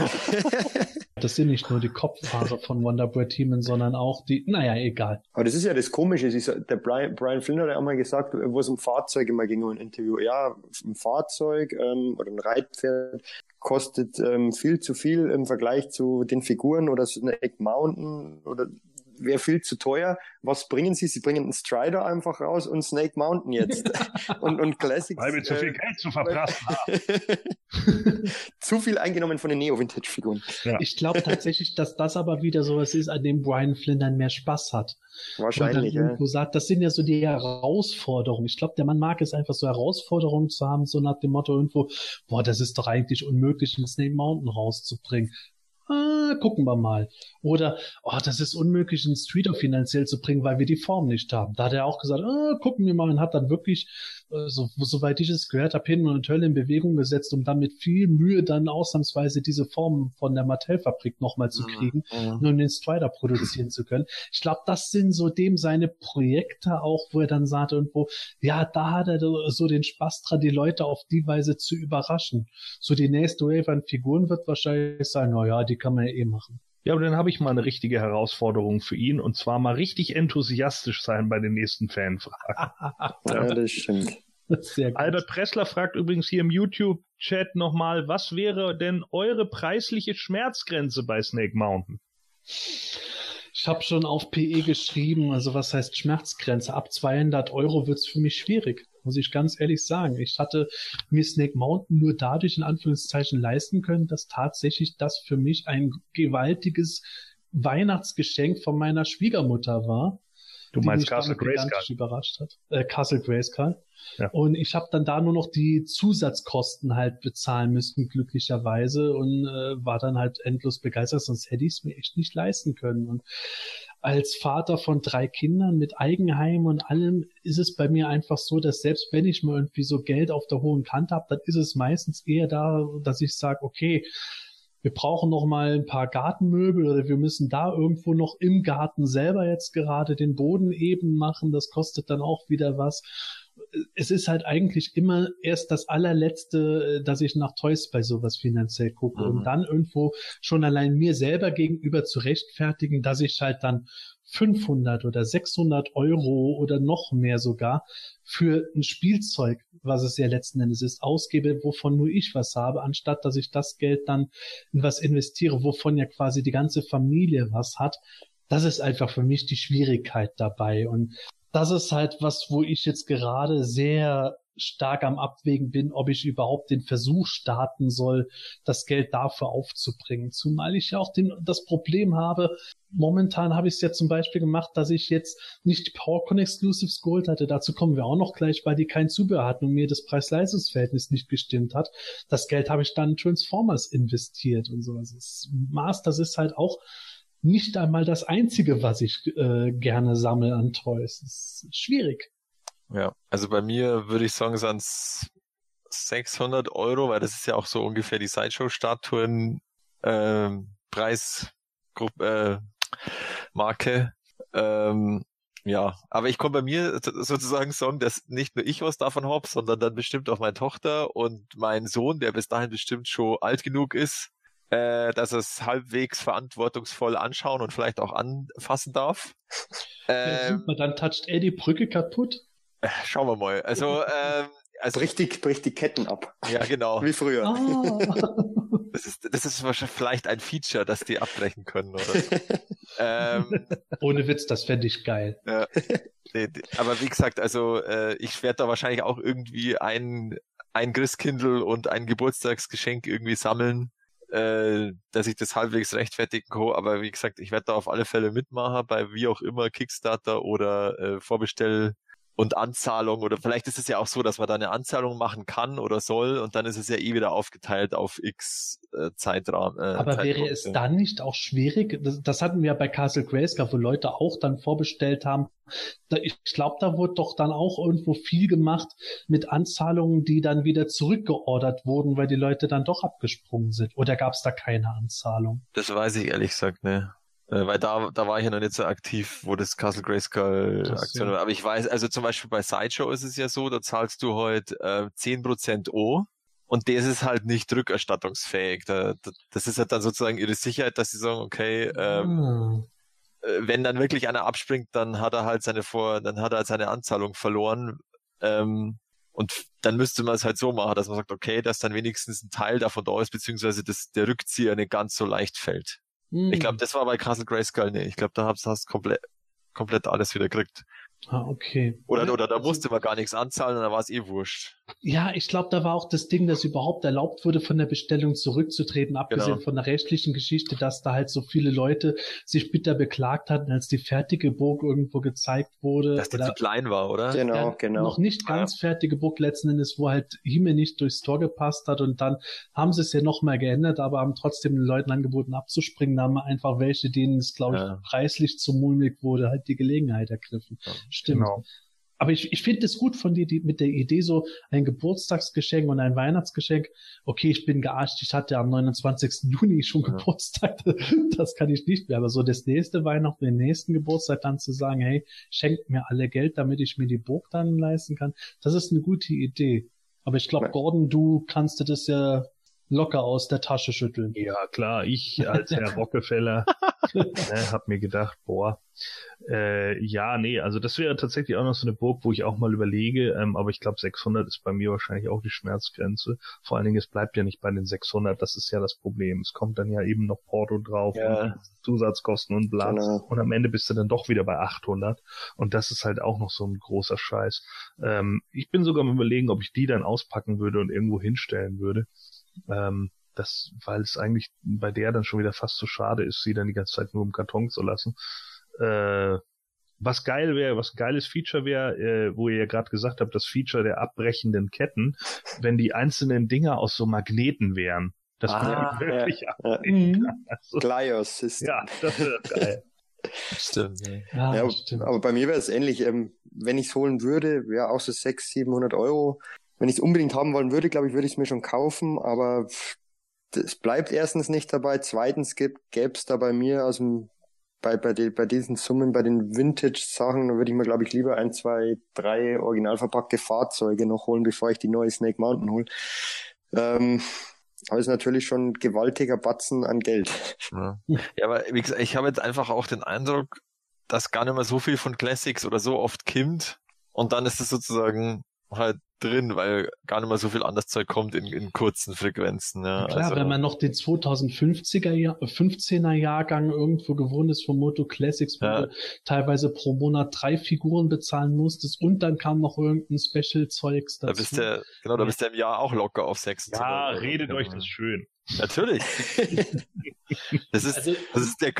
[SPEAKER 1] Das sind nicht nur die Kopfhaare von Wonder Bread He-Man, sondern auch naja, egal.
[SPEAKER 2] Aber das ist ja das Komische. Der Brian Flynn hat ja auch mal gesagt, wo es um Fahrzeuge mal ging, im Interview. Ja, ein Fahrzeug oder ein Reitpferd kostet viel zu viel im Vergleich zu den Figuren oder Snake Mountain oder wäre viel zu teuer. Was bringen sie? Sie bringen einen Strider einfach raus und Snake Mountain jetzt. und Classics.
[SPEAKER 4] Weil wir zu viel Geld zu verprassen haben.
[SPEAKER 2] Zu viel eingenommen von den Neo-Vintage-Figuren.
[SPEAKER 1] Ja. Ich glaube tatsächlich, dass das aber wieder sowas ist, an dem Brian Flynn dann mehr Spaß hat.
[SPEAKER 2] Wahrscheinlich, ja.
[SPEAKER 1] Irgendwo sagt, das sind ja so die Herausforderungen. Ich glaube, der Mann mag es einfach so, Herausforderungen zu haben, so nach dem Motto irgendwo, boah, das ist doch eigentlich unmöglich, einen Snake Mountain rauszubringen. Gucken wir mal. Oder, das ist unmöglich, einen Streeter finanziell zu bringen, weil wir die Form nicht haben. Da hat er auch gesagt, gucken wir mal, und hat dann wirklich, soweit ich es gehört habe, Himmel und Hölle in Bewegung gesetzt, um dann mit viel Mühe dann ausnahmsweise diese Form von der Mattel-Fabrik nochmal zu kriegen, nur um den Strider produzieren zu können. Ich glaube, das sind so dem seine Projekte auch, wo er dann sagt irgendwo, ja, da hat er so den Spaß dran, die Leute auf die Weise zu überraschen. So die nächste Wave an Figuren wird wahrscheinlich sein, die kann man ja machen.
[SPEAKER 4] Ja, aber dann habe ich mal eine richtige Herausforderung für ihn, und zwar mal richtig enthusiastisch sein bei den nächsten Fanfragen.
[SPEAKER 2] Ja, das stimmt.
[SPEAKER 1] Sehr gut.
[SPEAKER 4] Albert Pressler fragt übrigens hier im YouTube-Chat nochmal, was wäre denn eure preisliche Schmerzgrenze bei Snake Mountain?
[SPEAKER 1] Ich habe schon auf PE geschrieben, also was heißt Schmerzgrenze? Ab 200 € wird's für mich schwierig, muss ich ganz ehrlich sagen. Ich hatte mir Snake Mountain nur dadurch in Anführungszeichen leisten können, dass tatsächlich das für mich ein gewaltiges Weihnachtsgeschenk von meiner Schwiegermutter war.
[SPEAKER 4] Du meinst Castle
[SPEAKER 1] Grayskull? Überrascht hat. Castle Grayskull.
[SPEAKER 4] Ja.
[SPEAKER 1] Und ich habe dann da nur noch die Zusatzkosten halt bezahlen müssen, glücklicherweise, und war dann halt endlos begeistert, sonst hätte ich es mir echt nicht leisten können. Und als Vater von 3 Kindern mit Eigenheim und allem ist es bei mir einfach so, dass selbst wenn ich mal irgendwie so Geld auf der hohen Kante habe, dann ist es meistens eher da, dass ich sage, okay, wir brauchen noch mal ein paar Gartenmöbel oder wir müssen da irgendwo noch im Garten selber jetzt gerade den Boden eben machen. Das kostet dann auch wieder was. Es ist halt eigentlich immer erst das allerletzte, dass ich nach Toys bei sowas finanziell gucke, und dann irgendwo schon allein mir selber gegenüber zu rechtfertigen, dass ich halt dann 500 oder 600 € oder noch mehr sogar für ein Spielzeug, was es ja letzten Endes ist, ausgebe, wovon nur ich was habe, anstatt dass ich das Geld dann in was investiere, wovon ja quasi die ganze Familie was hat. Das ist einfach für mich die Schwierigkeit dabei, und das ist halt was, wo ich jetzt gerade sehr stark am Abwägen bin, ob ich überhaupt den Versuch starten soll, das Geld dafür aufzubringen. Zumal ich ja auch das Problem habe, momentan habe ich es ja zum Beispiel gemacht, dass ich jetzt nicht die PowerCon Exclusives geholt hatte. Dazu kommen wir auch noch gleich, weil die kein Zubehör hatten und mir das Preis-Leistungs-Verhältnis nicht gestimmt hat. Das Geld habe ich dann in Transformers investiert und sowas. Das Masters ist halt auch nicht einmal das Einzige, was ich gerne sammle an Toys. Das ist schwierig.
[SPEAKER 3] Ja, also bei mir würde ich sagen, sind es 600 €, weil das ist ja auch so ungefähr die Sideshow-Statuen Preisgruppe Marke. Ja, aber ich kann bei mir sozusagen sagen, dass nicht nur ich was davon habe, sondern dann bestimmt auch meine Tochter und mein Sohn, der bis dahin bestimmt schon alt genug ist, dass er es halbwegs verantwortungsvoll anschauen und vielleicht auch anfassen darf.
[SPEAKER 1] Ja, super, dann toucht er die Brücke kaputt.
[SPEAKER 3] Schauen wir mal. Also
[SPEAKER 2] bricht die Ketten ab.
[SPEAKER 3] Ja, genau.
[SPEAKER 2] Wie früher.
[SPEAKER 3] Das ist wahrscheinlich vielleicht ein Feature, dass die abbrechen können oder so.
[SPEAKER 1] Ohne Witz, das fände ich geil.
[SPEAKER 3] Nee, aber wie gesagt, also ich werde da wahrscheinlich auch irgendwie ein Christkindl und ein Geburtstagsgeschenk irgendwie sammeln, dass ich das halbwegs rechtfertigen kann. Aber wie gesagt, ich werde da auf alle Fälle mitmachen, bei wie auch immer Kickstarter oder Vorbestell und Anzahlung, oder vielleicht ist es ja auch so, dass man da eine Anzahlung machen kann oder soll, und dann ist es ja eh wieder aufgeteilt auf x Zeitraum.
[SPEAKER 1] Aber wäre es dann nicht auch schwierig? Das hatten wir ja bei Castle Grayskull, wo Leute auch dann vorbestellt haben. Ich glaube, da wurde doch dann auch irgendwo viel gemacht mit Anzahlungen, die dann wieder zurückgeordert wurden, weil die Leute dann doch abgesprungen sind. Oder gab es da keine Anzahlung?
[SPEAKER 3] Das weiß ich ehrlich gesagt, ne. Weil da war ich ja noch nicht so aktiv, wo das Castle Grayskull Aktion war. Aber ich weiß, also zum Beispiel bei Sideshow ist es ja so, da zahlst du heute 10% und das ist halt nicht rückerstattungsfähig. Das ist halt dann sozusagen ihre Sicherheit, dass sie sagen, okay, wenn dann wirklich einer abspringt, dann hat er halt seine Anzahlung verloren. Und dann müsste man es halt so machen, dass man sagt, okay, dass dann wenigstens ein Teil davon da ist, beziehungsweise der Rückzieher nicht ganz so leicht fällt. Ich glaube, das war bei Castle Grayskull nicht. Ich glaube, da hast du komplett alles wieder gekriegt.
[SPEAKER 1] Ah, okay.
[SPEAKER 3] Oder da musste man gar nichts anzahlen und dann war es wurscht.
[SPEAKER 1] Ja, ich glaube, da war auch das Ding, dass überhaupt erlaubt wurde, von der Bestellung zurückzutreten, abgesehen von der rechtlichen Geschichte, dass da halt so viele Leute sich bitter beklagt hatten, als die fertige Burg irgendwo gezeigt wurde.
[SPEAKER 3] Dass die zu klein war, oder?
[SPEAKER 2] Genau.
[SPEAKER 1] Noch nicht ganz fertige Burg letzten Endes, wo halt He-Man nicht durchs Tor gepasst hat, und dann haben sie es ja nochmal geändert, aber haben trotzdem den Leuten angeboten abzuspringen. Da haben einfach welche, denen es, glaube ich, preislich zu mulmig wurde, halt die Gelegenheit ergriffen. Ja. Stimmt. Genau. Aber ich finde es gut von dir, mit der Idee, so ein Geburtstagsgeschenk und ein Weihnachtsgeschenk. Okay, ich bin gearscht, ich hatte am 29. Juni schon Geburtstag, das kann ich nicht mehr. Aber so das nächste Weihnachten, den nächsten Geburtstag dann zu sagen, hey, schenkt mir alle Geld, damit ich mir die Burg dann leisten kann, das ist eine gute Idee. Aber ich glaube, Gordon, du kannst dir das ja locker aus der Tasche schütteln.
[SPEAKER 4] Ja, klar, ich als Herr Rockefeller hab mir gedacht, also das wäre tatsächlich auch noch so eine Burg, wo ich auch mal überlege, aber ich glaube 600 ist bei mir wahrscheinlich auch die Schmerzgrenze. Vor allen Dingen, es bleibt ja nicht bei den 600, das ist ja das Problem. Es kommt dann ja eben noch Porto drauf und Zusatzkosten und bla. Genau. Und am Ende bist du dann doch wieder bei 800 und das ist halt auch noch so ein großer Scheiß. Ich bin sogar am Überlegen, ob ich die dann auspacken würde und irgendwo hinstellen würde. Weil es eigentlich bei der dann schon wieder fast zu schade ist, sie dann die ganze Zeit nur im Karton zu lassen. Was geil wäre, was ein geiles Feature wäre, wo ihr ja gerade gesagt habt, das Feature der abbrechenden Ketten, wenn die einzelnen Dinger aus so Magneten wären. Das wäre wirklich
[SPEAKER 2] also, Gleios-System.
[SPEAKER 4] Ja, das wäre geil.
[SPEAKER 3] Stimmt.
[SPEAKER 2] Ja, stimmt. Aber bei mir wäre es ähnlich. Wenn ich es holen würde, wäre auch so 600-700 €. Wenn ich es unbedingt haben wollen würde, glaube ich, würde ich es mir schon kaufen, aber es bleibt erstens nicht dabei, zweitens gäbe es da bei mir bei diesen Summen, bei den Vintage-Sachen, da würde ich mir, glaube ich, lieber 1, 2, 3 original verpackte Fahrzeuge noch holen, bevor ich die neue Snake Mountain hole. Aber ist natürlich schon ein gewaltiger Batzen an Geld.
[SPEAKER 3] Ja, aber wie gesagt, ich habe jetzt einfach auch den Eindruck, dass gar nicht mehr so viel von Classics oder so oft kommt und dann ist es sozusagen halt drin, weil gar nicht mehr so viel anderes Zeug kommt in kurzen Frequenzen. Ja.
[SPEAKER 1] Klar, also, wenn man noch den 2015er Jahrgang irgendwo gewohnt ist von Moto Classics, wo du teilweise pro Monat 3 Figuren bezahlen musstest und dann kam noch irgendein Special-Zeugs dazu.
[SPEAKER 3] Da bist du im Jahr auch locker auf 6.
[SPEAKER 4] Ja, redet euch das schön.
[SPEAKER 3] Natürlich. Das ist der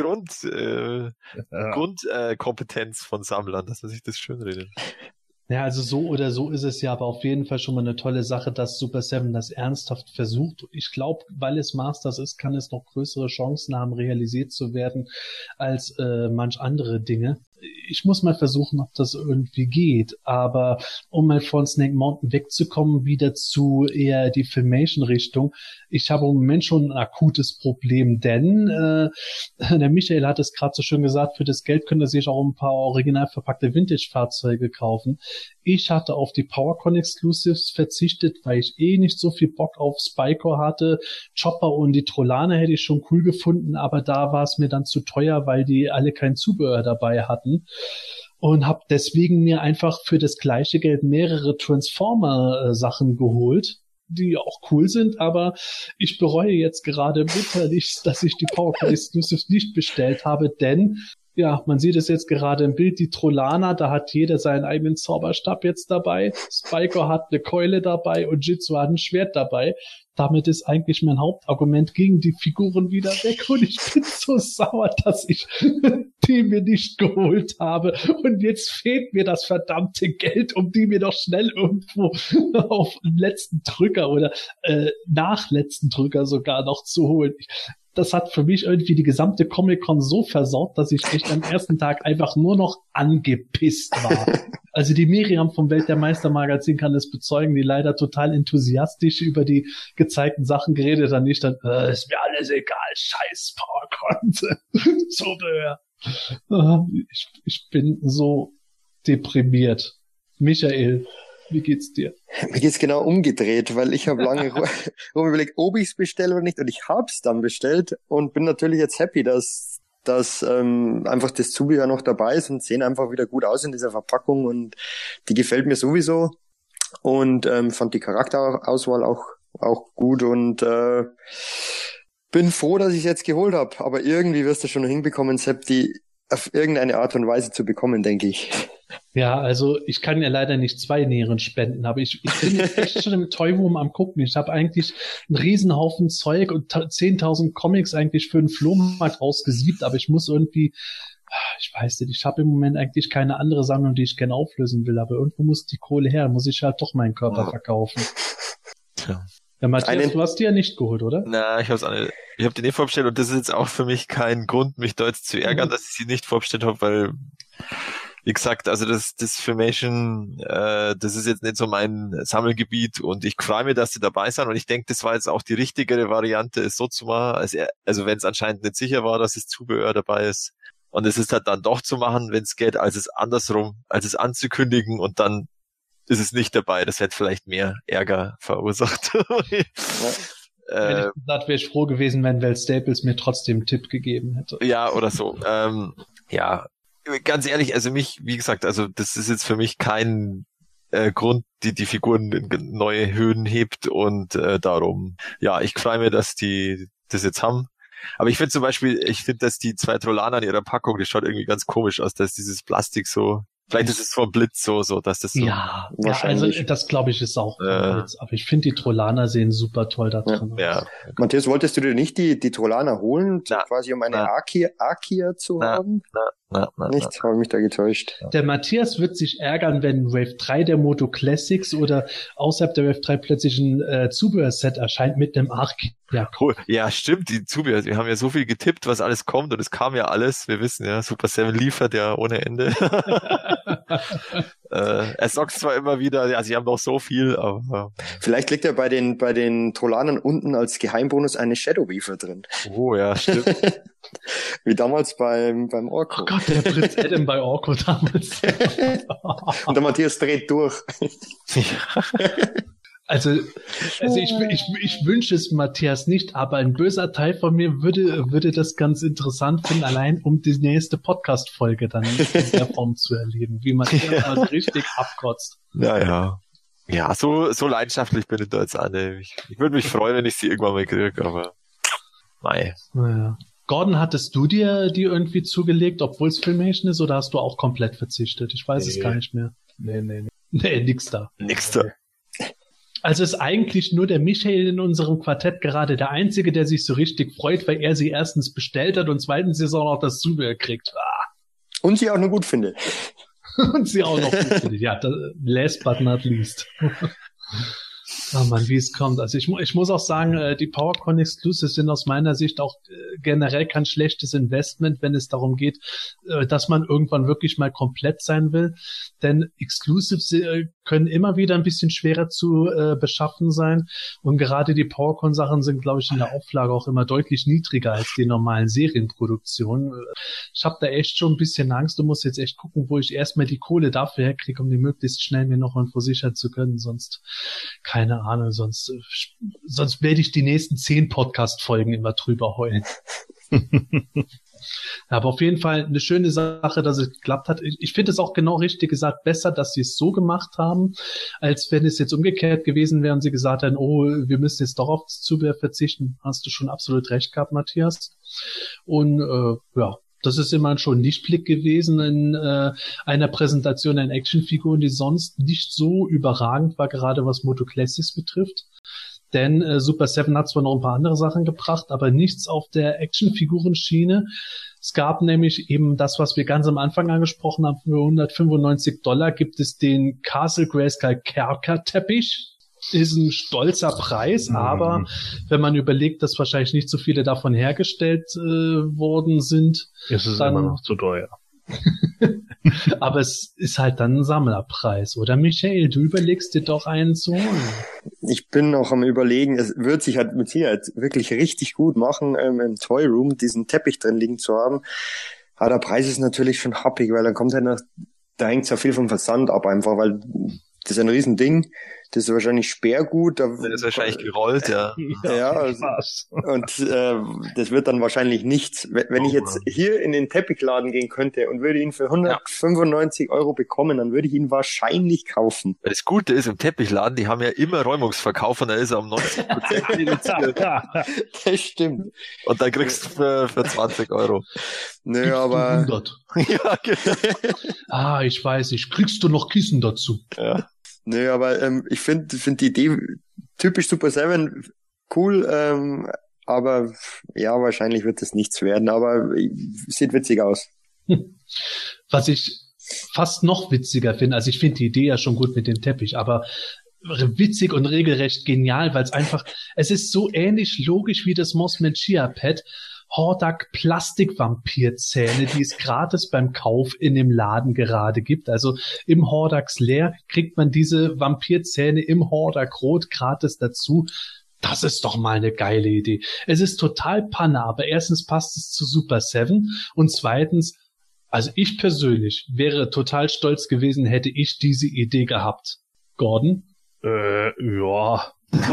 [SPEAKER 3] Grundkompetenz von Sammlern, dass man sich das schön redet.
[SPEAKER 1] Ja, also so oder so ist es ja, aber auf jeden Fall schon mal eine tolle Sache, dass Super 7 das ernsthaft versucht. Ich glaube, weil es Masters ist, kann es noch größere Chancen haben, realisiert zu werden als manch andere Dinge. Ich muss mal versuchen, ob das irgendwie geht, aber um mal von Snake Mountain wegzukommen, wieder zu eher die Filmation-Richtung. Ich habe im Moment schon ein akutes Problem, denn der Michael hat es gerade so schön gesagt, für das Geld könnt ihr sich auch ein paar original verpackte Vintage-Fahrzeuge kaufen. Ich hatte auf die PowerCon Exclusives verzichtet, weil ich nicht so viel Bock auf Spyco hatte. Chopper und die Trollane hätte ich schon cool gefunden, aber da war es mir dann zu teuer, weil die alle kein Zubehör dabei hatten. Und habe deswegen mir einfach für das gleiche Geld mehrere Transformer-Sachen geholt, die auch cool sind, aber ich bereue jetzt gerade bitterlich, dass ich die PowerCon Exclusives nicht bestellt habe, denn ja, man sieht es jetzt gerade im Bild, die Trollana, da hat jeder seinen eigenen Zauberstab jetzt dabei. Spyco hat eine Keule dabei und Jitsu hat ein Schwert dabei. Damit ist eigentlich mein Hauptargument gegen die Figuren wieder weg und ich bin so sauer, dass ich die mir nicht geholt habe und jetzt fehlt mir das verdammte Geld, um die mir doch schnell irgendwo auf den letzten Drücker oder nach letzten Drücker sogar noch zu holen. Das hat für mich irgendwie die gesamte Comic-Con so versaut, dass ich echt am ersten Tag einfach nur noch angepisst war. Also die Miriam vom Welt der Meister Magazin kann es bezeugen, die leider total enthusiastisch über die gezeigten Sachen geredet hat, nicht dann, ist mir alles egal, scheiß PowerCon, Zubehör. Ich bin so deprimiert. Michael, wie geht's dir?
[SPEAKER 2] Mir geht's genau umgedreht, weil ich habe lange rum überlegt, ob ich's bestelle oder nicht, und ich hab's dann bestellt und bin natürlich jetzt happy, dass einfach das Zubehör noch dabei ist und sehen einfach wieder gut aus in dieser Verpackung und die gefällt mir sowieso. und fand die Charakterauswahl auch gut und bin froh, dass ich es jetzt geholt habe. Aber irgendwie wirst du schon noch hinbekommen, Sepp, die auf irgendeine Art und Weise zu bekommen, denke ich.
[SPEAKER 1] Ja, also ich kann ja leider nicht 2 Nieren spenden, aber ich bin jetzt echt schon im Toyroom am gucken. Ich habe eigentlich einen Riesenhaufen Zeug und 10.000 Comics eigentlich für den Flohmarkt rausgesiebt, aber ich muss irgendwie, ich weiß nicht, ich habe im Moment eigentlich keine andere Sammlung, die ich gerne auflösen will, aber irgendwo muss die Kohle her, muss ich halt doch meinen Körper verkaufen.
[SPEAKER 3] Tja.
[SPEAKER 1] Ja, Matthias, du hast die ja nicht geholt, oder?
[SPEAKER 3] Na, ich habe die nicht vorbestellt und das ist jetzt auch für mich kein Grund, mich da jetzt zu ärgern, dass ich sie nicht vorbestellt habe, weil, wie gesagt, also das Filmation, das ist jetzt nicht so mein Sammelgebiet und ich freue mich, dass sie dabei sind und ich denke, das war jetzt auch die richtigere Variante, es so zu machen, also wenn es anscheinend nicht sicher war, dass das Zubehör dabei ist und es ist halt dann doch zu machen, wenn es geht, als es andersrum, als es anzukündigen und dann ist es nicht dabei, das hätte vielleicht mehr Ärger verursacht.
[SPEAKER 1] Ehrlich gesagt wäre ich froh gewesen, wenn Val Staples mir trotzdem einen Tipp gegeben hätte.
[SPEAKER 3] Ja, oder so. Ja, ganz ehrlich, also wie gesagt, also das ist jetzt für mich kein Grund, die Figuren in neue Höhen hebt und darum, ja, ich freue mich, dass die das jetzt haben. Aber ich finde dass die 2 Trollaner in ihrer Packung, das schaut irgendwie ganz komisch aus, dass dieses Plastik so, vielleicht ist es vom Blitz so, dass das so.
[SPEAKER 1] Ja, also das glaube ich ist auch Blitz. Aber ich finde die Trollaner sehen super toll da drin aus.
[SPEAKER 2] Ja. Matthias, wolltest du dir nicht die Trollaner holen, quasi um eine Arkia zu haben? Nicht, habe ich mich da getäuscht.
[SPEAKER 1] Der Matthias wird sich ärgern, wenn Wave 3 der Moto Classics oder außerhalb der Wave 3 plötzlich ein Zubehörset erscheint mit einem Arkia.
[SPEAKER 3] Ja, stimmt, die Zubehör. Wir haben ja so viel getippt, was alles kommt und es kam ja alles. Wir wissen ja, Super 7 liefert ja ohne Ende. Er sagt zwar immer wieder, ja, sie haben noch so viel, aber...
[SPEAKER 2] Vielleicht liegt ja bei den Trollanern unten als Geheimbonus eine Shadow Weaver drin.
[SPEAKER 3] Oh ja, stimmt.
[SPEAKER 2] Wie damals beim Orko.
[SPEAKER 1] Oh Gott, der Prinz Adam bei Orko damals.
[SPEAKER 2] Und der Matthias dreht durch.
[SPEAKER 1] Also ich wünsche es Matthias nicht, aber ein böser Teil von mir würde das ganz interessant finden, allein um die nächste Podcast-Folge dann in der Form zu erleben, wie Matthias mal richtig abkotzt.
[SPEAKER 3] Naja. Ja, so leidenschaftlich bin ich da jetzt alle. Ich würde mich freuen, wenn ich sie irgendwann mal kriege, aber mei.
[SPEAKER 1] Naja. Gordon, hattest du dir die irgendwie zugelegt, obwohl es Filmation ist, oder hast du auch komplett verzichtet? Ich weiß es gar nicht mehr. Nee, nix da. Also ist eigentlich nur der Michael in unserem Quartett gerade der Einzige, der sich so richtig freut, weil er sie erstens bestellt hat und zweitens jetzt auch noch das Zubehör kriegt.
[SPEAKER 2] Und sie auch noch gut findet.
[SPEAKER 1] Und sie auch noch gut findet, ja. Last but not least. Oh Mann, wie es kommt. Also ich muss auch sagen, die PowerCon Exclusives sind aus meiner Sicht auch generell kein schlechtes Investment, wenn es darum geht, dass man irgendwann wirklich mal komplett sein will. Denn Exclusives können immer wieder ein bisschen schwerer zu beschaffen sein. Und gerade die PowerCon-Sachen sind, glaube ich, in der Auflage auch immer deutlich niedriger als die normalen Serienproduktionen. Ich habe da echt schon ein bisschen Angst und muss jetzt echt gucken, wo ich erstmal die Kohle dafür herkriege, um die möglichst schnell mir noch versichern zu können. Sonst keine Ahnung, sonst werde ich die nächsten 10 Podcast-Folgen immer drüber heulen. Aber auf jeden Fall eine schöne Sache, dass es geklappt hat. Ich finde es auch genau richtig gesagt besser, dass sie es so gemacht haben, als wenn es jetzt umgekehrt gewesen wäre und sie gesagt hätten, oh, wir müssen jetzt doch auf das Zubehör verzichten. Hast du schon absolut recht gehabt, Matthias. Und ja, das ist immer schon ein Lichtblick gewesen in einer Präsentation an Actionfiguren, die sonst nicht so überragend war, gerade was Moto Classics betrifft. Denn Super 7 hat zwar noch ein paar andere Sachen gebracht, aber nichts auf der Actionfigurenschiene. Es gab nämlich eben das, was wir ganz am Anfang angesprochen haben, für $195 gibt es den Castle Grayskull Kerker-Teppich. Ist ein stolzer Preis, aber wenn man überlegt, dass wahrscheinlich nicht so viele davon hergestellt worden sind,
[SPEAKER 4] ist es immer noch zu teuer.
[SPEAKER 1] Aber es ist halt dann ein Sammlerpreis, oder Michael? Du überlegst dir doch einen zu holen.
[SPEAKER 2] Ich bin noch am Überlegen, es wird sich halt mit Sicherheit wirklich richtig gut machen, im Toy Room diesen Teppich drin liegen zu haben. Aber der Preis ist natürlich schon happig, weil dann kommt halt noch, da hängt ja viel vom Versand ab einfach, weil das ist ein Riesending. das ist wahrscheinlich Sperrgut.
[SPEAKER 3] Das ist wahrscheinlich gerollt, ja.
[SPEAKER 2] Ja, also, und das wird dann wahrscheinlich nichts. Wenn ich jetzt hier in den Teppichladen gehen könnte und würde ihn für 195 € bekommen, dann würde ich ihn wahrscheinlich kaufen.
[SPEAKER 3] Das Gute ist, im Teppichladen, die haben ja immer Räumungsverkauf und da ist er um 90% reduziert.
[SPEAKER 2] Das stimmt.
[SPEAKER 3] Und dann kriegst du für 20 €.
[SPEAKER 2] Nö, aber
[SPEAKER 1] 100.
[SPEAKER 3] Ja, genau.
[SPEAKER 1] Ich weiß nicht. Kriegst du noch Kissen dazu?
[SPEAKER 3] Ja.
[SPEAKER 2] nö, aber ich finde die Idee typisch Super 7 cool, aber ja, wahrscheinlich wird es nichts werden, aber sieht witzig aus.
[SPEAKER 1] Was ich fast noch witziger finde, also ich finde die Idee ja schon gut mit dem Teppich, aber witzig und regelrecht genial, weil es ist so ähnlich logisch wie das Mossman Chia Pad. Hordak Plastikvampirzähne, die es gratis beim Kauf in dem Laden gerade gibt. Also im Hordaks Lair kriegt man diese Vampirzähne im Hordak Rot gratis dazu. Das ist doch mal eine geile Idee. Es ist total Panne, aber erstens passt es zu Super 7 und zweitens, also ich persönlich wäre total stolz gewesen, hätte ich diese Idee gehabt. Gordon?
[SPEAKER 4] Ja.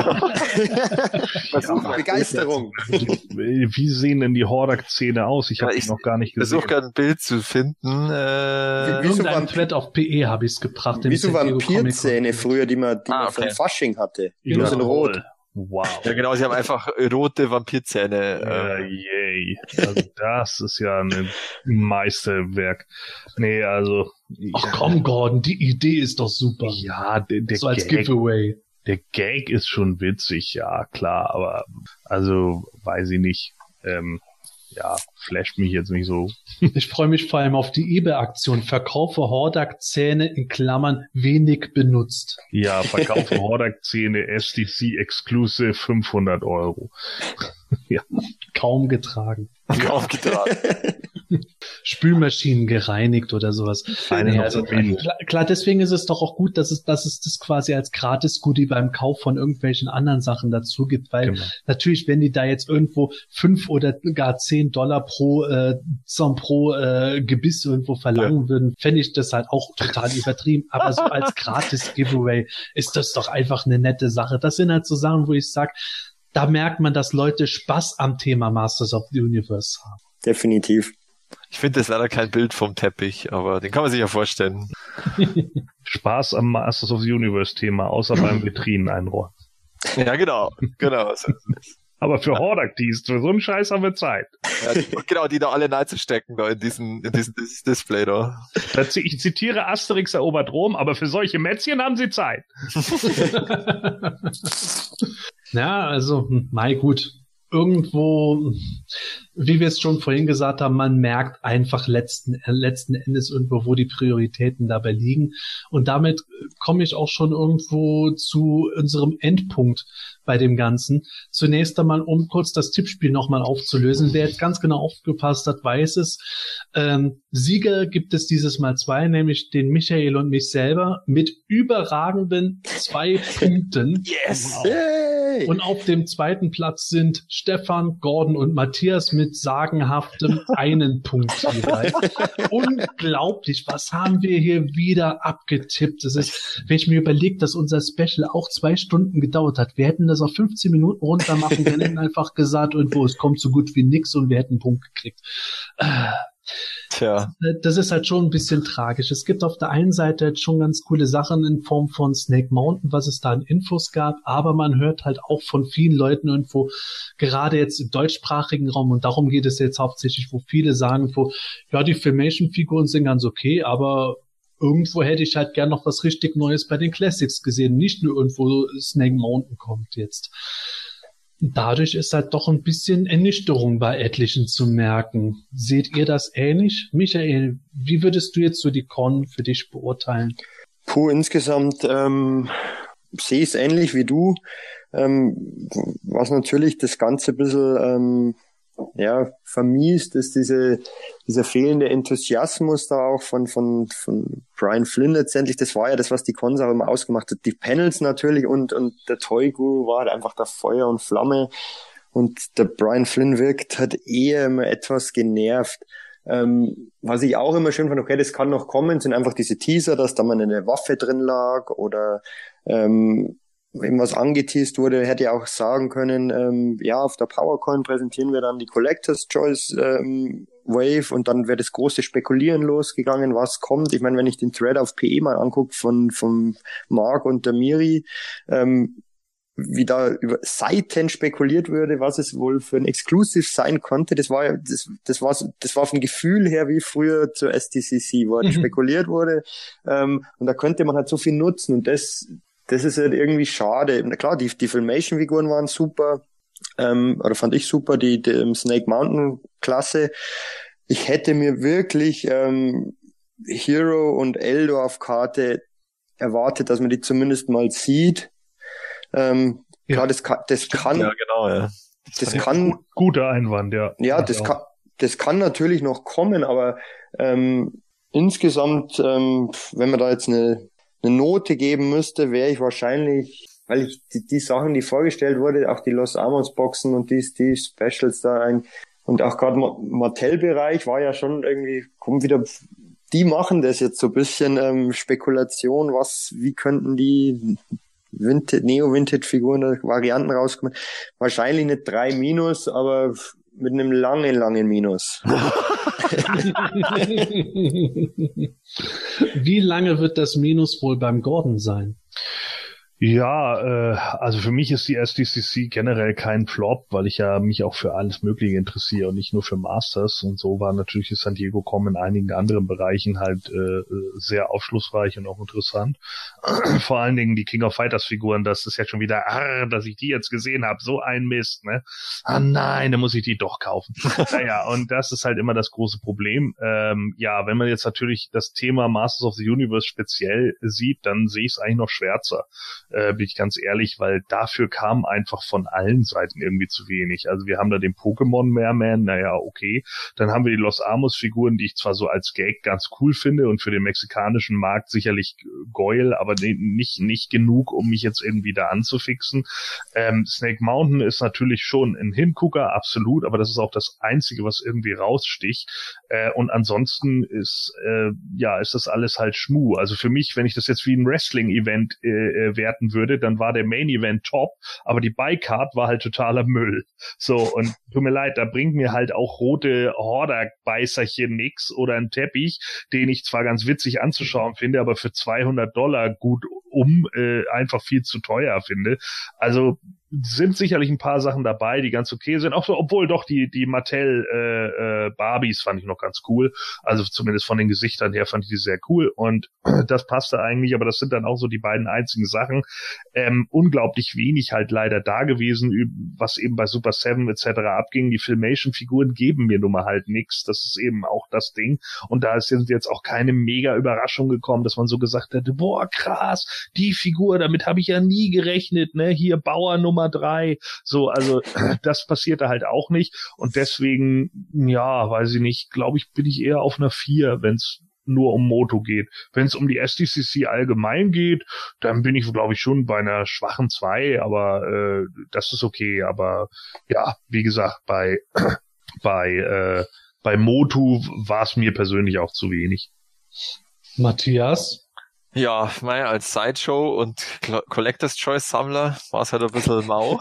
[SPEAKER 2] Begeisterung.
[SPEAKER 4] Wie sehen denn die Hordak-Zähne aus? Ich habe die noch gar nicht gesehen.
[SPEAKER 3] Ich versuche gerade ein Bild zu finden.
[SPEAKER 2] Wie so
[SPEAKER 1] Irgendein Thread auf PE habe ich es gebracht.
[SPEAKER 2] Wie so Vampirzähne früher, die man
[SPEAKER 3] okay.
[SPEAKER 2] vom Fasching hatte. Die
[SPEAKER 4] Ja,
[SPEAKER 2] sind rot.
[SPEAKER 4] Wow.
[SPEAKER 3] Ja, genau, sie haben einfach rote
[SPEAKER 4] Ja,
[SPEAKER 3] Vampirzähne.
[SPEAKER 4] yay. Also das ist ja ein Meisterwerk. Nee, also.
[SPEAKER 1] Ach komm, Gordon, die Idee ist doch super.
[SPEAKER 4] Ja, der
[SPEAKER 1] So als
[SPEAKER 4] Gag,
[SPEAKER 1] Giveaway.
[SPEAKER 4] der Gag ist schon witzig, ja, klar, aber also weiß ich nicht. Ja, flasht mich jetzt nicht so.
[SPEAKER 1] Ich freue mich vor allem auf die eBay-Aktion. Verkaufe Hordak-Zähne in Klammern wenig benutzt.
[SPEAKER 4] Ja, verkaufe Hordak-Zähne SDC Exclusive 500 €. Ja.
[SPEAKER 1] Kaum getragen.
[SPEAKER 3] Kaum getragen.
[SPEAKER 1] Spülmaschinen gereinigt oder sowas.
[SPEAKER 4] Eine
[SPEAKER 1] Nee,
[SPEAKER 4] noch
[SPEAKER 1] also,
[SPEAKER 4] verbinden.
[SPEAKER 1] klar, deswegen ist es doch auch gut, dass es das quasi als Gratis-Goodie beim Kauf von irgendwelchen anderen Sachen dazu gibt, weil
[SPEAKER 4] Genau.
[SPEAKER 1] natürlich, wenn die da jetzt irgendwo 5 oder gar $10 pro Gebiss irgendwo verlangen würden, fände ich das halt auch total übertrieben. Aber so als Gratis-Giveaway ist das doch einfach eine nette Sache. Das sind halt so Sachen, wo ich sage, da merkt man, dass Leute Spaß am Thema Masters of the Universe haben.
[SPEAKER 2] Definitiv.
[SPEAKER 3] Ich finde das leider kein Bild vom Teppich, aber den kann man sich ja vorstellen.
[SPEAKER 4] Spaß am Masters of the Universe Thema, außer beim Vitrineneinräumen.
[SPEAKER 3] Ja, genau. Genau. So.
[SPEAKER 4] Aber für Hordak-Tees, für so einen Scheiß haben wir Zeit.
[SPEAKER 3] Ja, genau, die da alle reinzustecken da in diesen Display da.
[SPEAKER 4] Ich zitiere Asterix erobert Rom, aber für solche Mätzchen haben sie Zeit.
[SPEAKER 1] Ja, also, Mai, gut. Irgendwo, wie wir es schon vorhin gesagt haben, man merkt einfach letzten Endes irgendwo, wo die Prioritäten dabei liegen. Und damit komme ich auch schon irgendwo zu unserem Endpunkt bei dem Ganzen. Zunächst einmal, um kurz das Tippspiel nochmal aufzulösen. Wer jetzt ganz genau aufgepasst hat, weiß es. Sieger gibt es dieses Mal 2, nämlich den Michael und mich selber mit überragenden 2 Punkten.
[SPEAKER 3] Yes!
[SPEAKER 1] Wow. Und auf dem zweiten Platz sind Stefan, Gordon und Matthias mit sagenhaftem 1 Punkt jeweils. Unglaublich, was haben wir hier wieder abgetippt? Das ist, wenn ich mir überlege, dass unser Special auch 2 Stunden gedauert hat. Wir hätten das auf 15 Minuten runter machen, wir hätten einfach gesagt, irgendwo, es kommt so gut wie nix und wir hätten einen Punkt gekriegt.
[SPEAKER 3] Tja.
[SPEAKER 1] Das ist halt schon ein bisschen tragisch. Es gibt auf der einen Seite halt schon ganz coole Sachen in Form von Snake Mountain, was es da an Infos gab, aber man hört halt auch von vielen Leuten irgendwo, gerade jetzt im deutschsprachigen Raum, und darum geht es jetzt hauptsächlich, wo viele sagen, ja, die Filmation-Figuren sind ganz okay, aber irgendwo hätte ich halt gern noch was richtig Neues bei den Classics gesehen, nicht nur irgendwo Snake Mountain kommt jetzt. Dadurch ist halt doch ein bisschen Ernüchterung bei etlichen zu merken. Seht ihr das ähnlich? Michael, wie würdest du jetzt so die Con für dich beurteilen?
[SPEAKER 2] Insgesamt sehe ich es ähnlich wie du. Was natürlich das Ganze ein bisschen vermiest, ist dieser fehlende Enthusiasmus da auch von Brian Flynn letztendlich. Das war ja das, was die Cons auch immer ausgemacht hat. Die Panels natürlich und der Toy Guru war halt einfach da Feuer und Flamme. Und der Brian Flynn wirkt halt eher immer etwas genervt. Was ich auch immer schön fand, okay, das kann noch kommen, sind einfach diese Teaser, dass da mal eine Waffe drin lag oder irgendwas angeteased wurde, hätte ja auch sagen können, ja, auf der PowerCon präsentieren wir dann die Collector's Choice Wave und dann wäre das große Spekulieren losgegangen, was kommt. Ich meine, wenn ich den Thread auf PE mal angucke von Mark und der Miri, wie da über Seiten spekuliert würde, was es wohl für ein Exclusive sein konnte, das war vom Gefühl her wie früher zur SDCC, wo spekuliert wurde, und da könnte man halt so viel nutzen und das ist halt irgendwie schade. Na klar, die Filmation-Figuren waren super, oder fand ich super, die Snake Mountain klasse. Ich hätte mir wirklich Hero und Eldor auf Karte erwartet, dass man die zumindest mal sieht. Klar, das kann.
[SPEAKER 3] Ja, genau, ja.
[SPEAKER 2] Das kann.
[SPEAKER 4] Guter Einwand, ja.
[SPEAKER 2] Ja, das kann natürlich noch kommen, aber insgesamt, wenn man da jetzt eine Note geben müsste, wäre ich wahrscheinlich, weil ich die Sachen, die vorgestellt wurde, auch die Los Alamos Boxen und die Specials da und auch gerade Mattel-Bereich war ja schon irgendwie, kommt wieder, die machen das jetzt so ein bisschen Spekulation, wie könnten die Neo-Vintage-Figuren, Varianten rauskommen. Wahrscheinlich nicht 3-, aber mit einem langen Minus.
[SPEAKER 1] Wie lange wird das Minus wohl beim Gordon sein?
[SPEAKER 4] Ja, also für mich ist die SDCC generell kein Flop, weil ich ja mich auch für alles Mögliche interessiere und nicht nur für Masters. Und so war natürlich die San Diego Com in einigen anderen Bereichen halt sehr aufschlussreich und auch interessant. Vor allen Dingen die King of Fighters Figuren, das ist ja schon wieder, dass ich die jetzt gesehen habe, so ein Mist, ne? Ah nein, dann muss ich die doch kaufen. Naja, und das ist halt immer das große Problem. Ja, wenn man jetzt natürlich das Thema Masters of the Universe speziell sieht, dann sehe ich es eigentlich noch schwärzer. Bin ich ganz ehrlich, weil dafür kam einfach von allen Seiten irgendwie zu wenig. Also wir haben da den Pokémon Merman, naja, okay. Dann haben wir die Los Alamos Figuren, die ich zwar so als Gag ganz cool finde und für den mexikanischen Markt sicherlich geil, aber nicht genug, um mich jetzt irgendwie da anzufixen. Snake Mountain ist natürlich schon ein Hingucker, absolut, aber das ist auch das Einzige, was irgendwie raussticht. Und ansonsten ist das alles halt Schmuh. Also für mich, wenn ich das jetzt wie ein Wrestling-Event werten würde, dann war der Main Event top, aber die Buycard war halt totaler Müll. So, und tut mir leid, da bringt mir halt auch rote Hordak-Beißerchen nix oder ein Teppich, den ich zwar ganz witzig anzuschauen finde, aber für $200 gut einfach viel zu teuer finde. Also sind sicherlich ein paar Sachen dabei, die ganz okay sind. Auch so, obwohl doch die Mattel Barbies fand ich noch ganz cool. Also zumindest von den Gesichtern her fand ich die sehr cool. Und das passte eigentlich, aber das sind dann auch so die beiden einzigen Sachen. Unglaublich wenig halt leider da gewesen, was eben bei Super 7 etc. abging. Die Filmation-Figuren geben mir nun mal halt nichts. Das ist eben auch das Ding. Und da sind jetzt auch keine mega Überraschung gekommen, dass man so gesagt hätte, boah, krass, die Figur, damit habe ich ja nie gerechnet, ne? Hier Bauer Nummer 3. So, also das passierte halt auch nicht. Und deswegen, ja, weiß ich nicht, glaube ich, bin ich eher auf einer 4, wenn es nur um Moto geht. Wenn es um die SDCC allgemein geht, dann bin ich, glaube ich, schon bei einer schwachen 2, aber das ist okay. Aber ja, wie gesagt, bei Motu war es mir persönlich auch zu wenig.
[SPEAKER 1] Matthias?
[SPEAKER 3] Ja, als Sideshow und Collector's Choice Sammler war es halt ein bisschen mau.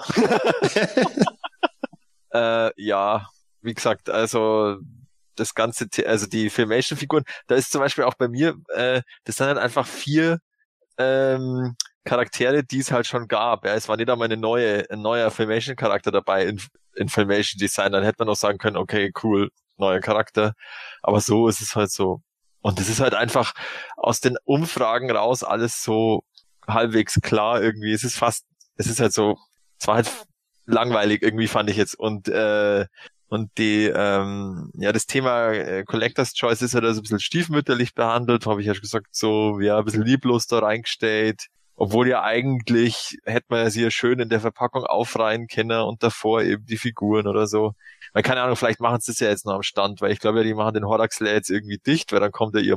[SPEAKER 3] Ja, wie gesagt, also das ganze, also die Filmation-Figuren, da ist zum Beispiel auch bei mir, das sind halt einfach 4 Charaktere, die es halt schon gab. Ja, es war nicht einmal ein neuer Filmation-Charakter dabei in Filmation Design. Dann hätte man auch sagen können, okay, cool, neuer Charakter. Aber so ist es halt so. Und das ist halt einfach aus den Umfragen raus alles so halbwegs klar irgendwie. Es ist halt so, es war halt langweilig irgendwie, fand ich jetzt. Und die, das Thema Collector's Choice ist halt also ein bisschen stiefmütterlich behandelt, habe ich ja schon gesagt, so, ja, ein bisschen lieblos da reingestellt. Obwohl ja eigentlich hätte man sie ja schön in der Verpackung aufreihen können und davor eben die Figuren oder so. Weil, keine Ahnung, vielleicht machen sie das ja jetzt noch am Stand, weil ich glaube ja, die machen den Hordax jetzt irgendwie dicht, weil dann kommt ja ihr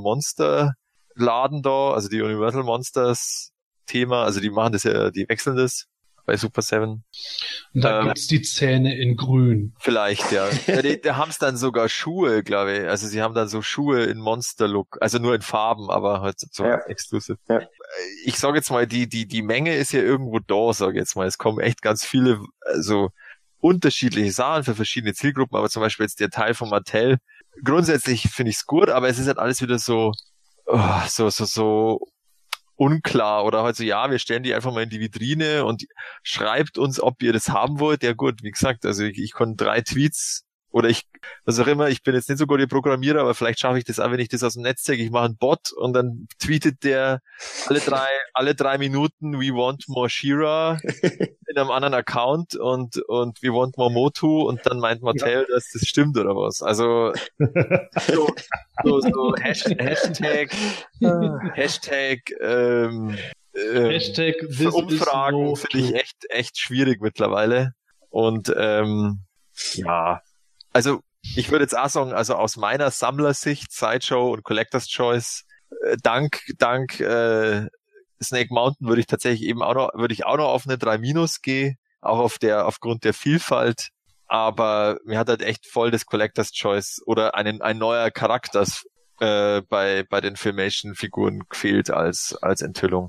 [SPEAKER 3] Monsterladen da, also die Universal Monsters Thema, also die machen das ja, die wechseln das. bei Super 7.
[SPEAKER 1] Und da gibt's die Zähne in grün.
[SPEAKER 3] Vielleicht, ja. Die haben es dann sogar Schuhe, glaube ich. Also sie haben dann so Schuhe in Monster-Look, also nur in Farben, aber halt so exclusive. Ja. Ich sage jetzt mal, die Menge ist ja irgendwo da, sage ich jetzt mal. Es kommen echt ganz viele, also unterschiedliche Sachen für verschiedene Zielgruppen, aber zum Beispiel jetzt der Teil von Mattel. Grundsätzlich finde ich es gut, aber es ist halt alles wieder so unklar oder halt so, ja, wir stellen die einfach mal in die Vitrine und schreibt uns, ob ihr das haben wollt. Ja gut, wie gesagt, also ich konnte 3 Tweets oder was auch immer, ich bin jetzt nicht so gut der Programmierer, aber vielleicht schaffe ich das auch, wenn ich das aus dem Netz zeige. Ich mache einen Bot und dann tweetet der alle drei Minuten "We want more She-Ra" in einem anderen Account und "We want more Motu" und dann meint Mattel, dass das stimmt oder was. Also so Hashtag Umfragen finde ich echt schwierig mittlerweile. Und ja, also ich würde jetzt auch sagen, also aus meiner Sammlersicht, Sideshow und Collector's Choice, dank Snake Mountain würde ich tatsächlich würde ich auch noch auf eine 3- gehen, auch aufgrund der Vielfalt. Aber mir hat halt echt voll das Collector's Choice oder ein neuer Charakter bei den Filmation-Figuren gefehlt als Enthüllung.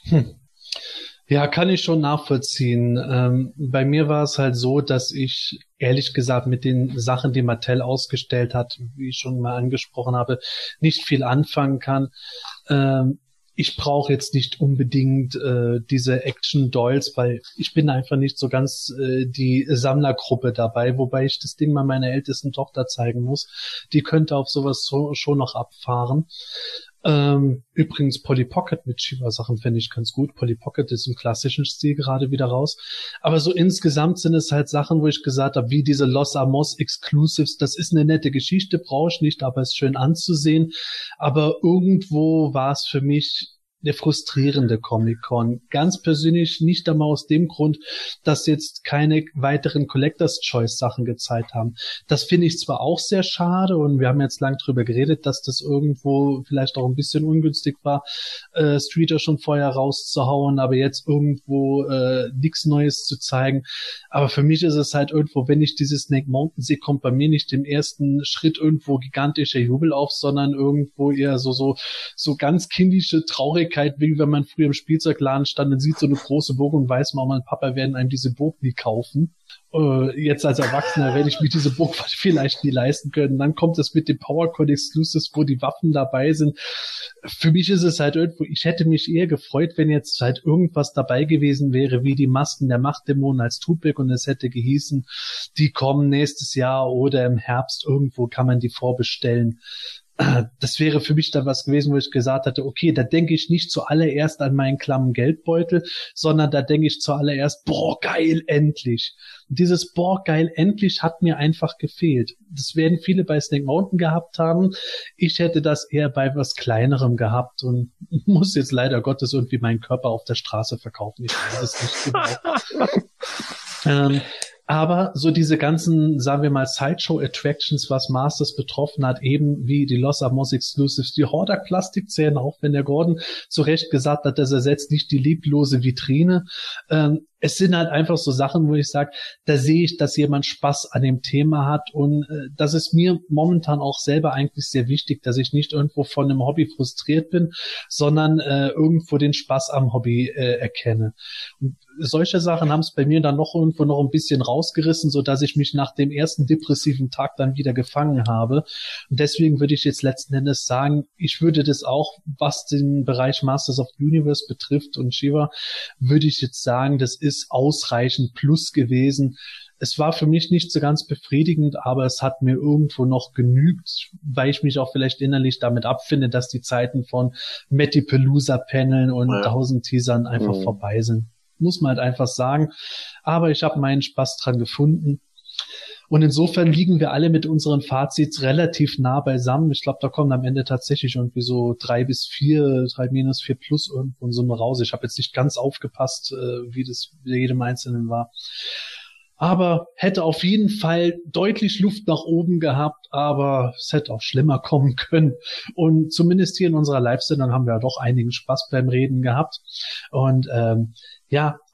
[SPEAKER 1] Ja, kann ich schon nachvollziehen. Bei mir war es halt so, dass ich ehrlich gesagt mit den Sachen, die Mattel ausgestellt hat, wie ich schon mal angesprochen habe, nicht viel anfangen kann. Ich brauche jetzt nicht unbedingt diese Action-Dolls, weil ich bin einfach nicht so ganz die Sammlergruppe dabei, wobei ich das Ding mal meiner ältesten Tochter zeigen muss. Die könnte auf sowas schon noch abfahren. Übrigens Polly Pocket mit She-Ra-Sachen finde ich ganz gut. Polly Pocket ist im klassischen Stil gerade wieder raus. Aber so insgesamt sind es halt Sachen, wo ich gesagt habe, wie diese Los Amos Exclusives, das ist eine nette Geschichte, brauche ich nicht, aber ist schön anzusehen. Aber irgendwo war es für mich eine frustrierende Comic-Con. Ganz persönlich nicht einmal aus dem Grund, dass jetzt keine weiteren Collector's Choice Sachen gezeigt haben. Das finde ich zwar auch sehr schade und wir haben jetzt lang drüber geredet, dass das irgendwo vielleicht auch ein bisschen ungünstig war, Streeter schon vorher rauszuhauen, aber jetzt irgendwo nichts Neues zu zeigen. Aber für mich ist es halt irgendwo, wenn ich dieses Snake Mountain sehe, kommt bei mir nicht im ersten Schritt irgendwo gigantischer Jubel auf, sondern irgendwo eher so ganz kindische Traurigkeit, wie wenn man früher im Spielzeugladen stand und sieht so eine große Burg und weiß, Mama und Papa werden einem diese Burg nie kaufen. Jetzt als Erwachsener werde ich mir diese Burg vielleicht nie leisten können. Dann kommt es mit dem PowerCon Exclusives, wo die Waffen dabei sind. Für mich ist es halt irgendwo, ich hätte mich eher gefreut, wenn jetzt halt irgendwas dabei gewesen wäre, wie die Masken der Machtdämonen als Tupac und es hätte gehießen, die kommen nächstes Jahr oder im Herbst, irgendwo kann man die vorbestellen. Das wäre für mich dann was gewesen, wo ich gesagt hatte, okay, da denke ich nicht zuallererst an meinen klammen Geldbeutel, sondern da denke ich zuallererst, boah, geil, endlich. Und dieses boah, geil, endlich hat mir einfach gefehlt. Das werden viele bei Snake Mountain gehabt haben. Ich hätte das eher bei was Kleinerem gehabt und muss jetzt leider Gottes irgendwie meinen Körper auf der Straße verkaufen. Ich weiß es nicht genau. Aber so diese ganzen, sagen wir mal, Sideshow-Attractions, was Masters betroffen hat, eben wie die Los Amos Exclusives, die Hordak-Plastikzähne, auch wenn der Gordon zu Recht gesagt hat, das ersetzt nicht die lieblose Vitrine. Es sind halt einfach so Sachen, wo ich sage, da sehe ich, dass jemand Spaß an dem Thema hat und das ist mir momentan auch selber eigentlich sehr wichtig, dass ich nicht irgendwo von einem Hobby frustriert bin, sondern irgendwo den Spaß am Hobby erkenne. Und solche Sachen haben es bei mir dann noch irgendwo noch ein bisschen rausgerissen, so dass ich mich nach dem ersten depressiven Tag dann wieder gefangen habe. Und deswegen würde ich jetzt letzten Endes sagen, ich würde das auch, was den Bereich Masters of the Universe betrifft und She-Ra, würde ich jetzt sagen, das ist ausreichend plus gewesen. Es war für mich nicht so ganz befriedigend, aber es hat mir irgendwo noch genügt, weil ich mich auch vielleicht innerlich damit abfinde, dass die Zeiten von Matty-Palooza-Paneln und 1000 Teasern einfach vorbei sind. Muss man halt einfach sagen. Aber ich habe meinen Spaß dran gefunden. Und insofern liegen wir alle mit unseren Fazits relativ nah beisammen. Ich glaube, da kommen am Ende tatsächlich irgendwie so 3 bis 4, 3 minus 4 plus irgendwo in Summe raus. Ich habe jetzt nicht ganz aufgepasst, wie das bei jedem Einzelnen war. Aber hätte auf jeden Fall deutlich Luft nach oben gehabt, aber es hätte auch schlimmer kommen können. Und zumindest hier in unserer Live-Sendung haben wir ja doch einigen Spaß beim Reden gehabt. Und ja,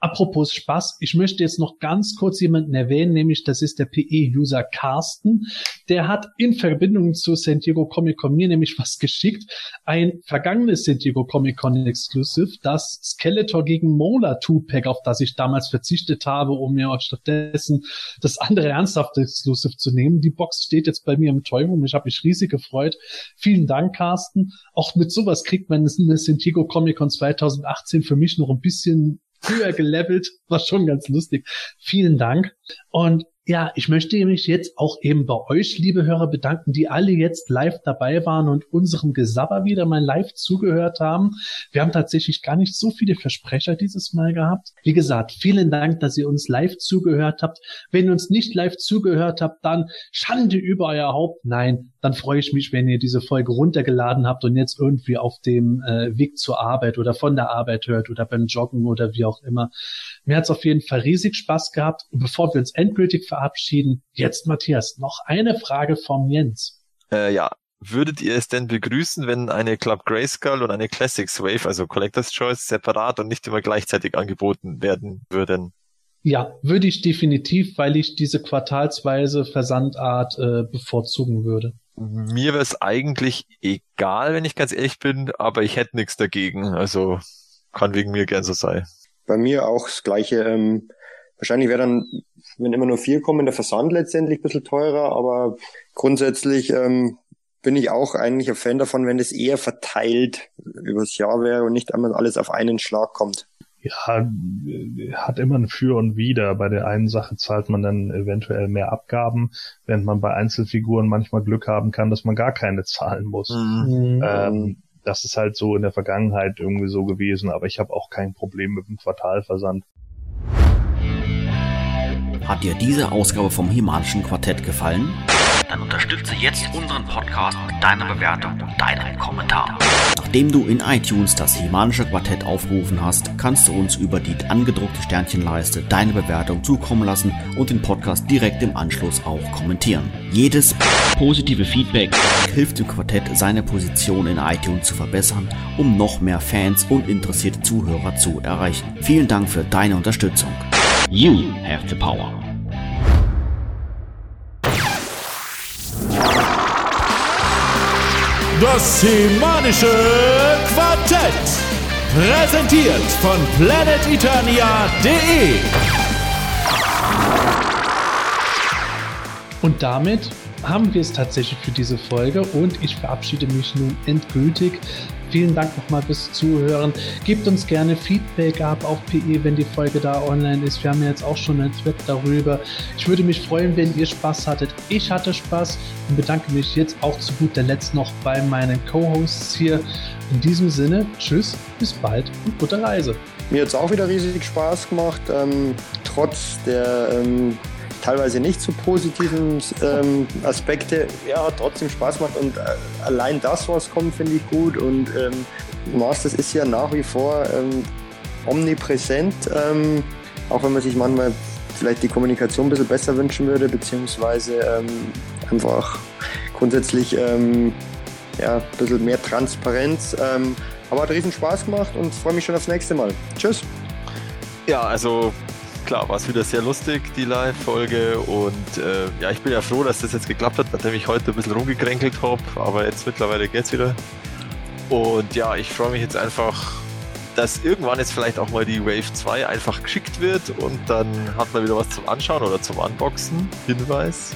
[SPEAKER 1] Apropos Spaß, ich möchte jetzt noch ganz kurz jemanden erwähnen, nämlich das ist der PE-User Carsten. Der hat in Verbindung zu San Diego Comic-Con mir nämlich was geschickt. Ein vergangenes San Diego Comic-Con Exclusive, das Skeletor gegen Mola 2-Pack, auf das ich damals verzichtet habe, um mir stattdessen das andere ernsthafte Exclusive zu nehmen. Die Box steht jetzt bei mir im Toyroom. Ich habe mich riesig gefreut. Vielen Dank, Carsten. Auch mit sowas kriegt man eine San Diego Comic-Con 2018 für mich noch ein bisschen höher gelevelt, war schon ganz lustig. Vielen Dank. Und ja, ich möchte mich jetzt auch eben bei euch, liebe Hörer, bedanken, die alle jetzt live dabei waren und unserem Gesabber wieder mal live zugehört haben. Wir haben tatsächlich gar nicht so viele Versprecher dieses Mal gehabt. Wie gesagt, vielen Dank, dass ihr uns live zugehört habt. Wenn ihr uns nicht live zugehört habt, dann Schande über euer Haupt. Nein, dann freue ich mich, wenn ihr diese Folge runtergeladen habt und jetzt irgendwie auf dem Weg zur Arbeit oder von der Arbeit hört oder beim Joggen oder wie auch immer. Mir hat es auf jeden Fall riesig Spaß gehabt. Und bevor wir uns endgültig verabschieden, jetzt Matthias, noch eine Frage vom Jens.
[SPEAKER 3] Ja, würdet ihr es denn begrüßen, wenn eine Club Grayskull und eine Classics Wave, also Collector's Choice, separat und nicht immer gleichzeitig angeboten werden würden?
[SPEAKER 1] Ja, würde ich definitiv, weil ich diese quartalsweise Versandart bevorzugen würde.
[SPEAKER 3] Mir wäre es eigentlich egal, wenn ich ganz ehrlich bin, aber ich hätte nichts dagegen. Also kann wegen mir gern so sein.
[SPEAKER 2] Bei mir auch das Gleiche. Wahrscheinlich wäre dann, wenn immer nur 4 kommen, der Versand letztendlich ein bisschen teurer, aber grundsätzlich bin ich auch eigentlich ein Fan davon, wenn es eher verteilt übers Jahr wäre und nicht einmal alles auf einen Schlag kommt.
[SPEAKER 4] Ja, hat immer ein Für und Wider. Bei der einen Sache zahlt man dann eventuell mehr Abgaben, während man bei Einzelfiguren manchmal Glück haben kann, dass man gar keine zahlen muss. Mhm. Das ist halt so in der Vergangenheit irgendwie so gewesen, aber ich habe auch kein Problem mit dem Quartalversand.
[SPEAKER 6] Hat dir diese Ausgabe vom He-Manischen Quartett gefallen? Dann unterstütze jetzt unseren Podcast mit deiner Bewertung und deinem Kommentar. Nachdem du in iTunes das He-Manische Quartett aufgerufen hast, kannst du uns über die angedruckte Sternchenleiste deine Bewertung zukommen lassen und den Podcast direkt im Anschluss auch kommentieren. Jedes positive Feedback hilft dem Quartett, seine Position in iTunes zu verbessern, um noch mehr Fans und interessierte Zuhörer zu erreichen. Vielen Dank für deine Unterstützung. You have the power.
[SPEAKER 5] Das He-Manische Quartett. Präsentiert von PlanetEternia.de.
[SPEAKER 1] Und damit haben wir es tatsächlich für diese Folge und ich verabschiede mich nun endgültig. Vielen Dank nochmal fürs Zuhören. Gebt uns gerne Feedback ab auf PE, wenn die Folge da online ist. Wir haben ja jetzt auch schon einen Thread darüber. Ich würde mich freuen, wenn ihr Spaß hattet. Ich hatte Spaß und bedanke mich jetzt auch zu guter Letzt noch bei meinen Co-Hosts hier. In diesem Sinne, tschüss, bis bald und gute Reise.
[SPEAKER 2] Mir hat es auch wieder riesig Spaß gemacht, trotz der teilweise nicht so positiven Aspekte, ja, hat trotzdem Spaß gemacht und allein das, was kommt, finde ich gut und Masters ist ja nach wie vor omnipräsent, auch wenn man sich manchmal vielleicht die Kommunikation ein bisschen besser wünschen würde, beziehungsweise einfach grundsätzlich ein bisschen mehr Transparenz, aber hat riesen Spaß gemacht und freue mich schon aufs nächste Mal. Tschüss!
[SPEAKER 3] Ja, also klar, war es wieder sehr lustig, die Live-Folge und ich bin ja froh, dass das jetzt geklappt hat, nachdem ich heute ein bisschen rumgekränkelt habe, aber jetzt mittlerweile geht's wieder. Und ja, ich freue mich jetzt einfach, dass irgendwann jetzt vielleicht auch mal die Wave 2 einfach geschickt wird und dann hat man wieder was zum Anschauen oder zum Unboxen, Hinweis.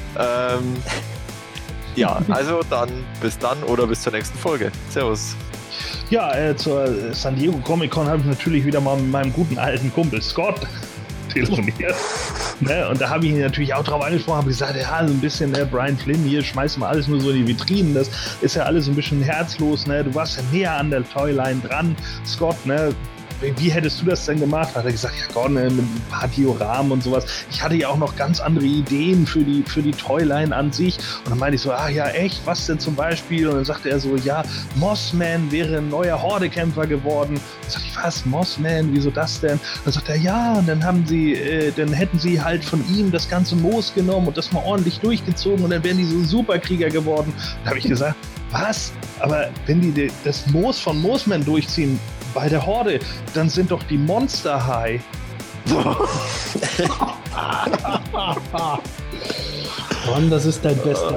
[SPEAKER 3] Ja, also dann bis dann oder bis zur nächsten Folge. Servus.
[SPEAKER 4] Ja, zur San Diego Comic Con habe ich natürlich wieder mal mit meinem guten alten Kumpel Scott telefoniert. Ne? Und da habe ich ihn natürlich auch drauf angesprochen, habe gesagt, ja, so ein bisschen, Brian Flynn, hier schmeißen wir alles nur so in die Vitrinen, das ist ja alles so ein bisschen herzlos, ne? Du warst ja näher an der Toyline dran, Scott, ne? Wie hättest du das denn gemacht? Hat er gesagt, ja Gott, ne, mit ein paar Dioramen und sowas. Ich hatte ja auch noch ganz andere Ideen für die Toyline an sich. Und dann meinte ich so, ja echt, was denn zum Beispiel? Und dann sagte er so, ja, Mossman wäre ein neuer Hordekämpfer geworden. Dann sagte ich, was, Mossman, wieso das denn? Dann sagt er, ja, und dann dann hätten sie halt von ihm das ganze Moos genommen und das mal ordentlich durchgezogen und dann wären die so Superkrieger geworden. Da habe ich gesagt, was? Aber wenn die das Moos von Mossman durchziehen, bei der Horde, dann sind doch die Monster High.
[SPEAKER 1] Mann, das ist dein Bester.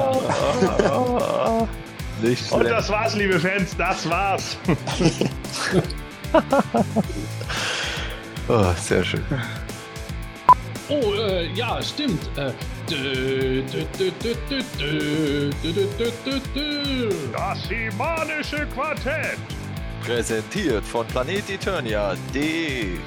[SPEAKER 3] Nicht
[SPEAKER 4] Und
[SPEAKER 3] schlecht.
[SPEAKER 4] das war's, liebe Fans, das war's.
[SPEAKER 3] Oh, sehr schön.
[SPEAKER 1] Oh, ja, stimmt.
[SPEAKER 4] Das Himanische Quartett.
[SPEAKER 3] Präsentiert von Planet Eternia.de.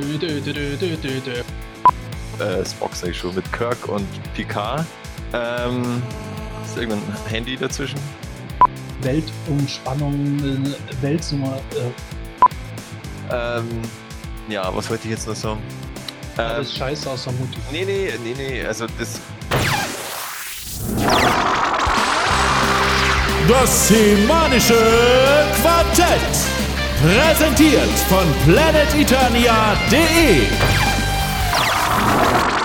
[SPEAKER 3] Spock sag ich schon, mit Kirk und Picard. Ist irgendein Handy dazwischen?
[SPEAKER 1] Weltumspannung, Weltnummer.
[SPEAKER 3] Ja, was wollte ich jetzt noch sagen?
[SPEAKER 1] Alles scheiße außer Mutti.
[SPEAKER 3] Nee, also das...
[SPEAKER 5] Das Himanische Quartett. Präsentiert von PlanetEternia.de.